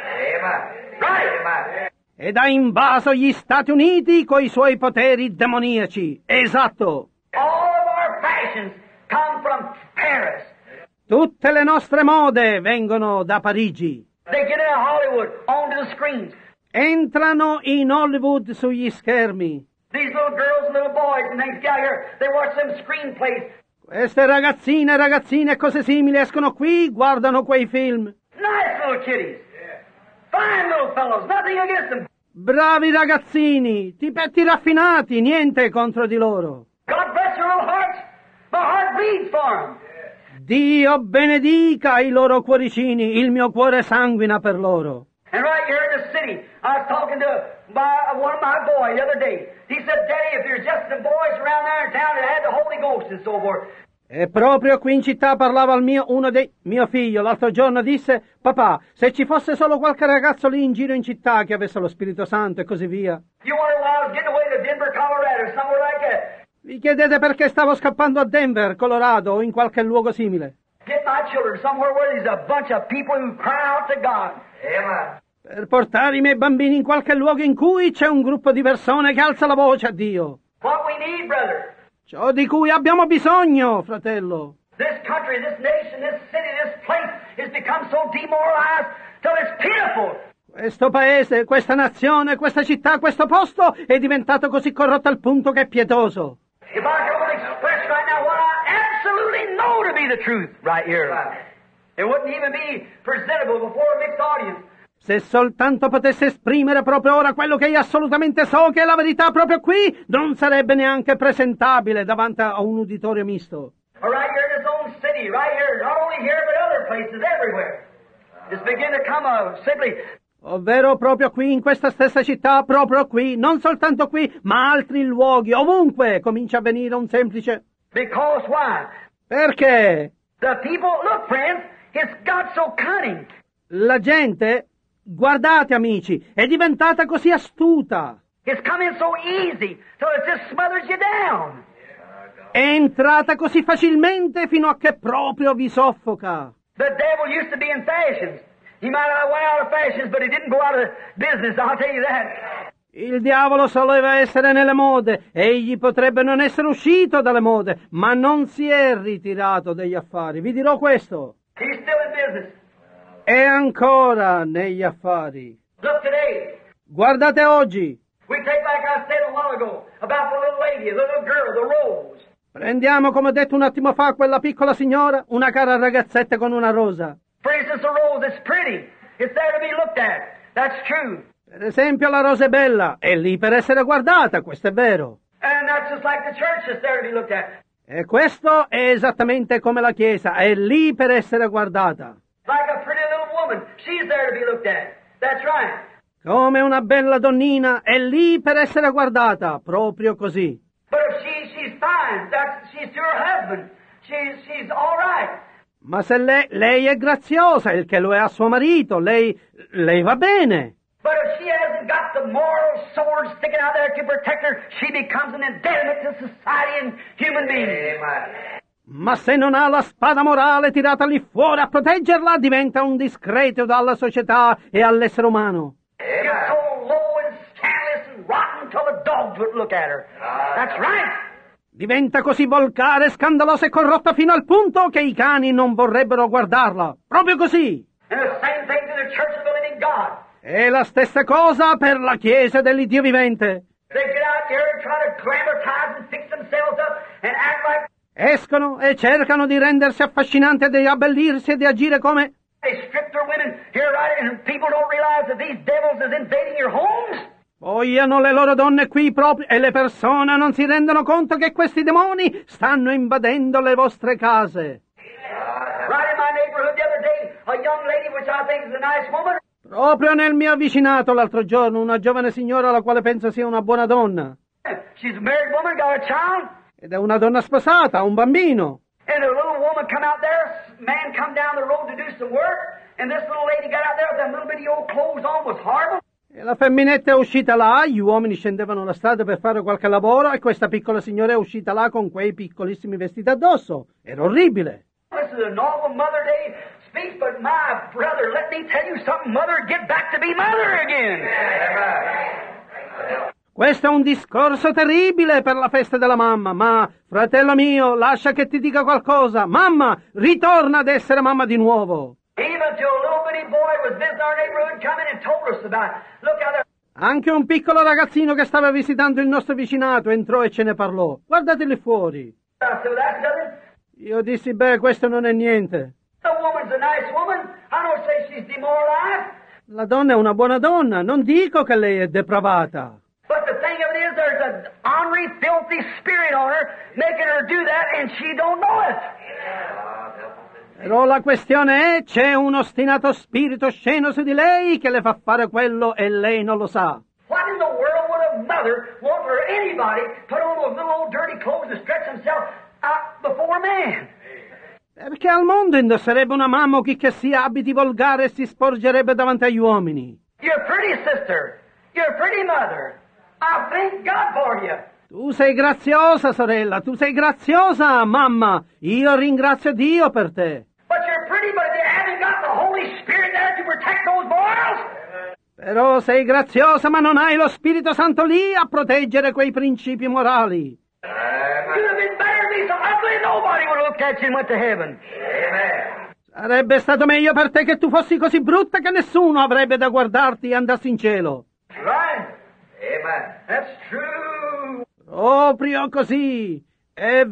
Amen. Right. Amen. Ed ha invaso gli Stati Uniti coi suoi poteri demoniaci. Esatto. All of our fashions come from Paris. Tutte le nostre mode vengono da Parigi. They get into Hollywood, onto the screens. Entrano in Hollywood sugli schermi. These little girls and little boys and things get out here, they watch them screenplays. Queste ragazzine, ragazzine e cose simili escono qui, guardano quei film. Nice little kiddies. Fine little fellows, nothing against them. Bravi ragazzini, tipetti raffinati, niente contro di loro. God bless your little hearts. My heart bleeds for them. Dio benedica i loro cuoricini, il mio cuore sanguina per loro. And right here in the city, I was talking to my, one of my boys the other day. He said, Daddy, if there's just some boys around there in town that had the Holy Ghost and so forth. E proprio qui in città parlava al mio, uno dei, mio figlio, l'altro giorno disse, papà, se ci fosse solo qualche ragazzo lì in giro in città che avesse lo Spirito Santo e così via. You wonder why I was getting away to Denver, Colorado, somewhere like that. Vi chiedete perché stavo scappando a Denver, Colorado, o in qualche luogo simile? Get my children somewhere where there's a bunch of people who cry out to God. Amen. Per portare i miei bambini in qualche luogo in cui c'è un gruppo di persone che alza la voce a Dio. What we need, brother. Ciò di cui abbiamo bisogno, fratello. This country, this nation, this city, this place has become so demoralized till it's pitiful. Questo paese, questa nazione, questa città, questo posto è diventato così corrotto al punto che è pietoso. If I could only express right now what I absolutely know to be the truth right here, it wouldn't even be presentable before a mixed audience. Se soltanto potesse esprimere proprio ora quello che io assolutamente so che è la verità proprio qui, non sarebbe neanche presentabile davanti a un uditorio misto. Right here in his own city, right here, not only here but other places, everywhere. It's beginning to come uh, simply... Ovvero proprio qui, in questa stessa città, proprio qui, non soltanto qui, ma altri luoghi, ovunque comincia a venire un semplice... Because why? Perché? The people, look friends, it's got so cunning. La gente... Guardate amici, è diventata così astuta. It's coming so easy, so it just smothers you down. È entrata così facilmente fino a che proprio vi soffoca. The devil used to be in fashions. He might have went out of fashions, but he didn't go out of business, I'll tell you that. Il diavolo soleva essere nelle mode, egli potrebbe non essere uscito dalle mode, ma non si è ritirato dagli affari. Vi dirò questo. He's still in business. È ancora negli affari. Look today. Guardate oggi. We take, like I said a while ago, about the little lady, the little girl, the rose. Prendiamo, come ho detto un attimo fa, quella piccola signora, una cara ragazzetta con una rosa. For instance, the rose is pretty. It's there to be looked at. That's true. Per esempio, la rosa è bella, è lì per essere guardata, questo è vero. And that's just like the church is there to be looked at. E questo è esattamente come la Chiesa, è lì per essere guardata. Like a pretty little woman, she's there to be looked at. That's right. Come una bella donnina, è lì per essere guardata, proprio così. But if she, she's fine, that's, she's to her husband. She's, she's all right. Ma se lei, lei è graziosa, il che lo è a suo marito, lei, lei va bene. But if she hasn't got the moral sword sticking out there to protect her, she becomes an impediment to society and human beings. Amen. Ma se non ha la spada morale tirata lì fuori a proteggerla, diventa un discredito alla società e all'essere umano. It's so low and scandalous and rotten till the dogs would look at her. That's right. Diventa così volgare, scandalosa e corrotta fino al punto che i cani non vorrebbero guardarla. Proprio così. And the same thing to the church of the living God. E la stessa cosa per la Chiesa dell'Iddio vivente. They get out there and try to glamorize and fix themselves up and act like Escono e cercano di rendersi affascinanti e di abbellirsi e di agire come... they strip their women here, right, and people don't realize that these devils is invading your homes. Vogliano le loro donne qui proprio e le persone non si rendono conto che questi demoni stanno invadendo le vostre case. Right in my neighborhood the other day, a young lady, which I think is a nice woman. Proprio nel mio vicinato l'altro giorno, una giovane signora la quale penso sia una buona donna. She's a married woman, got a child. Ed è una donna sposata, ha un bambino. And a little woman come out there, man come down the road to do some work, and this little lady got out there with them little bitty old clothes on, was horrible. E la femminetta è uscita là, gli uomini scendevano la strada per fare qualche lavoro e questa piccola signora è uscita là con quei piccolissimi vestiti addosso. Era orribile. This is a novel Mother Day speech, but my brother, let me tell you something, mother, get back to be mother again. Questo è un discorso terribile per la festa della mamma, ma, fratello mio, lascia che ti dica qualcosa. Mamma, ritorna ad essere mamma di nuovo. Even to a little bitty boy was visiting our neighborhood coming and told us about it. Look out there. Anche un piccolo ragazzino che stava visitando il nostro vicinato entrò e ce ne parlò. Guardateli fuori. Uh, so that's nothing. Io dissi, beh, questo non è niente. The woman's a nice woman. I don't say she's demoralized. La donna è una buona donna, non dico che lei è depravata. But the thing of it is, there's an ornery, filthy spirit on her, making her do that, and she don't know it. Però la questione è, c'è un ostinato spirito sceno su di lei che le fa fare quello e lei non lo sa. What in the world would a mother want for anybody put on those little old dirty clothes and stretch themselves out before man. Perché al mondo indosserebbe una mamma o chi che sia abiti volgare e si sporgerebbe davanti agli uomini. You're a pretty sister. You're a pretty mother. I thank God for you. Tu sei graziosa, sorella, tu sei graziosa, mamma. Io ringrazio Dio per te. But you're pretty, but if you haven't got the Holy Spirit there to protect those morals, Però sei graziosa, ma non hai lo Spirito Santo lì a proteggere quei principi morali. you'd have been better to be so ugly nobody would have looked at you and went to heaven. Amen. Sarebbe stato meglio per te che tu fossi così brutta che nessuno avrebbe da guardarti e andassi in cielo. Right? Amen. That's true. Proprio così. È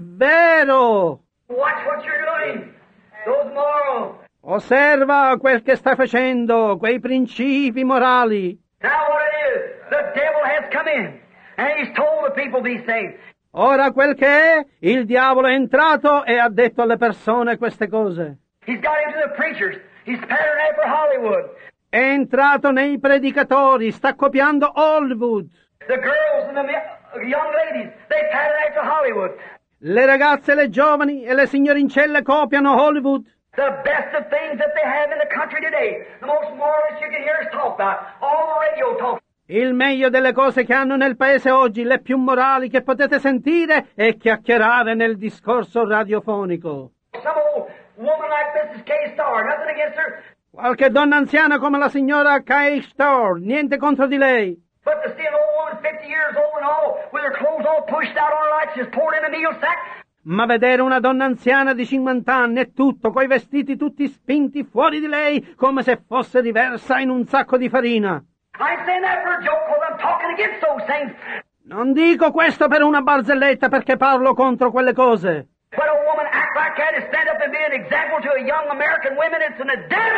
vero. Watch what you're doing. Those morals. Osserva quel che stai facendo, quei principi morali. Now what it is, the devil has come in, and he's told the people these things. Ora quel che è, il diavolo è entrato e ha detto alle persone queste cose. He's got into the preachers. He's patterned after Hollywood. È entrato nei predicatori, sta copiando Hollywood. The girls and the mi- young ladies, they pattern after Hollywood. Le ragazze, le giovani e le signorincelle copiano Hollywood. The best of things that they have in the country today, the most morals you can hear us talk about, all the radio talk. Il meglio delle cose che hanno nel paese oggi, le più morali che potete sentire e chiacchierare nel discorso radiofonico. Some old woman like Missus K. Starr, nothing against her, Qualche donna anziana come la signora Kay Starr, niente contro di lei. but to see an old woman fifty years old and all, with her clothes all pushed out on her like she's poured in a meal sack, Ma vedere una donna anziana di cinquanta anni e tutto, coi vestiti tutti spinti fuori di lei, come se fosse riversa in un sacco di farina. I ain't saying that for a joke, because I'm talking against those things. Non dico questo per una barzelletta perché parlo contro quelle cose. When a woman act like that and stand up and be an example to a young American women, it's an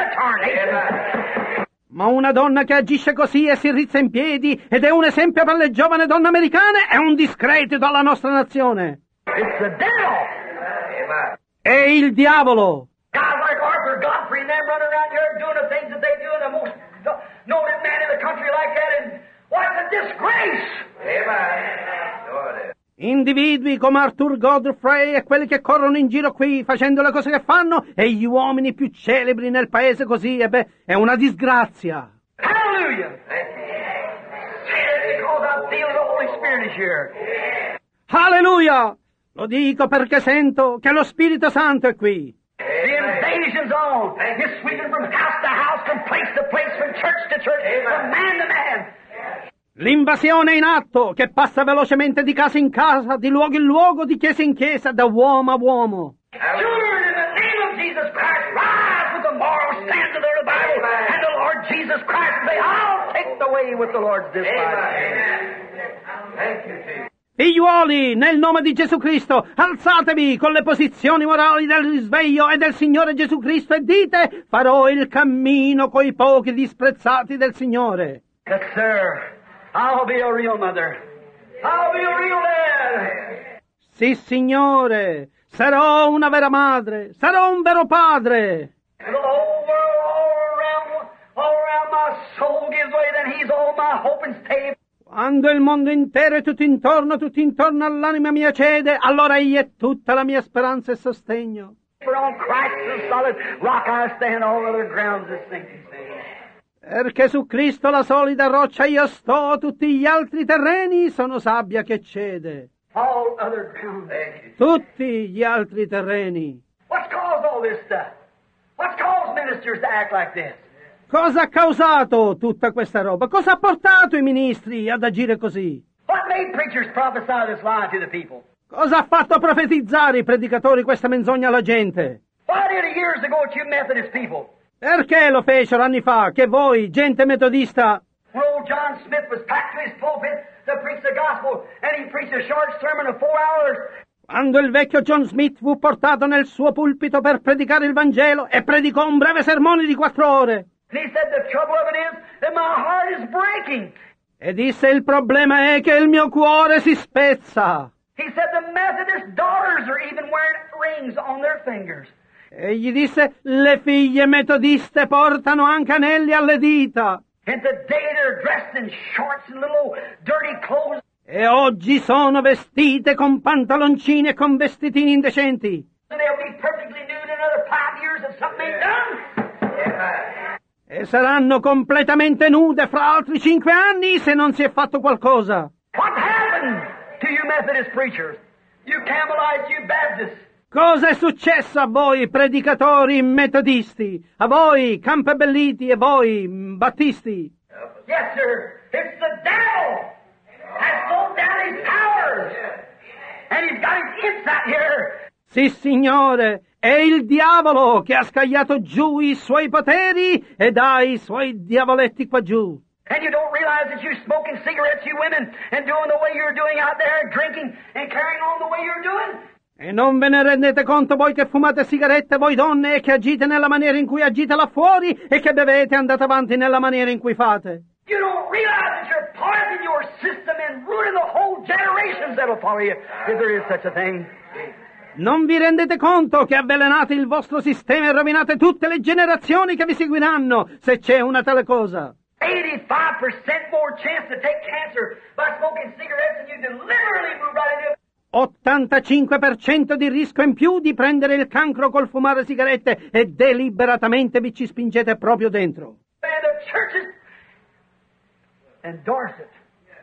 damnatory. Ma una donna che agisce così e si rizza in piedi ed è un esempio per le giovani donne americane è un discredito alla nostra nazione. It's the devil. È il diavolo. Guys like Arthur Godfrey and them running around here doing the things that they do, and the most noted man in the country like that, and what's a disgrace? Amen. Individui come Arthur Godfrey e quelli che corrono in giro qui facendo le cose che fanno e gli uomini più celebri nel paese così, e beh, è una disgrazia. Hallelujah. Because I feel the Holy Spirit is here. Alleluia! Lo dico perché sento che lo Spirito Santo è qui. The invasion's on. It's sweeping from house to house, from place to place, from church to church, from man to man. L'invasione è in atto, che passa velocemente di casa in casa, di luogo in luogo, di chiesa in chiesa, da uomo a uomo. Children, in the name of Jesus Christ, rise with the moral standard of the Bible, and the Lord Jesus Christ say, I'll take the way with the Lord's this Thank you, Jesus. Figliuoli, nel nome di Gesù Cristo, alzatevi con le posizioni morali del risveglio e del Signore Gesù Cristo e dite, farò il cammino coi pochi disprezzati del Signore. Yes, sir. I'll be a real mother. I'll be a real dad. Sì, Signore, sarò una vera madre, sarò un vero padre. And the whole world all around, all around my soul gives way, then he's all my hope and stay. Quando il mondo intero e tutto intorno, tutto intorno all'anima mia cede, allora egli è tutta la mia speranza e sostegno. For on Christ the solid rock I stand, all other grounds is sinking sand. Perché su Cristo la solida roccia io sto, tutti gli altri terreni sono sabbia che cede. All other grounds. Tutti gli altri terreni. What's caused all this stuff? What's caused ministers to act like this? Cosa ha causato tutta questa roba? Cosa ha portato i ministri ad agire così? What made preachers prophesy this lie to the people? Cosa ha fatto profetizzare i predicatori questa menzogna alla gente? Why did it years ago at you Methodist people? Perché lo fecero anni fa che voi, gente metodista, When old John Smith was packed to his pulpit to preach the gospel, and he preached a short sermon of four hours, quando il vecchio John Smith fu portato nel suo pulpito per predicare il Vangelo e predicò un breve sermone di quattro ore. and he said, the trouble of it is that my heart is breaking. E disse il problema è che il mio cuore si spezza. He said the Methodist daughters are even wearing rings on their fingers. E gli disse, le figlie metodiste portano anche anelli alle dita. And today they're dressed in shorts and little dirty clothes. E oggi sono vestite con pantaloncini e con vestitini indecenti. And they'll be perfectly nude in another five years if something ain't done. E saranno completamente nude fra altri cinque anni se non si è fatto qualcosa. What happened to you Methodist preachers? You Campbellites, you Baptists? Cosa è successo a voi predicatori metodisti, a voi campebelliti e voi battisti? Yes, sir. It's the devil has sold down his powers. And he's got his imps out here. Sì, signore, è il diavolo che ha scagliato giù i suoi poteri ed ha i suoi diavoletti qua giù. And you don't realize that you're smoking cigarettes, you women, and doing the way you're doing out there, and drinking and carrying on the way you're doing? E non ve ne rendete conto voi che fumate sigarette, voi donne, e che agite nella maniera in cui agite là fuori, e che bevete e andate avanti nella maniera in cui fate. You don't realize that you're poisoning your system and ruining the whole generations that'll follow you, if there is such a thing. Non vi rendete conto che avvelenate il vostro sistema e rovinate tutte le generazioni che vi seguiranno, se c'è una tale cosa. eighty-five percent more chance to take cancer by smoking cigarettes than you deliberately move right into it. ottantacinque per cento di rischio in più di prendere il cancro col fumare sigarette e deliberatamente vi ci spingete proprio dentro. And the churches endorse it.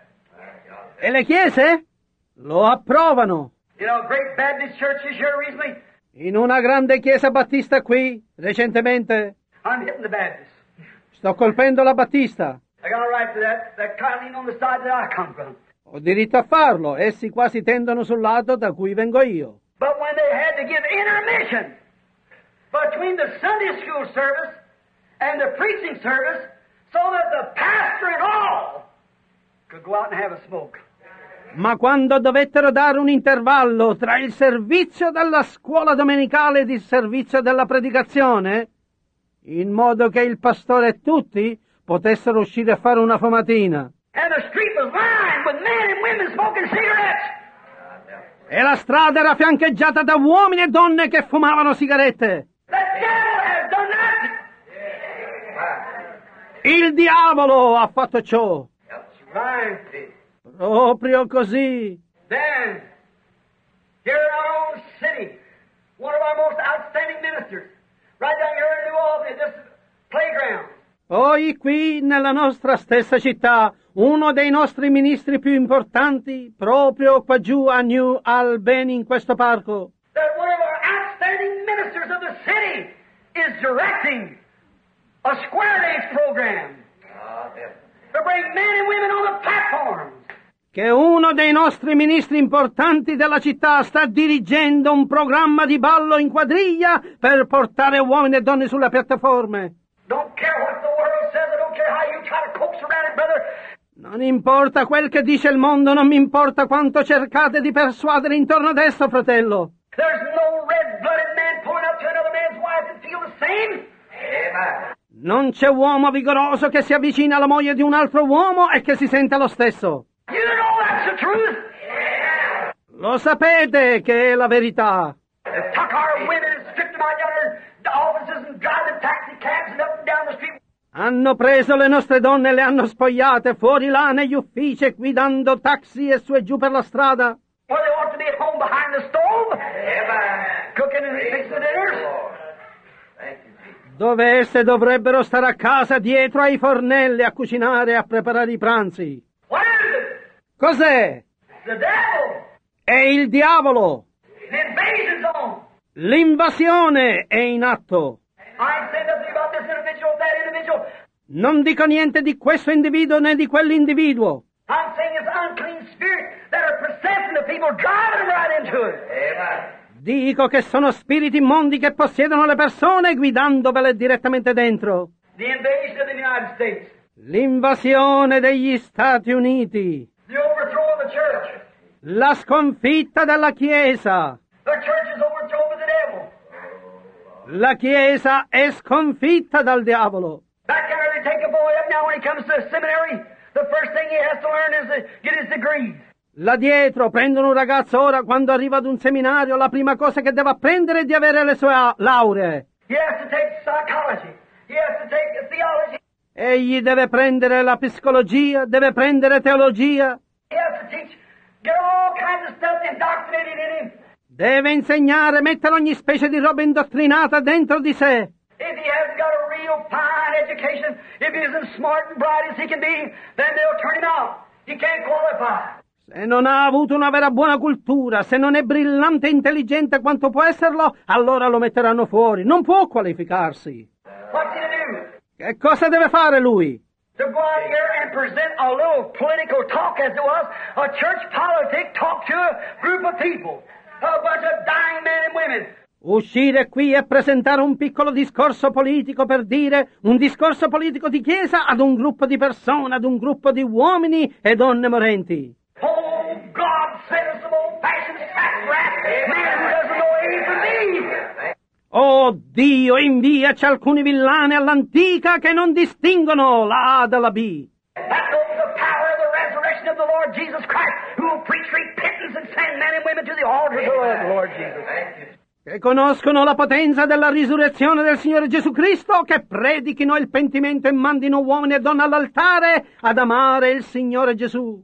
E le chiese lo approvano. You know, great Baptist churches here recently, In una grande chiesa battista qui, recentemente, I'm hitting the Baptists. sto colpendo la Battista. I got a right to that. That colony on the side that I come from. Ho diritto a farlo, essi quasi tendono sul lato da cui vengo io. But when they had to give intermission between the Sunday school service and the preaching service so that the pastor and all could go out and have a smoke. Ma quando dovettero dare un intervallo tra il servizio della scuola domenicale ed il servizio della predicazione, in modo che il pastore e tutti potessero uscire a fare una fumatina, And the street was lined with men and women smoking cigarettes. e la strada era fiancheggiata da uomini e donne che fumavano sigarette. The devil has done that. Il diavolo ha fatto ciò. Right. Proprio così. Then, here in our own city, one of our most outstanding ministers, right down here in New Albany, this playground. Poi qui nella nostra stessa città, uno dei nostri ministri più importanti, proprio qua giù a New Albany in questo parco, That one of our outstanding ministers of the city is directing a square dance program to bring men and women on the platforms. che uno dei nostri ministri importanti della città sta dirigendo un programma di ballo in quadriglia per portare uomini e donne sulle piattaforme. Don't care what the world says, I don't care how you try to coax around it, brother. Non importa quel che dice il mondo, non mi importa quanto cercate di persuadere intorno ad esso, fratello. There's no red-blooded man pulling up to another man's wife and feel the same. Amen. Non c'è uomo vigoroso che si avvicina alla moglie di un altro uomo e che si sente lo stesso. You know that's the truth. Lo sapete che è la verità. They tuck our women and strip them out down their offices and drive the taxi cabs and up and down the street. Hanno preso le nostre donne e le hanno spogliate fuori là negli uffici guidando taxi e su e giù per la strada. Where they ought to be at home behind the stove. Amen. Cooking and fixing the dinners. Dove esse dovrebbero stare a casa dietro ai fornelli a cucinare e a preparare i pranzi. What is it? Cos'è? The devil. È il diavolo. The invasion zone. L'invasione è in atto. I ain't saying nothing about this individual, that individual. Non dico niente di questo individuo né di quell'individuo. I'm saying it's unclean spirits that are possessing the people, driving them right into it. Amen. Dico che sono spiriti immondi che possiedono le persone guidandovele direttamente dentro. The invasion of the United States. L'invasione degli Stati Uniti. The overthrow of the church. La sconfitta della Chiesa. The church is overthrown by the devil. La Chiesa è sconfitta dal diavolo. Back there they take a boy up now when he comes to the seminary. The first thing he has to learn is to get his degrees. Là dietro prendono un ragazzo ora quando arriva ad un seminario, la prima cosa che deve apprendere è di avere le sue a- lauree. He has to take psychology. He has to take theology. Egli deve prendere la psicologia, deve prendere teologia, He has to teach, get all kinds of stuff indoctrinated in him. Deve insegnare, mettere ogni specie di roba indottrinata dentro di sé. If he hasn't got a real fine education, if he isn't smart and bright as he can be, then they'll turn him out. He can't qualify. Se non ha avuto una vera buona cultura, se non è brillante e intelligente quanto può esserlo, allora lo metteranno fuori. Non può qualificarsi. What's he to do? Che cosa deve fare lui? To go out here and present a little political talk as it was, a church politic talk to a group of people, a bunch of dying men and women. Uscire qui e presentare un piccolo discorso politico per dire un discorso politico di chiesa ad un gruppo di persone, ad un gruppo di uomini e donne morenti. Oh, God, send us some old-fashioned sack-rat man who doesn't know A from B. Oh Dio, inviaci alcuni villani all'antica che non distinguono la A dalla B. That knows the power of the resurrection of the Lord Jesus Christ, who will preach repentance and send men and women to the altar of the Lord Jesus. Che conoscono la potenza della risurrezione del Signore Gesù Cristo, che predichino il pentimento e mandino uomini e donne all'altare ad amare il Signore Gesù.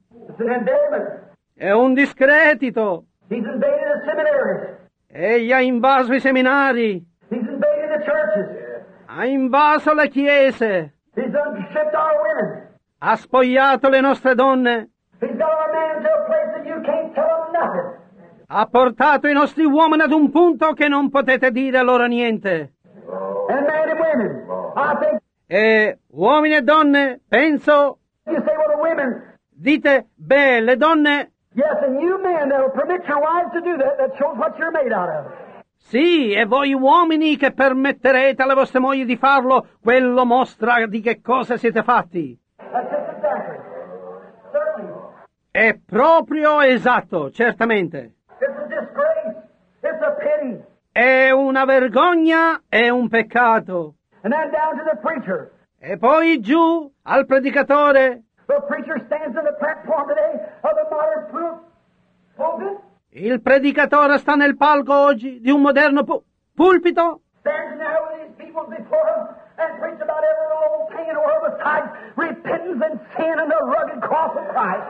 È un discredito. He's invaded the seminaries. Egli ha invaso i seminari. He's invaded the churches. Ha invaso le chiese. He's unstripped our women. Ha spogliato le nostre donne. He's got our men to a place that you can't tell them nothing. Ha portato i nostri uomini ad un punto che non potete dire loro niente. And men and women, I think. E uomini e donne, penso. You say, well, the women. Dite, beh, le donne. Yes, and you men that will permit your wives to do that, that shows what you're made out of. Sì, e voi uomini che permetterete alle vostre mogli di farlo, quello mostra di che cosa siete fatti. That's just exactly. Certainly. È proprio esatto, certamente. It's a disgrace. It's a pity. È una vergogna, è un peccato. And then down to the preacher. E poi giù al predicatore. The preacher stands in the platform today of the modern pul- pulpit. Il predicatore sta nel palco oggi di un moderno pu- pulpito. Stands there with these people before him and preach about every little old thing in the world besides repentance and sin and the rugged cross of Christ.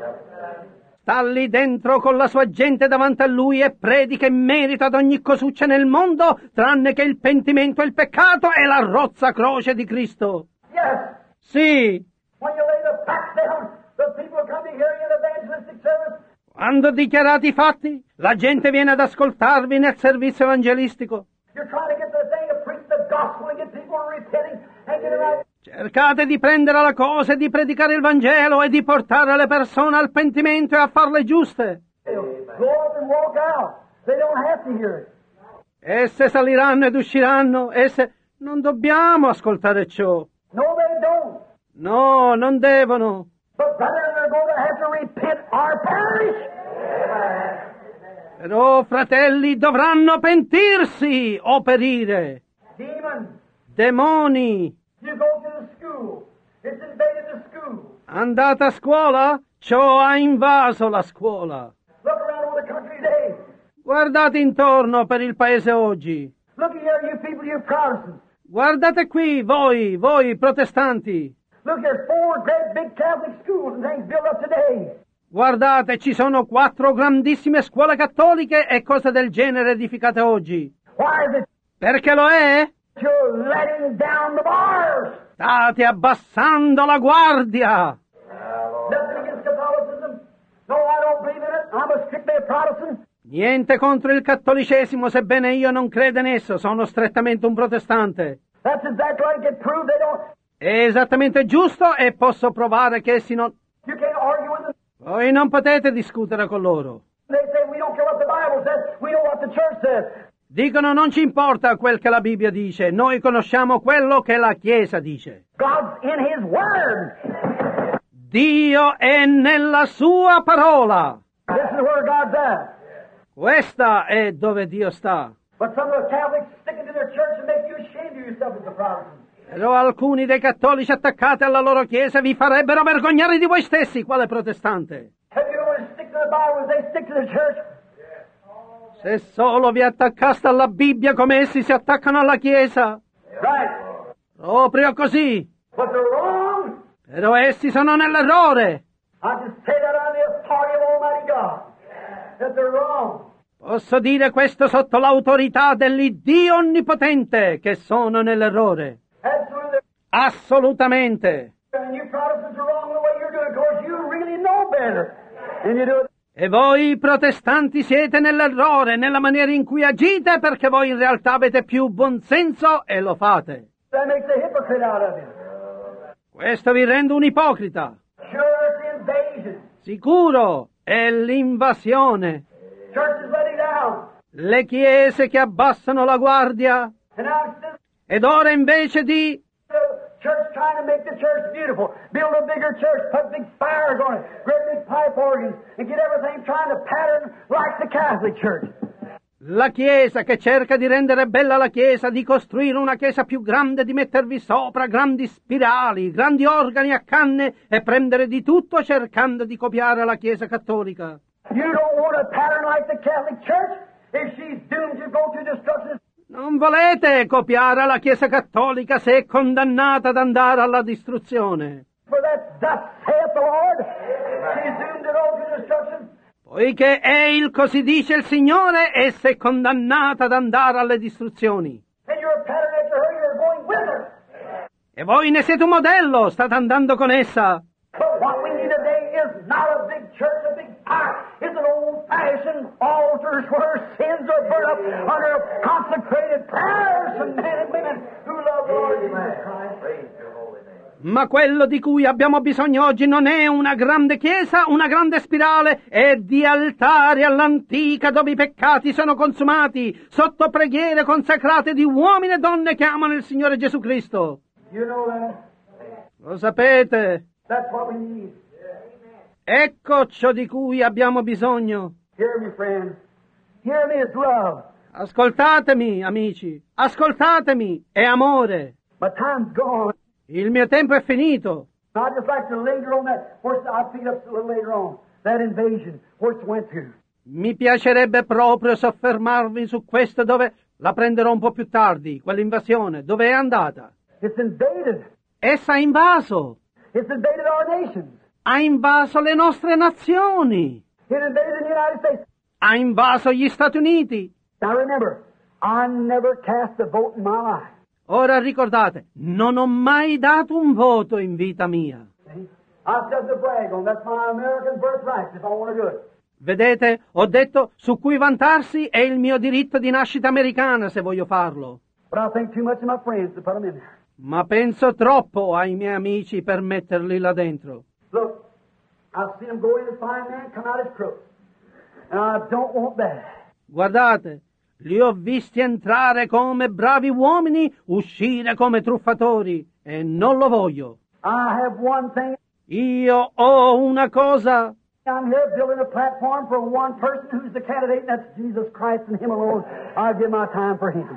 Sta lì dentro con la sua gente davanti a lui e predica in merito ad ogni cosuccia nel mondo, tranne che il pentimento e il peccato e la rozza croce di Cristo. Yes. Sì. When you lay the facts down, the people come to hear you in evangelistic service. Quando dichiarate i fatti, la gente viene ad ascoltarvi nel servizio evangelistico. You're trying to get the thing to preach the gospel and get people repenting and get it right. Cercate di prendere la cosa e di predicare il Vangelo e di portare le persone al pentimento e a farle giuste. Go up and walk out. They don't have to hear it. Esse saliranno ed usciranno, esse... Non dobbiamo ascoltare ciò. No, they don't. No, non devono. But brother, they're going to have to repent or perish. Però, fratelli, dovranno pentirsi o perire. Demons. Demoni. You go to the school. It's invaded the school. Andate a scuola? Ciò ha invaso la scuola. Look around over the country today. Guardate intorno per il paese oggi. Look here, you people, you Protestants. Guardate qui, voi, voi protestanti. Look, there's four great big Catholic schools and things built up today. Guardate, ci sono quattro grandissime scuole cattoliche e cose del genere edificate oggi. Why is it Perché lo è? you're letting down the bars? State abbassando la guardia. Nothing against Catholicism. No, I don't believe in it. I'm a strictly a Protestant. Niente contro il cattolicesimo, sebbene io non creda in esso, sono strettamente un protestante. That's exactly right. Get proved they don't. È esattamente giusto e posso provare che essi non... You can't argue with them. Voi non potete discutere con loro. They say we don't care what the Bible says. We know what the church says. Dicono non ci importa quel che la Bibbia dice, noi conosciamo quello che la Chiesa dice. God's in His Word. Dio è nella sua parola. This is where God's at. Questa è dove Dio sta. But some of the Catholics stick it to their church and make you ashamed of yourself as a Protestant. Però alcuni dei cattolici attaccati alla loro Chiesa vi farebbero vergognare di voi stessi, quale protestante. Have you ever stick to the Bible as they stick to the church? Se solo vi attaccaste alla Bibbia come essi si attaccano alla Chiesa. Right. Proprio così. But they're wrong. Però essi sono nell'errore. I just say that on the that they're wrong. Posso dire questo sotto l'autorità dell'Iddio Onnipotente, che sono nell'errore. Absolutely. Assolutamente. And you Protestants are wrong the way you're doing it, because you really know better. And you do it. E voi protestanti siete nell'errore, nella maniera in cui agite, perché voi in realtà avete più buonsenso e lo fate. That makes a hypocrite out of you. Questo vi rende un ipocrita. Sure, it's invasion. Sicuro, è l'invasione. Churches letting down. Le chiese che abbassano la guardia. And now instead Ed ora invece di... the church trying to make the church beautiful, build a bigger church, put big spires on it, great big pipe organs, and get everything trying to pattern like the Catholic Church. La Chiesa che cerca di rendere bella la Chiesa, di costruire una Chiesa più grande, di mettervi sopra grandi spirali, grandi organi a canne e prendere di tutto cercando di copiare la Chiesa cattolica. You don't want a pattern like the Catholic Church if she's doomed to go to destruction. Non volete copiare la Chiesa cattolica se è condannata ad andare alla distruzione, For that, thus saith the Lord, she's doomed to go to destruction. poiché è il così dice il Signore, essa è condannata ad andare alle distruzioni. And you're a pattern after her, you're going with her. E voi ne siete un modello, state andando con essa. But what we need today is not a big church, a big fire. It's an old-fashioned altars where sins are burnt up under consecrated prayers from men and women who love the Lord Jesus Christ. Praise your holy name. Ma quello di cui abbiamo bisogno oggi non è una grande chiesa, una grande spirale, è di altari all'antica dove i peccati sono consumati, sotto preghiere consacrate di uomini e donne che amano il Signore Gesù Cristo. You know that? Lo sapete? That's what we need. Ecco ciò di cui abbiamo bisogno. Hear me, friend. Hear me, it's love. Ascoltatemi, amici, ascoltatemi, è amore. My time's gone. Il mio tempo è finito. I'd just like to linger on that. First, I'll pick it up a little later on. That invasion, where it went to. Mi piacerebbe proprio soffermarvi su questo dove la prenderò un po' più tardi, quell'invasione, dove è andata. It's invaded. Essa ha invaso, It's invaded our nations. ha invaso le nostre nazioni, It invaded the United States. ha invaso gli Stati Uniti. Now remember, I never cast a vote in my life. Ora ricordate, non ho mai dato un voto in vita mia. See? I've said to brag on. That's my American birthright if I want to do it. Vedete, ho detto su cui vantarsi è il mio diritto di nascita americana se voglio farlo. But I think too much of my friends to put them in there. Ma penso troppo ai miei amici per metterli là dentro. Look, I've seen them go in as fine men, come out as crooks. And I don't want that. Guardate, li ho visti entrare come bravi uomini, uscire come truffatori, e non lo voglio. I have one thing. Io ho una cosa, I'm here building a platform for one person who's the candidate, and that's Jesus Christ and Him alone. I'll give my time for Him.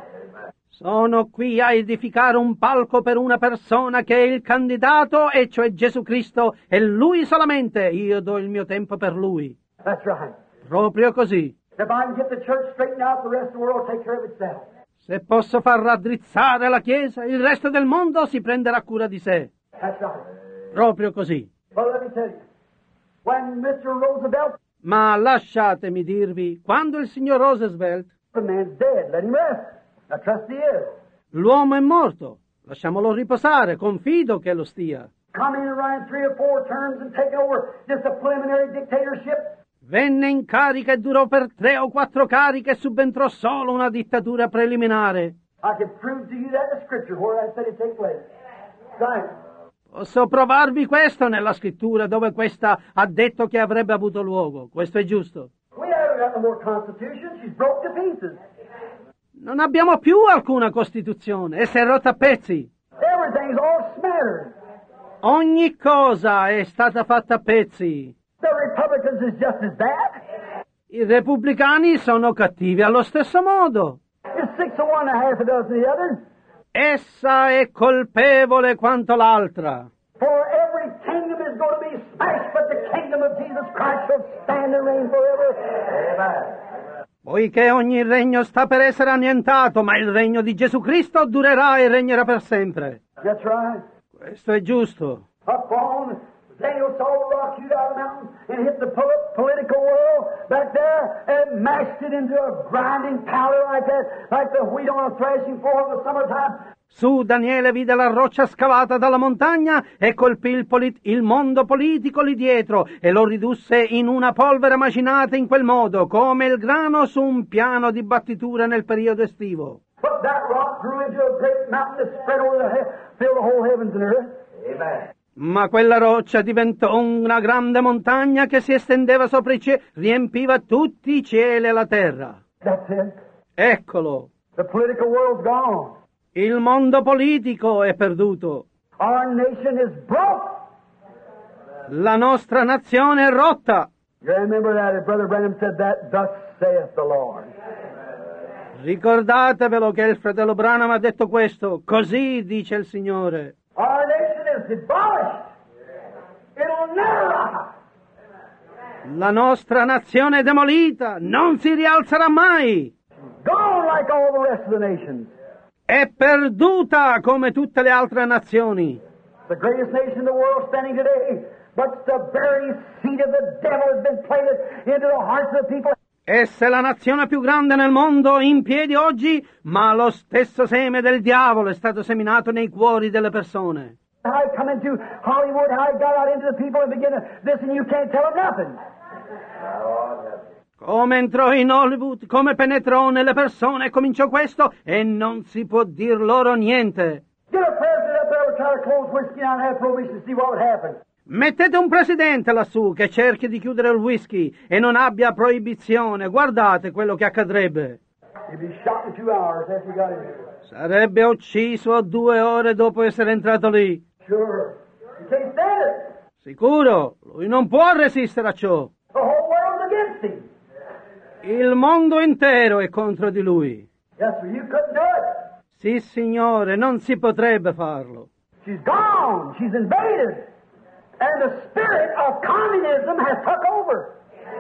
sono qui a edificare un palco per una persona che è il candidato, e cioè Gesù Cristo, e Lui solamente. Io do il mio tempo per Lui. That's right. Proprio così. If I can get the church straightened out, the rest of the world will take care of itself. Se posso far raddrizzare la Chiesa, il resto del mondo si prenderà cura di sé. That's right. Proprio così. But let me tell you, when Mister Roosevelt, Ma lasciatemi dirvi, quando il signor Roosevelt, the man's dead, let him rest. I trust he is. l'uomo è morto, lasciamolo riposare, confido che lo stia. Come in and run three or four terms and take over just a preliminary dictatorship. Venne in carica e durò per tre o quattro cariche e subentrò solo una dittatura preliminare. I can prove to you that in the scripture where I said it take place. Right. Posso provarvi questo nella scrittura dove questa ha detto che avrebbe avuto luogo. Questo è giusto. We haven't got no more constitution. She's broke to pieces. Non abbiamo più alcuna Costituzione e si è rotta a pezzi. Everything's all smattered. Ogni cosa è stata fatta a pezzi. The Republicans is just as bad. I repubblicani sono cattivi allo stesso modo. It's six of one and a half a dozen of the other. Essa è colpevole quanto l'altra. For every kingdom is going to be smashed, but the kingdom of Jesus Christ shall stand and reign forever. Amen. Poiché ogni regno sta per essere annientato, ma il regno di Gesù Cristo durerà e regnerà per sempre. That's right. Questo è giusto. Up on Daniel saw the rock shoot out of the mountain and hit the pol- political world back there and mashed it into a grinding powder like that, like the wheat on a threshing floor in the summertime. Su Daniele vide la roccia scavata dalla montagna e colpì il, polit- il mondo politico lì dietro e lo ridusse in una polvere macinata in quel modo, come il grano su un piano di battitura nel periodo estivo. But that rock grew into a great mountain that spread over the he- filled the whole heavens and earth. Amen. Ma quella roccia diventò una grande montagna che si estendeva sopra i cieli, riempiva tutti i cieli e la terra. That's it. Eccolo. The political world's gone. Il mondo politico è perduto. Our nation is broke. La nostra nazione è rotta. You remember that as Brother Branham said that, thus saith the Lord. Ricordatevelo che il fratello Branham ha detto questo, così dice il Signore. Our nation is demolished. It'll never rise. La nostra nazione è demolita, non si rialzerà mai. Gone like all the rest of the nations. È perduta come tutte le altre nazioni. The greatest nation in the world standing today, but the very seed of the devil has been planted into the hearts of the people. Essa è la nazione più grande nel mondo in piedi oggi, ma lo stesso seme del diavolo è stato seminato nei cuori delle persone. How he come into Hollywood, how he got out into the people and began to listen, you can't tell them nothing. Come entrò in Hollywood, come penetrò nelle persone, cominciò questo e non si può dir loro niente. Get a president up there and try to close whiskey down and have prohibition and see what would happen. Mettete un presidente lassù che cerchi di chiudere il whisky e non abbia proibizione, guardate quello che accadrebbe. He'd be shot in two hours after he got in there. Sarebbe ucciso due ore dopo essere entrato lì. Sure. You can't stand it. Sicuro, lui non può resistere a ciò. The whole world's against him. Il mondo intero è contro di lui. Yes, sir, you couldn't do it. Sì, signore, non si potrebbe farlo. She's gone. She's invaded. And the spirit of communism has took over.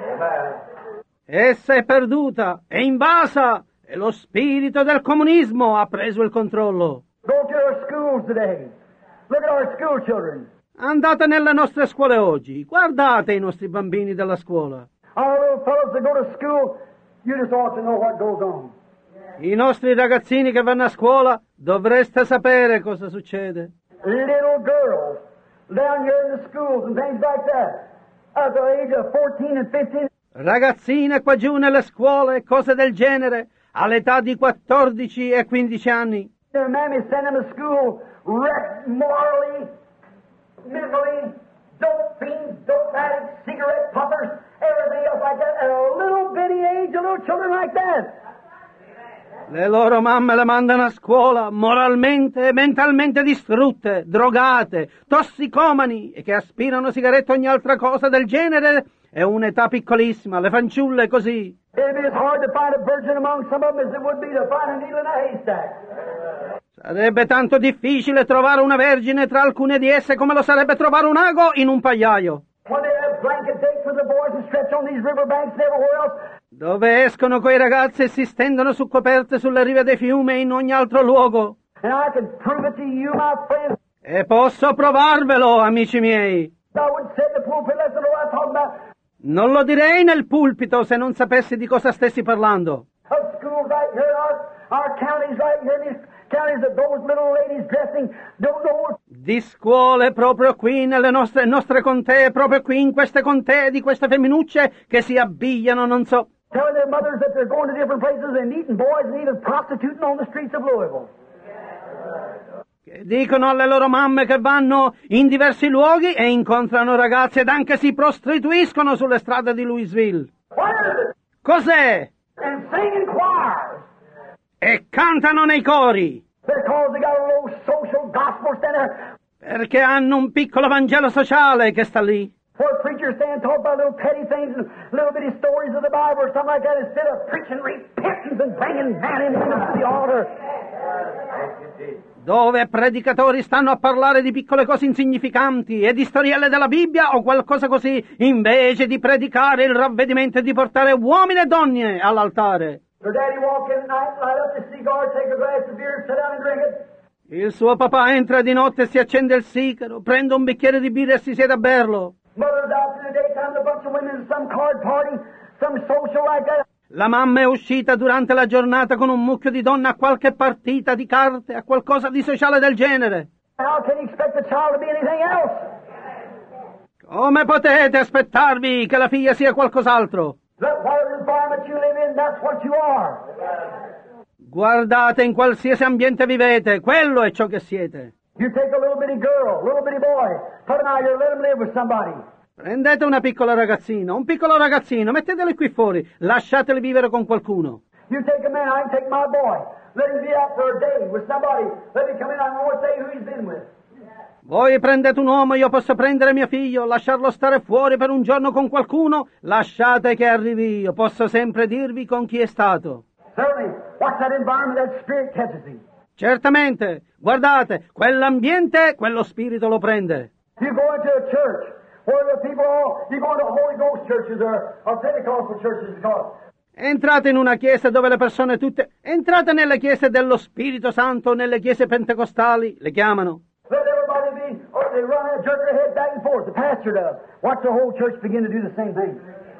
Essa è perduta, è invasa e lo spirito del comunismo ha preso il controllo. Go to our schools today. Look at our school children. Andate nelle nostre scuole oggi, guardate i nostri bambini della scuola. Our little fellows that go to school, you just ought to know what goes on. I nostri ragazzini che vanno a scuola, dovreste sapere cosa succede. Little girls down here in the schools and things like that, at the age of fourteen and fifteen. Ragazzine qua giù nelle scuole, cose del genere, all'età di quattordici e quindici anni. Their mammy sent them to school wrecked morally, mentally, dope fiends, dope addicts, cigarette puffers, everything else like that, at a little bitty age of little children like that. Le loro mamme le mandano a scuola moralmente e mentalmente distrutte, drogate, tossicomani e che aspirano sigarette o ogni altra cosa del genere. È un'età piccolissima, le fanciulle così. It'd be as hard to find a virgin among some of them as it would be to find a needle in a haystack. Sarebbe tanto difficile trovare una vergine tra alcune di esse come lo sarebbe trovare un ago in un pagliaio. When they have blanket dates with the boys and stretch on these riverbanks and everywhere else. Dove escono coi ragazzi e si stendono su coperte sulle rive dei fiumi e in ogni altro luogo. And I can prove it to you, my friends. E posso provarvelo, amici miei. I wouldn't sit in the pulpit unless I know what I'm talking about. Non lo direi nel pulpito se non sapessi di cosa stessi parlando. Of schools right here, our, our counties right here, these counties that those little ladies dressing don't know what. Di scuole proprio qui nelle nostre, nostre contee, proprio qui in queste contee di queste femminucce che si abbigliano, non so. Telling their mothers that they're going to different places and meeting boys and even prostituting on the streets of Louisville. Che dicono alle loro mamme che vanno in diversi luoghi e incontrano ragazzi ed anche si prostituiscono sulle strade di Louisville. What is it? Cos'è? And sing in choirs. E cantano nei cori. Because they got a little social gospel stand there. Perché hanno un piccolo Vangelo sociale che sta lì. Where preachers stand and talk about little petty things and little bitty stories of the Bible or something like that instead of preaching repentance and bringing man and women to the altar. Dove predicatori stanno a parlare di piccole cose insignificanti e di storielle della Bibbia o qualcosa così, invece di predicare il ravvedimento e di portare uomini e donne all'altare. Her daddy walk in at night, light up his cigar, take a glass of beer, sit down and drink it. Il suo papà entra di notte e si accende il sigaro, prende un bicchiere di birra e si siede a berlo. Mother's out in the daytime, a bunch of women in some card party, some social like that. La mamma è uscita durante la giornata con un mucchio di donne a qualche partita di carte, a qualcosa di sociale del genere. How can you expect the child to be anything else? Come potete aspettarvi che la figlia sia qualcos'altro? That whatever environment you live in, that's what you are. Guardate in qualsiasi ambiente vivete, quello è ciò che siete. You take a little bitty girl, little bitty boy, put him out here, let him live with somebody. Prendete una piccola ragazzina, un piccolo ragazzino, metteteli qui fuori, lasciateli vivere con qualcuno. You take a man, I can take my boy, let him be out for a day with somebody, let him come in, I won't say who he's been with. Voi prendete un uomo, io posso prendere mio figlio, lasciarlo stare fuori per un giorno con qualcuno, lasciate che arrivi io, posso sempre dirvi con chi è stato. Certainly, what's that environment that spirit catches him? Certamente, guardate, quell'ambiente, quello spirito lo prende. You go into a church where the people all, you go into Holy Ghost churches or, or Pentecostal churches, because Entrate in una chiesa dove le persone tutte... Entrate nelle chiese dello Spirito Santo, nelle chiese pentecostali, le chiamano. let everybody be, or they run and jerk their head back and forth. The pastor does. Watch the whole church begin to do the same thing.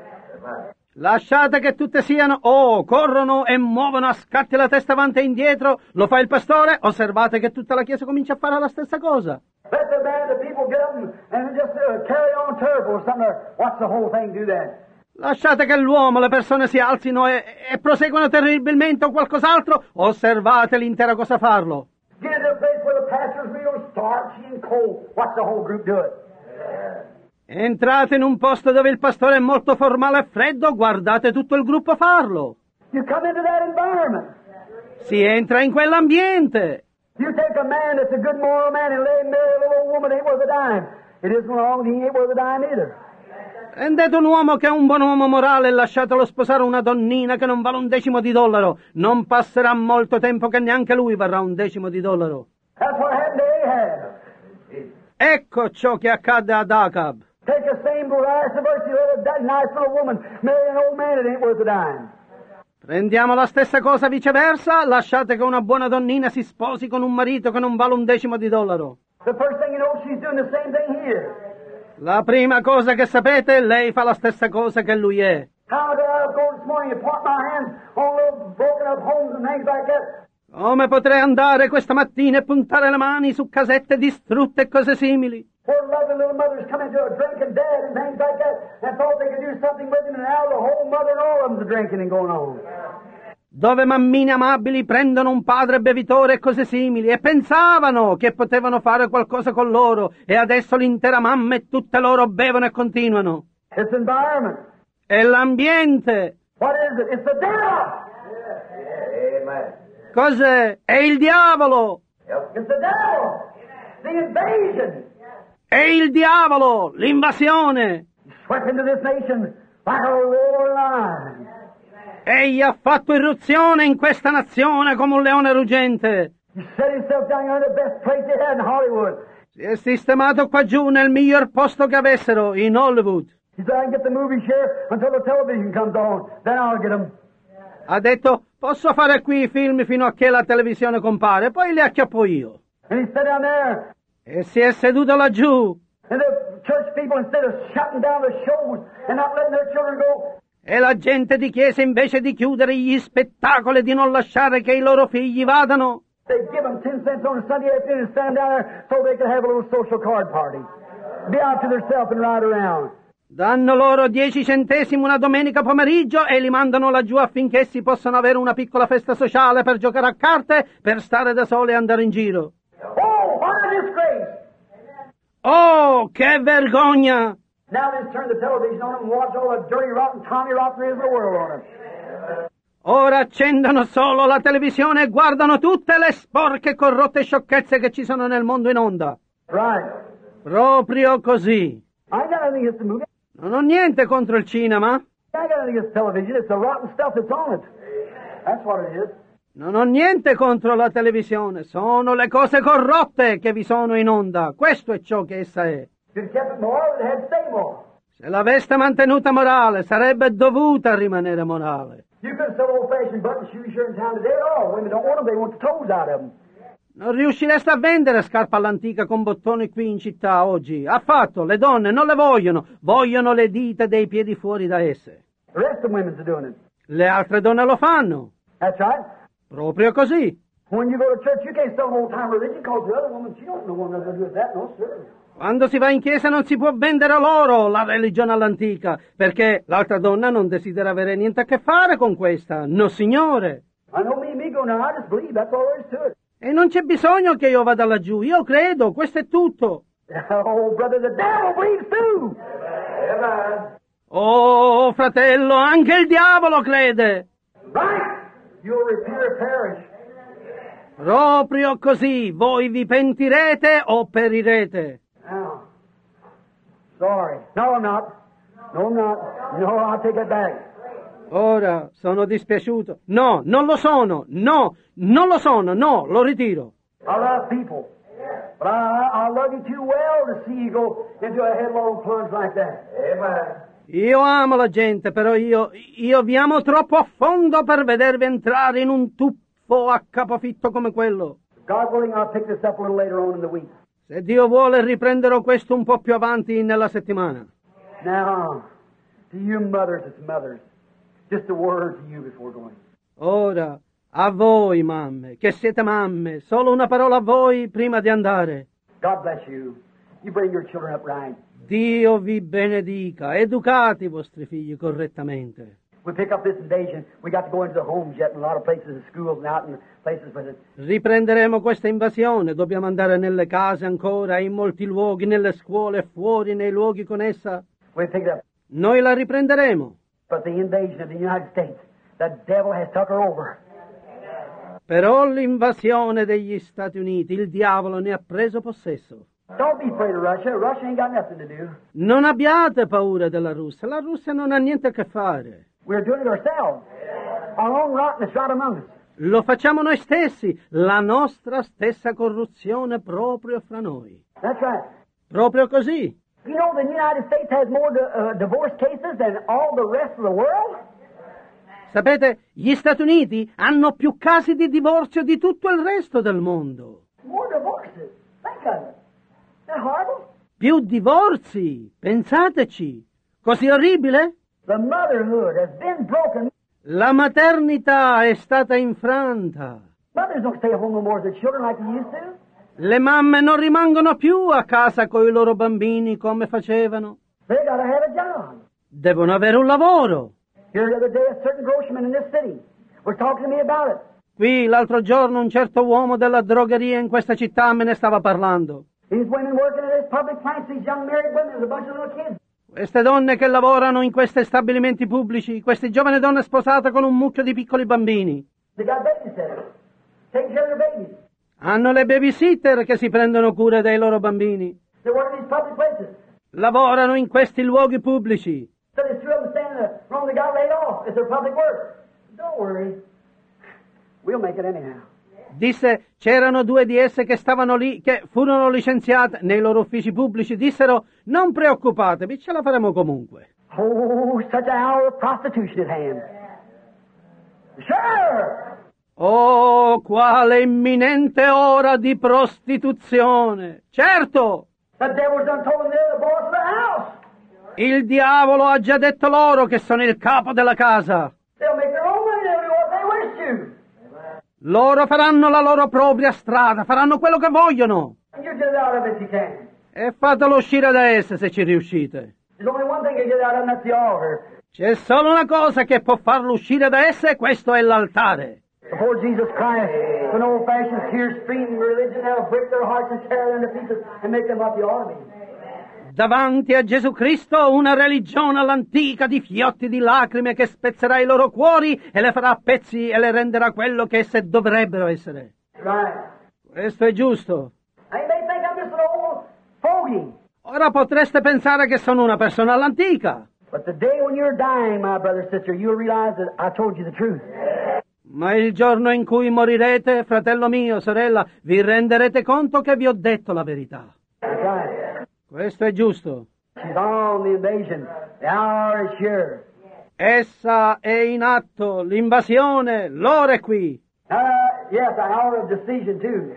Lasciate che tutte siano, oh, corrono e muovono a scatti la testa avanti e indietro, lo fa il pastore, osservate che tutta la chiesa comincia a fare la stessa cosa. Let the man, the people get up and, and just uh, carry on terrible or something. Or watch the whole thing do that. Lasciate che l'uomo, le persone si alzino e, e proseguono terribilmente o qualcos'altro, osservate l'intera cosa farlo. Get into a place where the pastor's real starchy and cold. Watch the whole group do it. Entrate in un posto dove il pastore è molto formale e freddo, guardate tutto il gruppo farlo. You come into that environment. Si entra in quell'ambiente. You take a man that's a good moral man and let him marry a little old woman that ain't worth a dime. It isn't wrong, he ain't worth a dime either. Prendete un uomo che è un buon uomo morale e lasciatelo sposare una donnina che non vale un decimo di dollaro. Non passerà molto tempo che neanche lui varrà un decimo di dollaro. That's what happened to Ahab. Ecco ciò che accadde ad Acab. Take the same vice versa, let a nice little woman marry an old man that ain't worth a dime. Prendiamo la stessa cosa viceversa, lasciate che una buona donnina si sposi con un marito che non vale un decimo di dollaro. The first thing you know, she's doing the same thing here. La prima cosa che sapete, lei fa la stessa cosa che lui è. How did I go this morning and point my hands on little broken up homes and things like that? Come potrei andare questa mattina e puntare le mani su casette distrutte e cose simili? Where lovely little mothers come into a drinking dad and things like that and thought they could do something with him, and now the whole mother and all of them's drinking and going on. Dove mammine amabili prendono un padre bevitore e cose simili e pensavano che potevano fare qualcosa con loro e adesso l'intera mamma e tutte loro bevono e continuano. It's environment. È l'ambiente. What is it? It's the devil. Amen. Cos'è? È il diavolo. It's the devil. The invasion. È il diavolo, l'invasione. He swept into this nation like a roaring lion. Egli ha fatto irruzione in questa nazione come un leone ruggente. He set himself down here in the best place they had in Hollywood. Si è sistemato qua giù nel miglior posto che avessero, in Hollywood. He said, I can get the movie share until the television comes on. Then I'll get them. Ha detto, posso fare qui i film fino a che la televisione compare, poi li acchiappo io. And he sat down there. E si è seduto laggiù. And the church people, instead of shutting down the shows and not letting their children go, E la gente di chiesa, invece di chiudere gli spettacoli e di non lasciare che i loro figli vadano, they give them ten cents on a Sunday afternoon and stand down there so they can have a little social card party. Be out to themselves and ride around. danno loro dieci centesimi una domenica pomeriggio e li mandano laggiù affinché essi possano avere una piccola festa sociale per giocare a carte, per stare da soli e andare in giro. Oh, what a disgrace! Oh, che vergogna! Now they turn the television on and watch all the dirty, rotten, Tommy Rotten there is in the world on it. Ora accendono solo la televisione e guardano tutte le sporche e corrotte sciocchezze che ci sono nel mondo in onda. Right. Proprio così. I ain't got anything against the movie. Non ho niente contro il cinema. I ain't got anything against television. It's the rotten stuff that's on it. That's what it is. Non ho niente contro la televisione. Sono le cose corrotte che vi sono in onda. Questo è ciò che essa è. If you'd kept it moral, it had to stay moral. Se l'aveste mantenuta morale, sarebbe dovuta rimanere morale. You could sell old-fashioned button shoes here in town today at all. Women don't want them. They want the toes out of them. Non riuscireste a vendere scarpe all'antica con bottoni qui in città oggi. Affatto, le donne non le vogliono, vogliono le dita dei piedi fuori da esse. The rest of the women's are doing it. Le altre donne lo fanno. That's right. Proprio così. When you go to church, you can't sell an old-time religion because the other woman, she don't know what nothing to do with that, no, sir. Quando si va in chiesa non si può vendere loro la religione all'antica, perché l'altra donna non desidera avere niente a che fare con questa. No, signore. I know me and me go now, I just believe, that's all there is to it. E non c'è bisogno che io vada laggiù, io credo, questo è tutto. Oh, brother, the devil believes too. Amen. Oh, fratello, anche il diavolo crede. Right. You'll repent or perish. Proprio così, voi vi pentirete o perirete. Now, sorry. No, I'm not. No, I'm not. No, I'll take it back. Ora sono dispiaciuto. No, non lo sono. No, non lo sono. No, lo ritiro. I love people. But I, I love you too well to see you go into a headlong plunge like that. Amen. Io amo la gente, però io, io vi amo troppo a fondo per vedervi entrare in un tuffo a capofitto come quello. God willing, I'll pick this up a little later on in the week. Se Dio vuole riprenderò questo un po' più avanti nella settimana. Now, to you mothers, it's mothers. Just a word to you before going. Ora, a voi mamme, che siete mamme, solo una parola a voi prima di andare. God bless you. You bring your children up right. Dio vi benedica, educate i vostri figli correttamente. We pick up this invasion. We got to go into the homes yet in a lot of places, in schools and out in places with it. Riprenderemo questa invasione, dobbiamo andare nelle case ancora, in molti luoghi, nelle scuole, fuori, nei luoghi con essa. We pick it up. Noi la riprenderemo. But the invasion of the United States, the devil has took her over. Però l'invasione degli Stati Uniti, il diavolo ne ha preso possesso. Don't be afraid of Russia. Russia ain't got nothing to do. Non abbiate paura della Russia, la Russia non ha niente a che fare. We're doing it ourselves. Our own rottenness right among us. Lo facciamo noi stessi, la nostra stessa corruzione proprio fra noi. That's right. Proprio così. You know the United States has more uh, divorce cases than all the rest of the world? Sapete, gli Stati Uniti hanno più casi di divorzio di tutto il resto del mondo. More divorces. Think of it. Isn't that horrible? Più divorzi, pensateci. Così orribile? The motherhood has been broken. La maternità è stata infranta. Mothers don't stay home no more with their children like they used to. Le mamme non rimangono più a casa con i loro bambini come facevano. They gotta have a job. Devono avere un lavoro. Here the other day, a certain groceryman in this city was talking to me about it. Qui l'altro giorno un certo uomo della drogheria in questa città me ne stava parlando. These women working at this public plants, these young married women, there's a bunch of little kids. Queste donne che lavorano in questi stabilimenti pubblici, queste giovani donne sposate con un mucchio di piccoli bambini. They got babysitters, taking care of their babies. Hanno le babysitter che si prendono cura dei loro bambini. They work in these public places. Lavorano in questi luoghi pubblici. So there's two of them standing there, wrong, they got laid off. It's their public work. Don't worry. We'll make it anyhow. Disse, c'erano due di esse che stavano lì, che furono licenziate nei loro uffici pubblici. Dissero, non preoccupatevi, ce la faremo comunque. Oh, such an hour of prostitution at hand. Sure! Oh, quale imminente ora di prostituzione! Certo! The devil's done told them they're the boss of the house. Il diavolo ha già detto loro che sono il capo della casa. They'll make their own money, they'll do what they wish to. Loro faranno la loro propria strada, faranno quello che vogliono. And you get it out of it if you can. E fatelo uscire da esse se ci riuscite. There's only one thing to get out of them, that's the altar. C'è solo una cosa che può farlo uscire da esse e questo è l'altare. Before Jesus Christ, an old-fashioned tear-streaming religion that'll break their hearts and tear them to pieces and make them what they ought to be. Davanti a Gesù Cristo una religione all'antica di fiotti di lacrime che spezzerà i loro cuori e le farà a pezzi e le renderà quello che esse dovrebbero essere. Right. Questo è giusto. And they think I'm just an old fogey. Ora potreste pensare che sono una persona all'antica. But the day when you're dying, my brother and sister, you'll realize that I told you the truth. Ma il giorno in cui morirete, fratello mio, sorella, vi renderete conto che vi ho detto la verità. That's right. Questo è giusto. She's on the invasion. The hour is here. Essa è in atto, l'invasione, l'ora è qui. Uh, yes, an hour of decision too.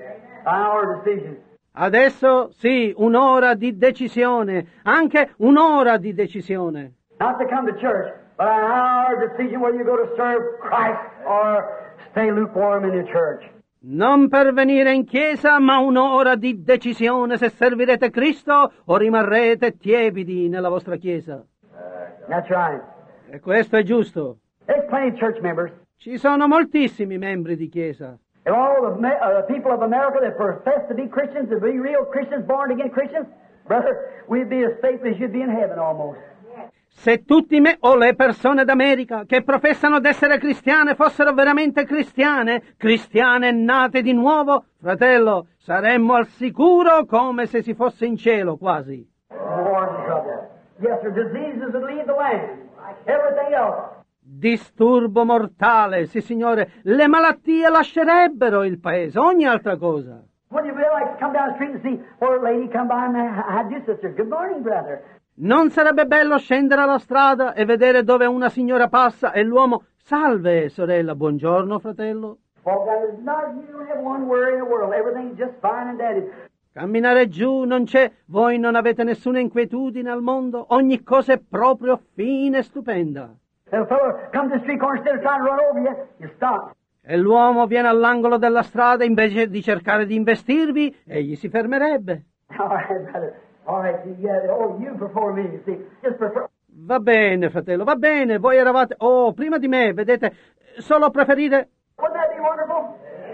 Our decision. Adesso sì, un'ora di decisione, anche un'ora di decisione. Not to come to church, but our decision whether you go to serve Christ or stay lukewarm in the church. Non per venire in chiesa, ma un'ora di decisione se servirete Cristo o rimarrete tiepidi nella vostra chiesa. That's right. E questo è giusto. There's plenty of church members. Ci sono moltissimi membri di chiesa. And all the me- uh, people of America that profess to be Christians, to be real Christians, born again Christians, brother, we'd be as safe as you'd be in heaven almost. Se tutti me o le persone d'America che professano d'essere cristiane fossero veramente cristiane, cristiane nate di nuovo, fratello, saremmo al sicuro come se si fosse in cielo quasi. More in trouble. Yes, sir, diseases would leave the land. Everything else. Disturbo mortale, sì signore, le malattie lascerebbero il paese, ogni altra cosa. Wouldn't you really like to come down the street and see poor lady come by and how do you, sister? Good morning, brother. Non sarebbe bello scendere alla strada e vedere dove una signora passa e l'uomo, salve sorella, buongiorno fratello. Walk down, not you don't have one worry in the world. Everything's just fine and dandy. Camminare giù non c'è, voi non avete nessuna inquietudine al mondo, ogni cosa è proprio fine e stupenda. And a fellow comes to the street corner, instead of trying to run over you, you stop. E l'uomo viene all'angolo della strada invece di cercare di investirvi, egli si fermerebbe. All right, brother. All right, yeah, oh, you before me, you see. Just prefer... Va bene, fratello, va bene, voi eravate, oh, prima di me, vedete, solo preferire... Wouldn't that be wonderful?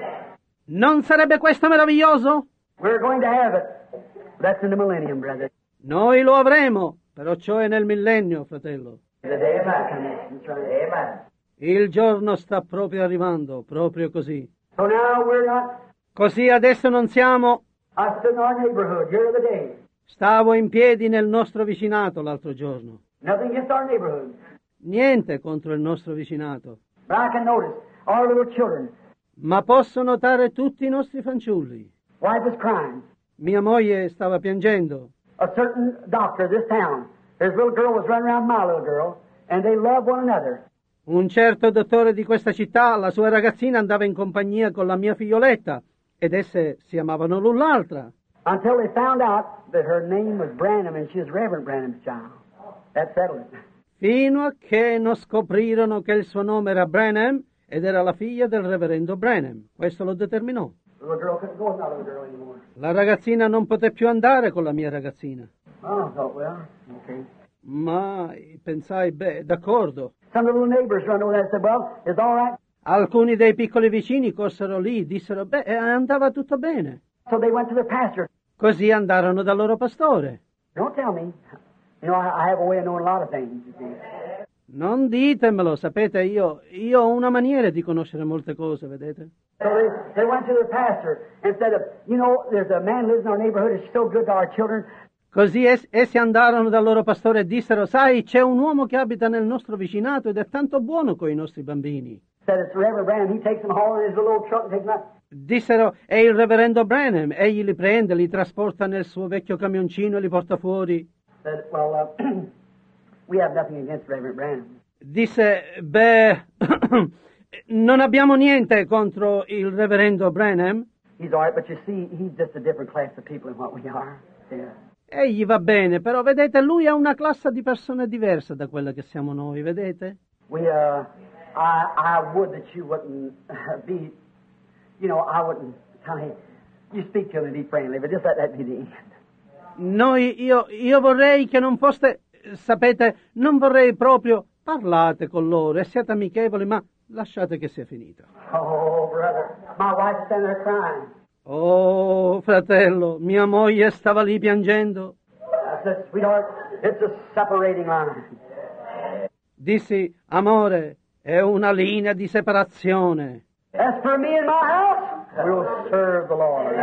Non sarebbe questo meraviglioso? We're going to have it. That's in the millennium, brother. Noi lo avremo, però ciò è nel millennio, fratello. The day of that coming. That's right. Amen. Il giorno sta proprio arrivando, proprio così. So now we're not... Così adesso non siamo... I stood in our neighborhood here the other day. Stavo in piedi nel nostro vicinato l'altro giorno. Nothing against our neighborhood. Niente contro il nostro vicinato. But I can notice our little children. Ma posso notare tutti i nostri fanciulli. Wife is crying. Mia moglie stava piangendo. A certain doctor of this town, his little girl was running around my little girl, and they love one another. Un certo dottore di questa città, la sua ragazzina andava in compagnia con la mia figlioletta, ed esse si amavano l'un l'altra. Until they found out that her name was Branham and she was Reverend Branham's child. That settled it. Fino a che non scoprirono che il suo nome era Branham ed era la figlia del reverendo Branham. Questo lo determinò. The little girl couldn't go with my little girl anymore. La ragazzina non poté più andare con la mia ragazzina. Oh, I thought, well, okay. Ma pensai, beh, d'accordo. Some of the little neighbors run over there and said, well, it's all right. Alcuni dei piccoli vicini corsero lì, dissero, beh, andava tutto bene. So they went to their pastor. Così andarono dal loro pastore. Don't tell me. You know, I, I have a way of knowing a lot of things, you see. Non ditemelo, sapete, io, io ho una maniera di conoscere molte cose, vedete? So they, they went to their pastor and said, you know, there's a man lives in our neighborhood, is so good to our children. Così es- essi andarono dal loro pastore e dissero, sai, c'è un uomo che abita nel nostro vicinato ed è tanto buono con i nostri bambini. Said it's Reverend Branham. He takes them all in his little truck and takes them out. Dissero, è il reverendo Branham, egli li prende, li trasporta nel suo vecchio camioncino e li porta fuori. Said, well, uh, we have nothing against Reverend Branham. Disse, beh, non abbiamo niente contro il reverendo Branham. He's all right, but you see, he's just a different class of people than what we are. Yeah. Egli va bene, però vedete, lui ha una classe di persone diversa da quella che siamo noi, vedete? We, uh, I, I would that you wouldn't be, you know, I wouldn't tell him, you speak to him and be friendly, but just let that be the end. Noi, io, io vorrei che non foste, sapete, non vorrei proprio, parlate con loro e siate amichevoli, ma lasciate che sia finita. Oh, brother, my wife's standing there crying. Oh, fratello, mia moglie stava lì piangendo. I said, sweetheart, it's a separating line. Dissi, amore, è una linea di separazione. As for me and my house, we'll serve the Lord.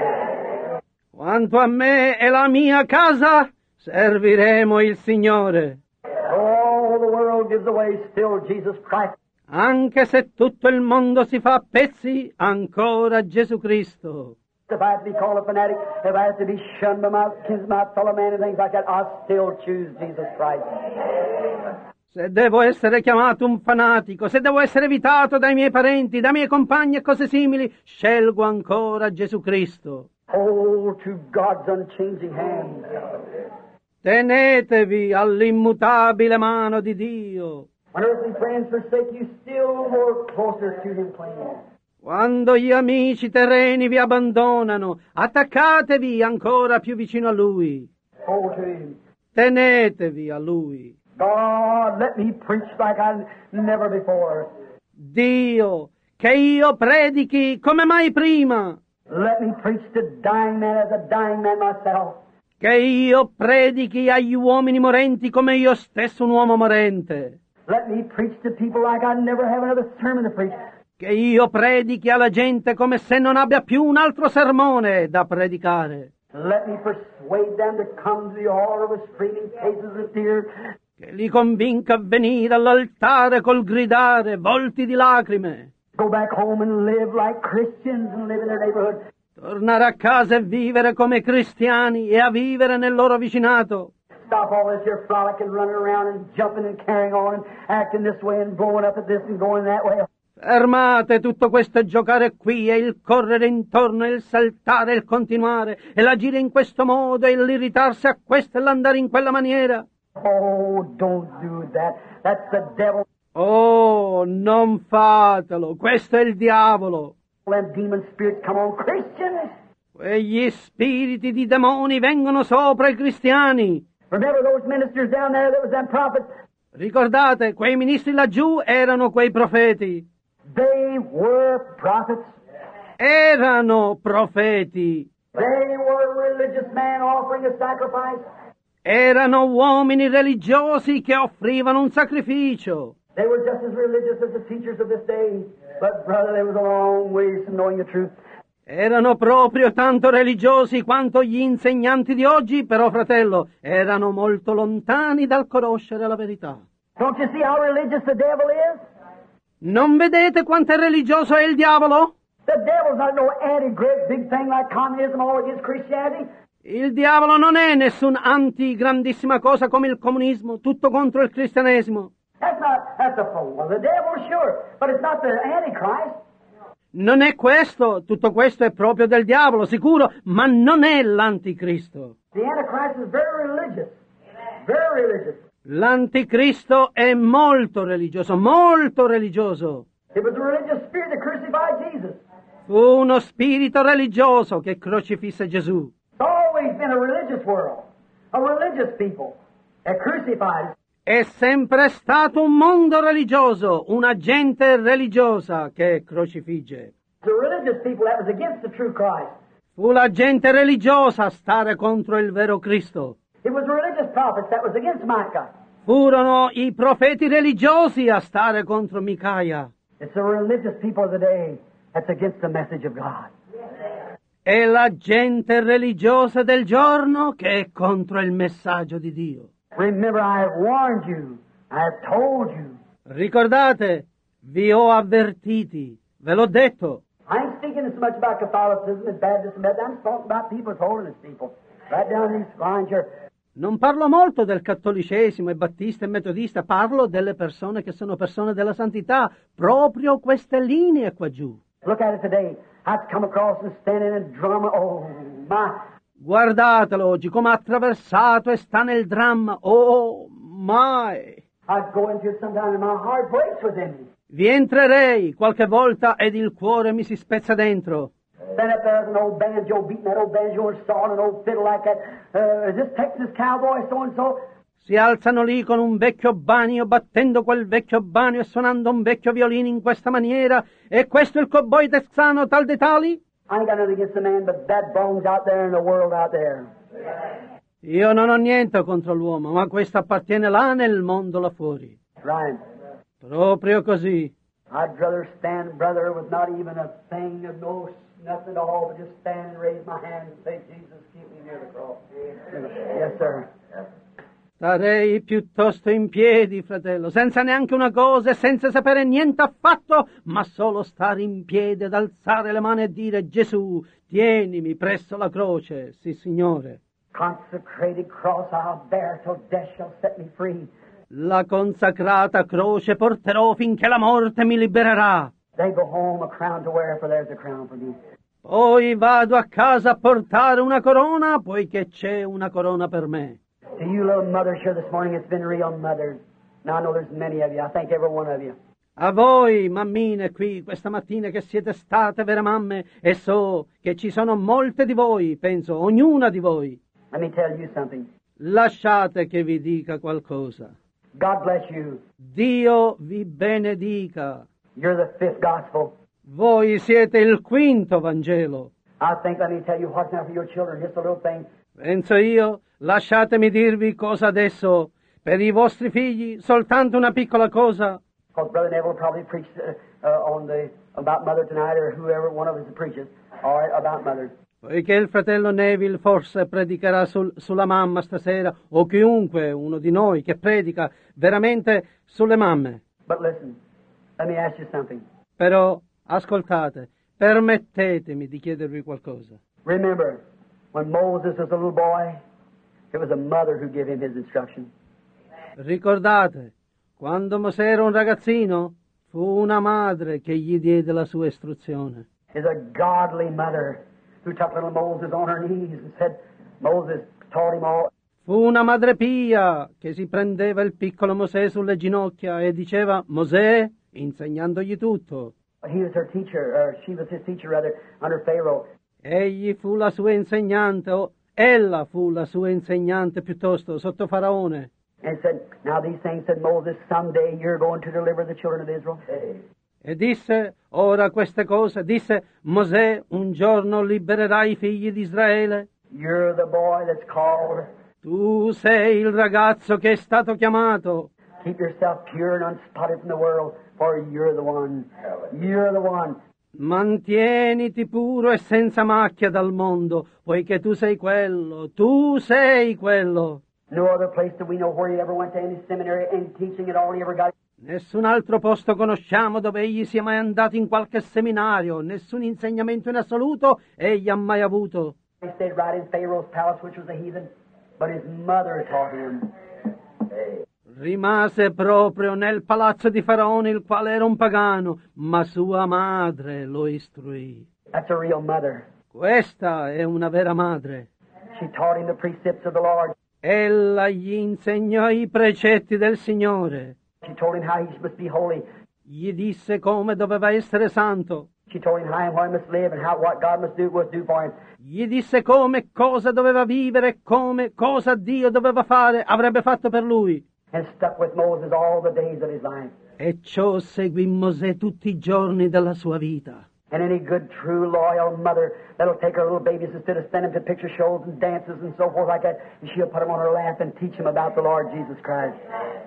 Quanto a me e la mia casa, serviremo il Signore. All the world gives away, still Jesus Christ. Anche se tutto il mondo si fa a pezzi, ancora Gesù Cristo. If I have to be called a fanatic, if I have to be shunned by my kinsman, my fellow man, and things like that, I still choose Jesus Christ. Se devo essere chiamato un fanatico, se devo essere evitato dai miei parenti, dai miei compagni e cose simili, scelgo ancora Gesù Cristo. Hold to God's unchanging hand. Tenetevi all'immutabile mano di Dio. When earthly friends forsake you, still more closer to Him cling. Quando gli amici terreni vi abbandonano, attaccatevi ancora più vicino a Lui. Hold to Him. Tenetevi a Lui. God, let me preach like I never before. Dio, che io predichi come mai prima. Let me preach to dying men as a dying man myself. Che io predichi agli uomini morenti come io stesso un uomo morente. Let me preach to people like I never have another sermon to preach. Che io predichi alla gente come se non abbia più un altro sermone da predicare. Let me persuade them to come to the altar with streaming faces of tears. Che li convinca a venire all'altare col gridare, volti di lacrime. Go back home and live like Christians and live in their neighborhood. Tornare a casa e vivere come cristiani e a vivere nel loro vicinato. Stop all this here frolic and running around and jumping and carrying on and acting this way and blowing up at this and going that way. Fermate tutto questo giocare qui e il correre intorno e il saltare e il continuare e l'agire in questo modo e l'irritarsi a questo e l'andare in quella maniera. Oh, don't do that. That's the devil. Oh, non fatelo, questo è il diavolo. When demon spirits come on Christians. Quegli spiriti di demoni vengono sopra i cristiani. Remember those ministers down there that was them prophets? Ricordate, quei ministri laggiù erano quei profeti. They were prophets. Erano profeti. They were religious men offering a sacrifice. Erano uomini religiosi che offrivano un sacrificio. They were just as religious as the teachers of this day. But brother, there was a long ways from knowing the truth. Erano proprio tanto religiosi quanto gli insegnanti di oggi, però fratello, erano molto lontani dal conoscere la verità. Don't you see how religious the devil is? Non vedete quanto è religioso è il diavolo? The devil's not no anti-great big thing like communism all against Christianity. Il diavolo non è nessun anti-grandissima cosa come il comunismo, tutto contro il cristianesimo. That's not, that's a fool of the devil, sure, but it's not the Antichrist. Non è questo, tutto questo è proprio del diavolo, sicuro, ma non è l'anticristo. The Antichrist is very religious, very religious. L'anticristo è molto religioso, molto religioso. It was a religious spirit that crucified Jesus. Fu uno spirito religioso che crocifisse Gesù. It's always been a religious world, a religious people that crucified. È sempre stato un mondo religioso, una gente religiosa che crocifigge. The religious people that was against the true Christ. Fu la gente religiosa a stare contro il vero Cristo. It was the religious prophets that was against Micah. Furono i profeti religiosi a stare contro Micaia. It's the religious people of the day that's against the message of God. È la gente religiosa del giorno che è contro il messaggio di Dio. Remember, I have warned you. I have told you. Ricordate, vi ho avvertiti, ve l'ho detto. I ain't speaking so much about Catholicism and Baptism, but I'm talking about people as holiness people. Right down these lines here. Non parlo molto del cattolicesimo, e battista e metodista, parlo delle persone che sono persone della santità, proprio queste linee qua giù. Look at it today. I've come across and standing in drama. Oh, my. Guardatelo oggi come ha attraversato e sta nel dramma. Oh, my! I go into it sometimes and my heart breaks within me. Vi entrerei qualche volta ed il cuore mi si spezza dentro. Then up there's an old banjo beating that old banjo and sawing an old fiddle like that. Uh, is this Texas cowboy so and so? Si alzano lì con un vecchio banio, battendo quel vecchio banio e suonando un vecchio violino in questa maniera. E questo è il cowboy texano tal dei tali? I ain't got nothing against the man, but that bone's out there in the world out there. Io non ho niente contro l'uomo, ma questo appartiene là nel mondo là fuori. Right. Proprio così. I'd rather stand, brother, with not even a thing of no nothing at all, but just stand and raise my hand and say, Jesus, keep me near the cross. Yes, sir. Starei piuttosto in piedi, fratello, senza neanche una cosa e senza sapere niente affatto, ma solo stare in piedi ed alzare le mani e dire, Gesù, tienimi presso la croce. Sì, Signore. Consecrated cross I'll bear till death shall set me free. La consacrata croce porterò finché la morte mi libererà. They go home a crown to wear, for there's a crown for me. Poi vado a casa a portare una corona, poiché c'è una corona per me. To you little mothers here this morning, it's been real mothers. Now I know there's many of you. I thank every one of you. A voi, mammine, qui questa mattina che siete state vere mamme, e so che ci sono molte di voi, penso, ognuna di voi. Let me tell you something. Lasciate che vi dica qualcosa. God bless you. Dio vi benedica. You're the fifth gospel. Voi siete il quinto Vangelo. I think, let me tell you what's now for your children, just a little thing. Penso io, lasciatemi dirvi cosa adesso, per i vostri figli, soltanto una piccola cosa. Because Brother Neville probably preached uh, uh, on the about mother tonight, or whoever one of us preaches, all right, about mother. Poiché il fratello Neville forse predicherà sul, sulla mamma stasera, o chiunque, uno di noi, che predica veramente sulle mamme. But listen, let me ask you something. Però, ascoltate, permettetemi di chiedervi qualcosa. Remember, when Moses was a little boy, it was a mother who gave him his instruction. Ricordate, quando Mosè era un ragazzino, fu una madre che gli diede la sua istruzione. Is a godly mother who took little Moses on her knees and said, Moses taught him all. Fu una madre pia che si prendeva il piccolo Mosè sulle ginocchia e diceva, Mosè, insegnandogli tutto. He was her teacher, or she was his teacher rather, under Pharaoh. Egli fu la sua insegnante, o ella fu la sua insegnante piuttosto, sotto Faraone. And said, now these things, said Moses, someday you're going to deliver the children of Israel. E disse, ora queste cose, disse, Mosè, un giorno libererai i figli di Israele. You're the boy that's called. Tu sei il ragazzo che è stato chiamato. Keep yourself pure and unspotted from the world, for you're the one. You're the one. Mantieniti puro e senza macchia dal mondo, poiché tu sei quello, tu sei quello. No other place do we know where he ever went to any seminary, any teaching at all he ever got. Nessun altro posto conosciamo dove egli sia mai andato in qualche seminario, nessun insegnamento in assoluto egli ha mai avuto. He stayed right in Pharaoh's palace, which was a heathen, but his mother taught him. Rimase proprio nel palazzo di Faraone, il quale era un pagano, ma sua madre lo istruì. That's a real mother. Questa è una vera madre. She taught him the precepts of the Lord. Ella gli insegnò i precetti del Signore. She told him how he must be holy. Gli disse come doveva essere santo. She told him how and where he must live and how what God must do was do for him. Gli disse come, cosa doveva vivere, come, cosa Dio doveva fare, avrebbe fatto per lui. And stuck with Moses all the days of his life. E ciò seguì Mosè tutti i giorni della sua vita. And any good, true, loyal mother that'll take her little babies instead of sending them to picture shows and dances and so forth like that, and she'll put them on her lap and teach them about the Lord Jesus Christ.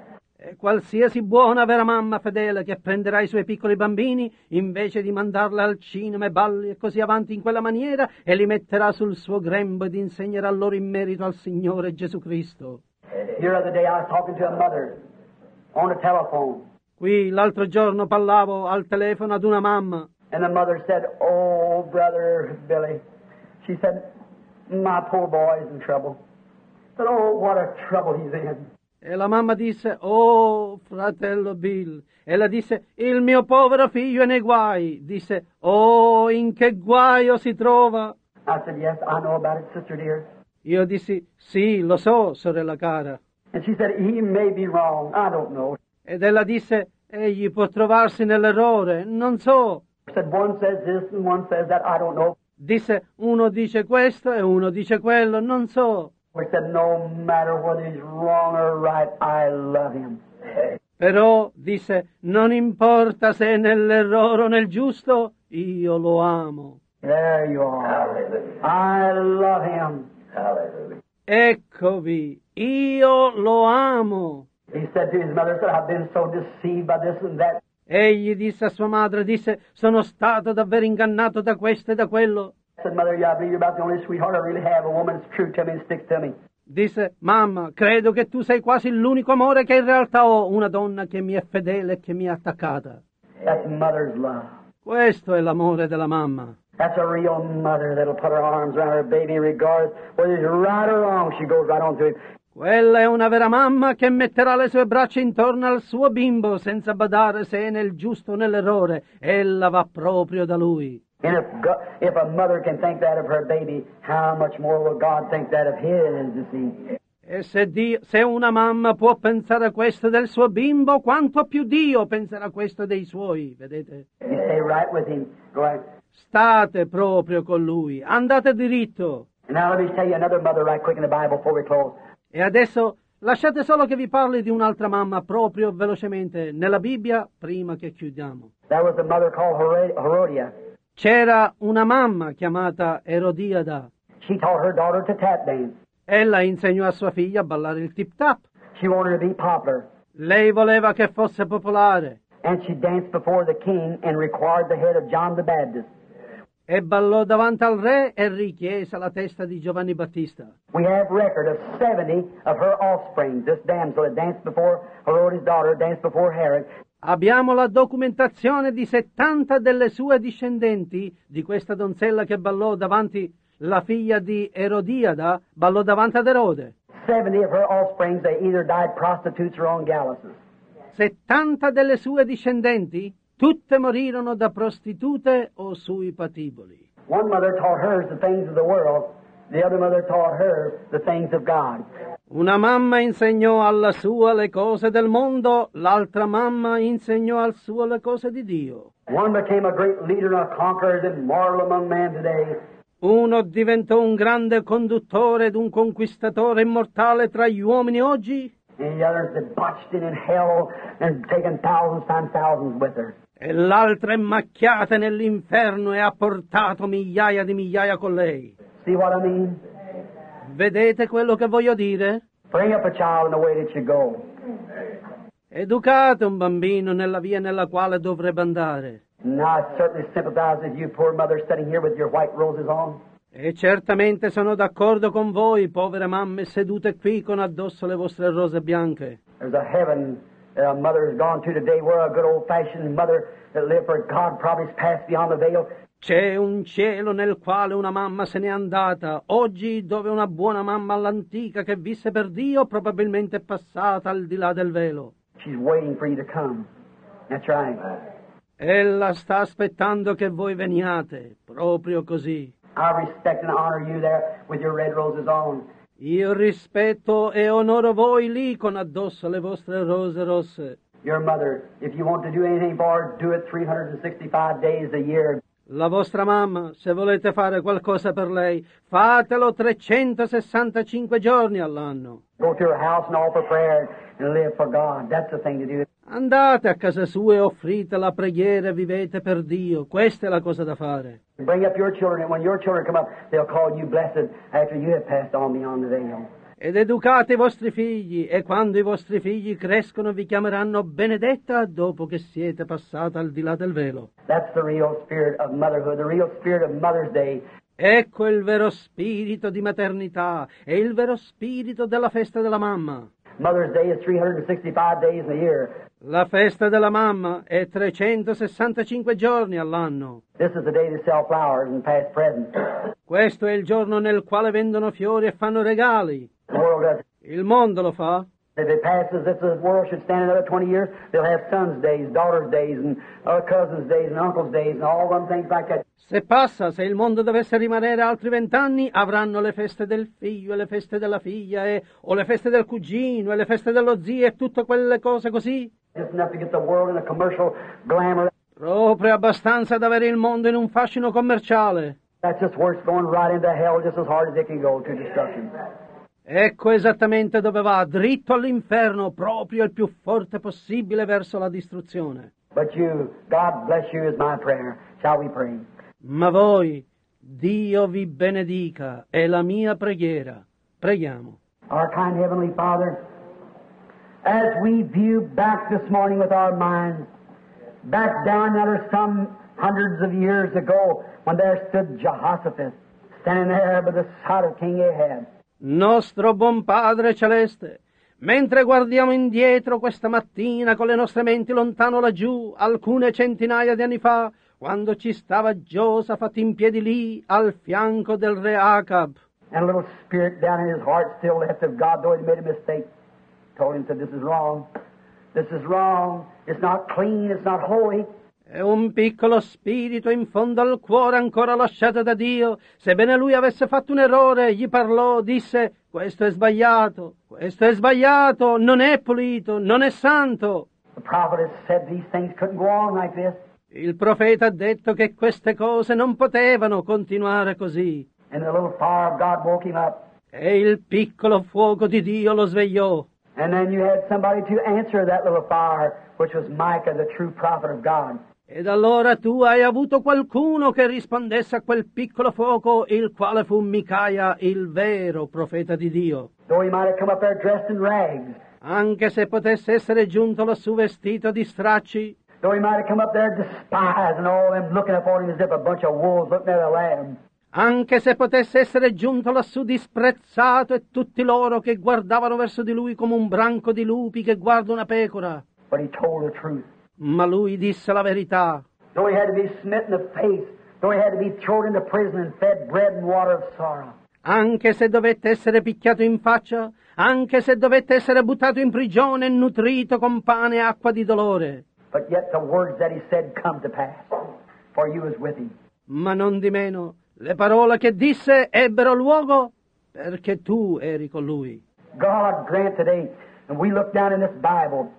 E qualsiasi buona vera mamma fedele che prenderà i suoi piccoli bambini, invece di mandarli al cinema e balli e così avanti in quella maniera, e li metterà sul suo grembo ed insegnerà loro in merito al Signore Gesù Cristo. Here other day I was talking to a mother on the telephone. Qui l'altro giorno parlavo al telefono ad una mamma. And the mother said, oh, brother Billy. She said, my poor boy is in trouble. I said, oh, what a trouble he's in. E la mamma disse, oh, fratello Bill. E la disse, il mio povero figlio è nei guai. Disse, oh, in che guaio si trova? I said, yes, I know about it, sister dear. Io dissi, sì, lo so, sorella cara. And she said, he may be wrong. I don't know. Ed ella disse, egli può trovarsi nell'errore, non so. Said one says this and one says that, I don't know. Disse, uno dice questo e uno dice quello, non so. We said, no matter whether he's wrong or right, I love him. Però, disse, non importa se è nell'errore o nel giusto, io lo amo. There you are. I love him. Hallelujah. Eccovi, io lo amo. He said to his mother, said, I've been so deceived by this and that. Egli disse a sua madre, disse, sono stato davvero ingannato da questo e da quello. I said, Mother, yeah, I believe you're about the only sweetheart I really have, a woman that's true to me and sticks to me. Disse, mamma, credo che tu sei quasi l'unico amore che in realtà ho, una donna che mi è fedele e che mi è attaccata. That's mother's love. Questo è l'amore della mamma. That's a real mother that'll put her arms around her baby and regardless whether he's right or wrong, she goes right on to him. Quella è una vera mamma che metterà le sue braccia intorno al suo bimbo senza badare se è nel giusto o nell'errore. Ella va proprio da lui. And if, God, if a mother can think that of her baby, how much more will God think that of His, you see? E se, Dio, se una mamma può pensare questo del suo bimbo, quanto più Dio penserà questo dei suoi, vedete? You stay right with Him. Go ahead. State proprio con lui, andate diritto. And now let me tell you another mother right quick in the Bible before we close. E adesso lasciate solo che vi parli di un'altra mamma proprio velocemente nella Bibbia prima che chiudiamo. That was a mother called Herod- Herodias. C'era una mamma chiamata Erodiada. She taught her daughter to tap dance. Ella insegnò a sua figlia a ballare il tip tap. She wanted to be popular. Lei voleva che fosse popolare. And she danced before the king and required the head of John the Baptist. E ballò davanti al re e richiese la testa di Giovanni Battista. We have record of seventy of her offspring. This damsel that danced before Herodias' daughter, danced before Herod. Abbiamo la documentazione di settanta delle sue discendenti, di questa donzella che ballò davanti la figlia di Erodiada, ballò davanti ad Erode. seventy of her offspring, they either died prostitutes or on galluses. settanta delle sue discendenti, tutte morirono da prostitute o sui patiboli. One mother taught hers the things of the world. The other mother taught her the things of God. Una mamma insegnò alla sua le cose del mondo, l'altra mamma insegnò al suo le cose di Dio. One became a great leader and a conqueror and immortal among men today. Uno diventò un grande conduttore ed un conquistatore immortale tra gli uomini oggi, And the other's debauched and in hell and taken thousands times thousands with her. e l'altra è macchiata nell'inferno e ha portato migliaia di migliaia con lei. See what I mean? Vedete quello che voglio dire? Bring up a child in the way that you go. Educate un bambino nella via nella quale dovrebbe andare. Now I certainly sympathize with you, poor mother, sitting here with your white roses on. E certamente sono d'accordo con voi, povere mamme sedute qui con addosso le vostre rose bianche. There's a heaven that a mother has gone to today where a good old-fashioned mother that lived for God probably has passed beyond the veil. C'è un cielo nel quale una mamma se n'è andata, oggi dove una buona mamma all'antica che visse per Dio probabilmente è passata al di là del velo. She's waiting for you to come. That's right. Ella sta aspettando che voi veniate, proprio così. I respect and honor you there with your red roses on. Io rispetto e onoro voi lì con addosso le vostre rose rosse. Your mother, if you want to do anything for her, do it three hundred sixty-five days a year. La vostra mamma, se volete fare qualcosa per lei, fatelo trecentosessantacinque giorni all'anno. Go to her house and offer prayer and live for God. That's the thing to do. Andate a casa sua e offrite la preghiera e vivete per Dio. Questa è la cosa da fare. Bring up your children, and when your children come up, they'll call you blessed after you have passed on beyond the veil. Ed educate i vostri figli, e quando i vostri figli crescono vi chiameranno benedetta dopo che siete passata al di là del velo. That's the real spirit of motherhood, the real spirit of Mother's Day. Ecco il vero spirito di maternità e il vero spirito della festa della mamma. Mother's Day is three hundred sixty-five days in a year. La festa della mamma è trecentosessantacinque giorni all'anno. This is the day to sell flowers and pass presents. Questo è il giorno nel quale vendono fiori e fanno regali. The world does. Il mondo lo fa. If it passes, if the world should stand another twenty years, they'll have sons' days, daughters' days, and uh, cousins' days, and uncles' days, and all them things like that. Se passa, se il mondo dovesse rimanere altri vent'anni, avranno le feste del figlio e le feste della figlia, e, o le feste del cugino e le feste dello zio e tutte quelle cose così. Just enough to get the world in a commercial glamour. Proprio abbastanza da avere il mondo in un fascino commerciale. That's just where it's going right into hell, just as hard as it can go to destruction. Ecco esattamente dove va, dritto all'inferno, proprio il più forte possibile verso la distruzione. But you, God bless you is my prayer. Shall we pray? Ma voi, Dio vi benedica, è la mia preghiera. Preghiamo. Our kind Heavenly Father, as we view back this morning with our minds, back down under some hundreds of years ago, when there stood Jehoshaphat, standing there by the side of King Ahab. Nostro buon Padre Celeste, mentre guardiamo indietro questa mattina con le nostre menti lontano laggiù, alcune centinaia di anni fa, quando ci stava Giosafat in piedi lì al fianco del re Acab. and a little spirit down in his heart still left of God, though he made a mistake. Told him, said, this is wrong. This is wrong. It's not clean. It's not holy. E un piccolo spirito in fondo al cuore ancora lasciato da Dio, sebbene lui avesse fatto un errore, gli parlò, disse, questo è sbagliato, questo è sbagliato, non è pulito, non è santo. The prophet has said these things couldn't go on like this. Il profeta ha detto che queste cose non potevano continuare così. And the little fire of God woke him up. E il piccolo fuoco di Dio lo svegliò. And then you had somebody to answer that little fire, which was Micah, the true prophet of God. Ed allora tu hai avuto qualcuno che rispondesse a quel piccolo fuoco, il quale fu Micaia, il vero profeta di Dio. Though he might have come up there dressed in rags. Anche se potesse essere giunto lassù vestito di stracci. Though he might have come up there despised and all them looking upon him as if a bunch of wolves looking at a lamb. Anche se potesse essere giunto lassù disprezzato e tutti loro che guardavano verso di lui come un branco di lupi che guarda una pecora. But he told the truth. Ma lui disse la verità. Though he had to be smitten in the face, though he had to be thrown into prison and fed bread and water of sorrow. Anche se dovette essere picchiato in faccia, anche se dovette essere buttato in prigione e nutrito con pane e acqua di dolore. But yet the words that he said come to pass, for you was with him. Ma non di meno, le parole che disse ebbero luogo perché tu eri con lui. God grant today, and we look down in this Bible.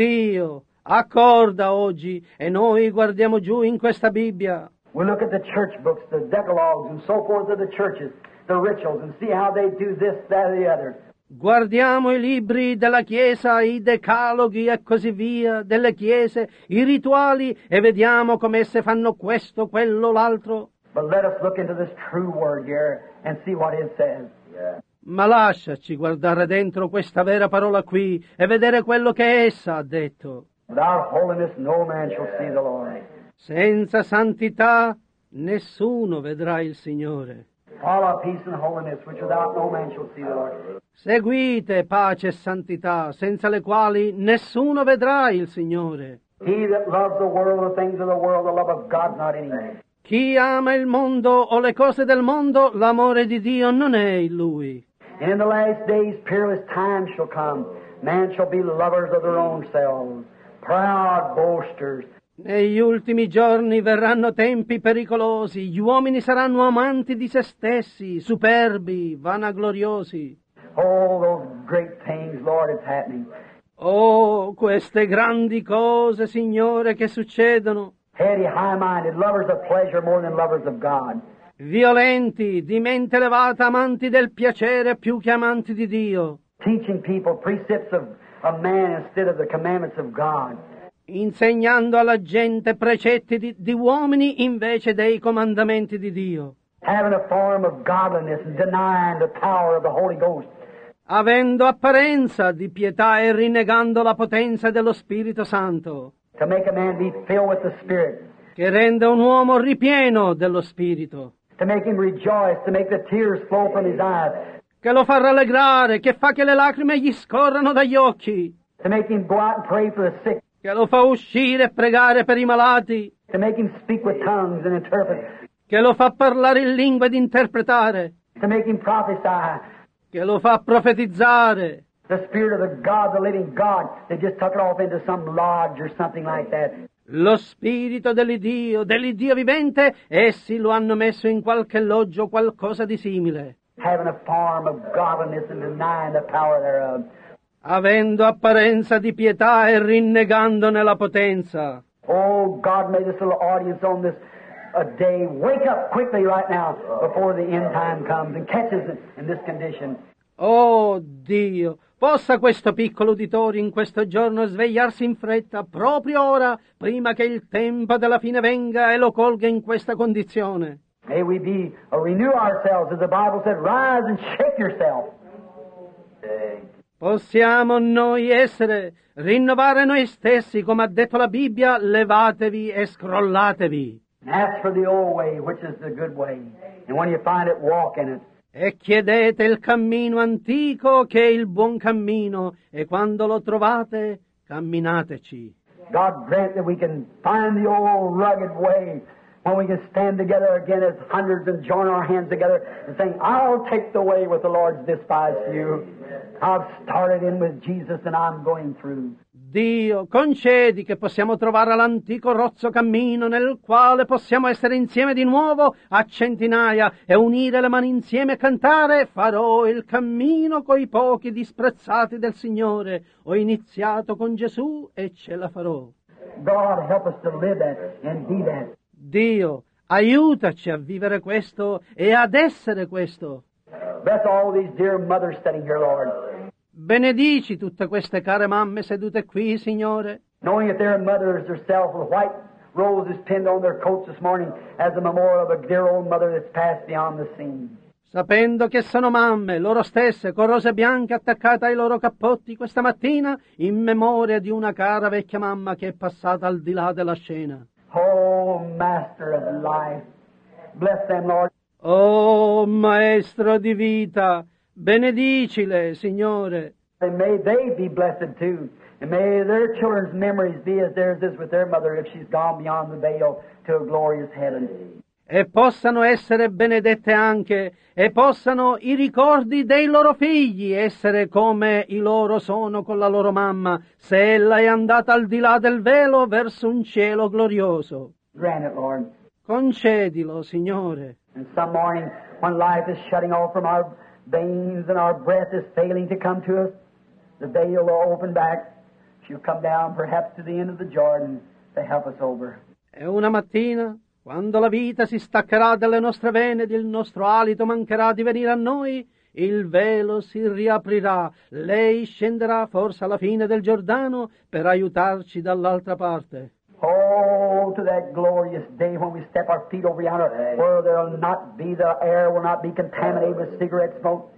Dio accorda oggi e noi guardiamo giù in questa Bibbia. We look at the church books, the decalogues and so forth of the churches, the rituals, and see how they do this, that, or the other. Guardiamo i libri della Chiesa, i decaloghi e così via, delle chiese, i rituali e vediamo come esse fanno questo, quello, l'altro. But let us look into this true word here and see what it says. Yeah. Ma lasciaci guardare dentro questa vera parola qui e vedere quello che essa ha detto. Without holiness no man shall see the Lord. Senza santità nessuno vedrà il Signore. Follow peace and holiness, which without no man shall see the Lord. Seguite pace e santità, senza le quali nessuno vedrà il Signore. He that loves the world, the things of the world, the love of God not in him. Chi ama il mondo o le cose del mondo, l'amore di Dio non è in lui. And in the last days peerless times shall come. Man shall be lovers of their own selves, proud boasters. Negli ultimi giorni verranno tempi pericolosi, gli uomini saranno amanti di se stessi, superbi, vanagloriosi. Oh, those great things, Lord, it's happening. Oh, queste grandi cose, Signore, che succedono. Heady, high-minded, lovers of pleasure more than lovers of God. Violenti, di mente elevata, amanti del piacere più che amanti di Dio. Teaching people precepts of, of man instead of the commandments of God. Insegnando alla gente precetti di, di uomini invece dei comandamenti di Dio. Having a form of godliness and denying the power of the Holy Ghost. Avendo apparenza di pietà e rinnegando la potenza dello Spirito Santo. To make a man be filled with the Spirit. Che rende un uomo ripieno dello Spirito. To make him rejoice, to make the tears flow from his eyes. Che lo fa rallegrare, che fa che le lacrime gli scorrano dagli occhi. To make him go out and pray for the sick. Che lo fa uscire e pregare per i malati. To make him speak with tongues and interpret. Che lo fa parlare in lingue ed interpretare. To make him prophesy. Che lo fa profetizzare. The Spirit of the God, the living God, they just tuck it off into some lodge or something like that. Lo Spirito dell'Iddio, dell'Iddio vivente, essi lo hanno messo in qualche loggio o qualcosa di simile. Having a form of godliness and denying the power thereof. Avendo apparenza di pietà e rinnegandone la potenza. Oh, God, may this little audience on this a day wake up quickly right now before the end time comes and catches it in this condition. Oh, Dio, possa questo piccolo uditorio in questo giorno svegliarsi in fretta, proprio ora, prima che il tempo della fine venga e lo colga in questa condizione. May we be, uh, renew ourselves, as the Bible said, rise and shake yourself. Possiamo noi essere, rinnovare noi stessi, come ha detto la Bibbia, levatevi e scrollatevi. Ask for the old way, which is the good way. And when you find it, walk in it. E chiedete il cammino antico che è il buon cammino, e quando lo trovate, camminateci. God grant that we can find the old rugged way when we can stand together again as hundreds and join our hands together and saying, I'll take the way with the Lord's despised few. I've started in with Jesus and I'm going through. Dio, concedi che possiamo trovare l'antico rozzo cammino nel quale possiamo essere insieme di nuovo a centinaia e unire le mani insieme e cantare farò il cammino coi pochi disprezzati del Signore. Ho iniziato con Gesù e ce la farò. God help us to live that and be that. Dio, aiutaci a vivere questo e ad essere questo. Bless all these dear mothers sitting here, Lord. Benedici tutte queste care mamme sedute qui, Signore. Knowing that their mothers herself with white roses pinned on their coats this morning as a memorial of a dear old mother that's passed beyond the scene. Sapendo che sono mamme, loro stesse, con rose bianche attaccate ai loro cappotti questa mattina, in memoria di una cara vecchia mamma che è passata al di là della scena. Oh, Master of life, bless them, Lord. Oh, Maestro di vita, benedicile, Signore. And may they be blessed too. And may their children's memories be as theirs is with their mother if she's gone beyond the veil to a glorious heaven. E possano essere benedette anche, e possano i ricordi dei loro figli essere come i loro sono con la loro mamma, se ella è andata al di là del velo verso un cielo glorioso. Grant it, Lord. Concedilo, Signore. And some morning, when life is shutting off from our veins and our breath is failing to come to us, the veil will open back. She'll come down perhaps to the end of the Jordan to help us over. E una mattina, quando la vita si staccherà dalle nostre vene ed il nostro alito mancherà di venire a noi, il velo si riaprirà, lei scenderà forse alla fine del Giordano per aiutarci dall'altra parte. Oh, to that glorious day when we step our feet over yonder, where there'll not be, the air will not be contaminated with cigarette smoke.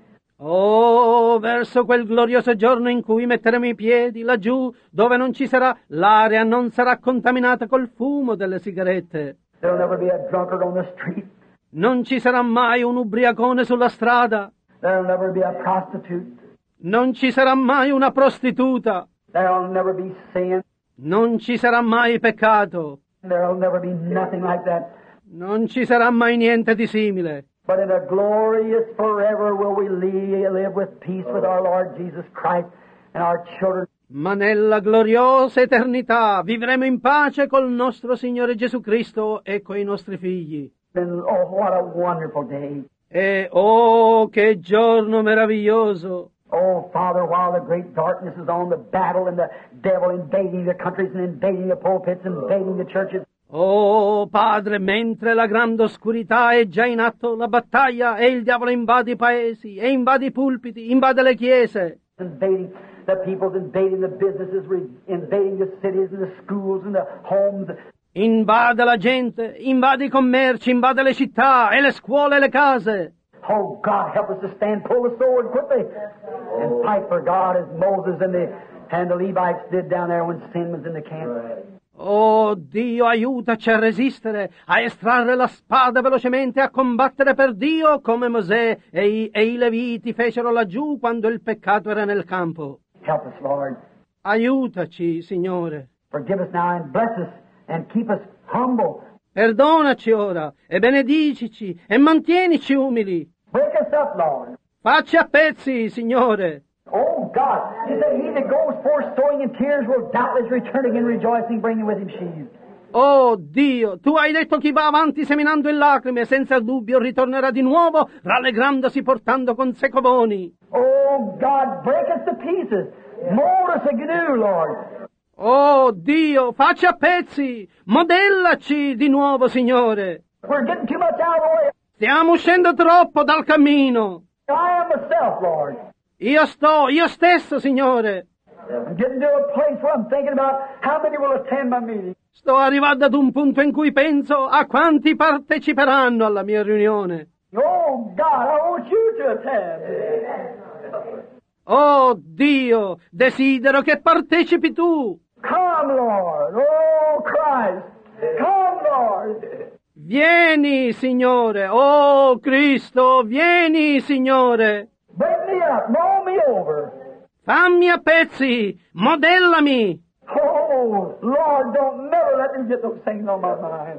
Oh, verso quel glorioso giorno in cui metteremo i piedi laggiù, dove non ci sarà, l'aria non sarà contaminata col fumo delle sigarette. There'll never be a drunkard on the street. Non ci sarà mai un ubriacone sulla strada. There'll never be a prostitute. Non ci sarà mai una prostituta. There'll never be sin. Non ci sarà mai peccato. There'll never be nothing like that. Non ci sarà mai niente di simile. But in a glorious forever will we live with peace with our Lord Jesus Christ and our children. Ma nella gloriosa eternità vivremo in pace col nostro Signore Gesù Cristo e coi nostri figli. And oh, what a wonderful day. E oh, che giorno meraviglioso! Oh, Father, while the great darkness is on, the battle and the devil invading the countries and invading the pulpits and invading the churches. Oh, Padre, mentre la grande oscurità è già in atto, la battaglia e il diavolo invade i paesi, e invade i pulpiti, invade le chiese. Invading the peoples, invading the businesses, invading the cities and the schools and the homes. Invade la gente, invade i commerci, invade le città e le scuole e le case. Oh, God, help us to stand, pull the sword quickly, and fight for God as Moses and the, and the Levites did down there when sin was in the camp. Oh, Dio, aiutaci a resistere, a estrarre la spada velocemente, a combattere per Dio come Mosè e i, e i Leviti fecero laggiù quando il peccato era nel campo. Help us, Lord. Aiutaci, Signore. Forgive us now and bless us and keep us humble. Perdonaci ora e benedicici e mantienici umili. Break us up, Lord. Facci a pezzi, Signore. Oh, God, you said he that goes forth sowing in tears will doubtless return again rejoicing, bringing with him sheaves. Oh, Dio, tu hai detto chi va avanti seminando in lacrime, senza dubbio ritornerà di nuovo, rallegrandosi portando con sé covoni. Oh, God, break us to pieces. Mold us anew, Lord. Oh, Dio, facci a pezzi, modellaci di nuovo, Signore. We're getting too much out of the way. Stiamo uscendo troppo dal cammino. I am myself, Lord. Io sto, io stesso, Signore. I'm getting to a place where I'm thinking about how many will attend my meeting. Sto arrivando ad un punto in cui penso a quanti parteciperanno alla mia riunione. Oh, God, I want you to attend. Oh, Dio, desidero che partecipi tu. Come, Lord. Oh, Christ. Come, Lord. Vieni, Signore. Oh, Cristo, vieni, Signore. Break me up. Mold me over. Fammi a pezzi, modellami. Oh, Lord, don't never let me get those things on my mind.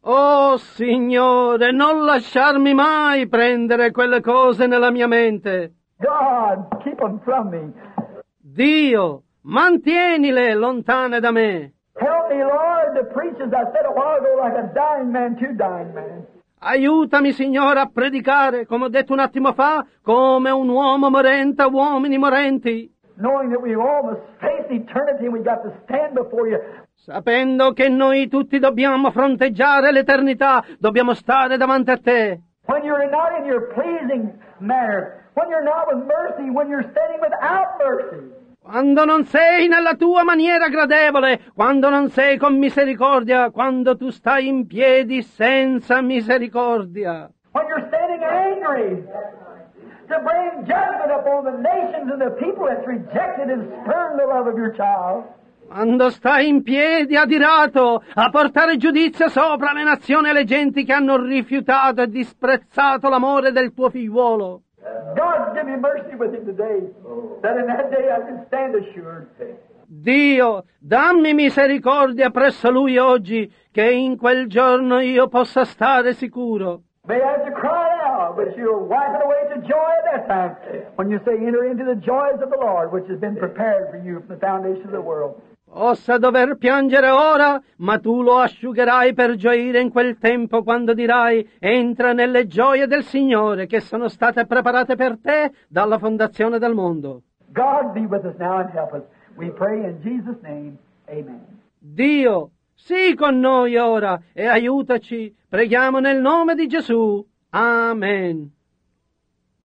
Oh Signore, non lasciarmi mai prendere quelle cose nella mia mente. God, keep them from me. Dio, mantienile lontane da me. Help me, Lord, to preach, as I said a while ago, like a dying man to dying man. Aiutami, Signore, a predicare, come ho detto un attimo fa, come un uomo morente a uomini morenti. Knowing that we all must face eternity and we got to stand before you. Sapendo che noi tutti dobbiamo fronteggiare l'eternità, dobbiamo stare davanti a te. When you're not in your pleasing manner, when you're not with mercy, when you're standing without mercy. Quando non sei nella tua maniera gradevole, quando non sei con misericordia, quando tu stai in piedi senza misericordia. When you're standing angry to bring judgment upon the nations and the people that's rejected and spurned the love of your child. Quando stai in piedi adirato a portare giudizio sopra le nazioni e le genti che hanno rifiutato e disprezzato l'amore del tuo figliuolo. God, give me mercy with him today, that in that day I can stand assured. Dio, dammi misericordia presso lui oggi, che in quel giorno io possa stare sicuro. May I have to cry out, but you'll wipe it away to joy at that time, when you say, enter into the joys of the Lord, which has been prepared for you from the foundation of the world. Possa dover piangere ora, ma tu lo asciugherai per gioire in quel tempo quando dirai: entra nelle gioie del Signore che sono state preparate per te dalla fondazione del mondo. God be with us now and help us. We pray in Jesus' name. Amen. Dio, sii con noi ora e aiutaci. Preghiamo nel nome di Gesù. Amen.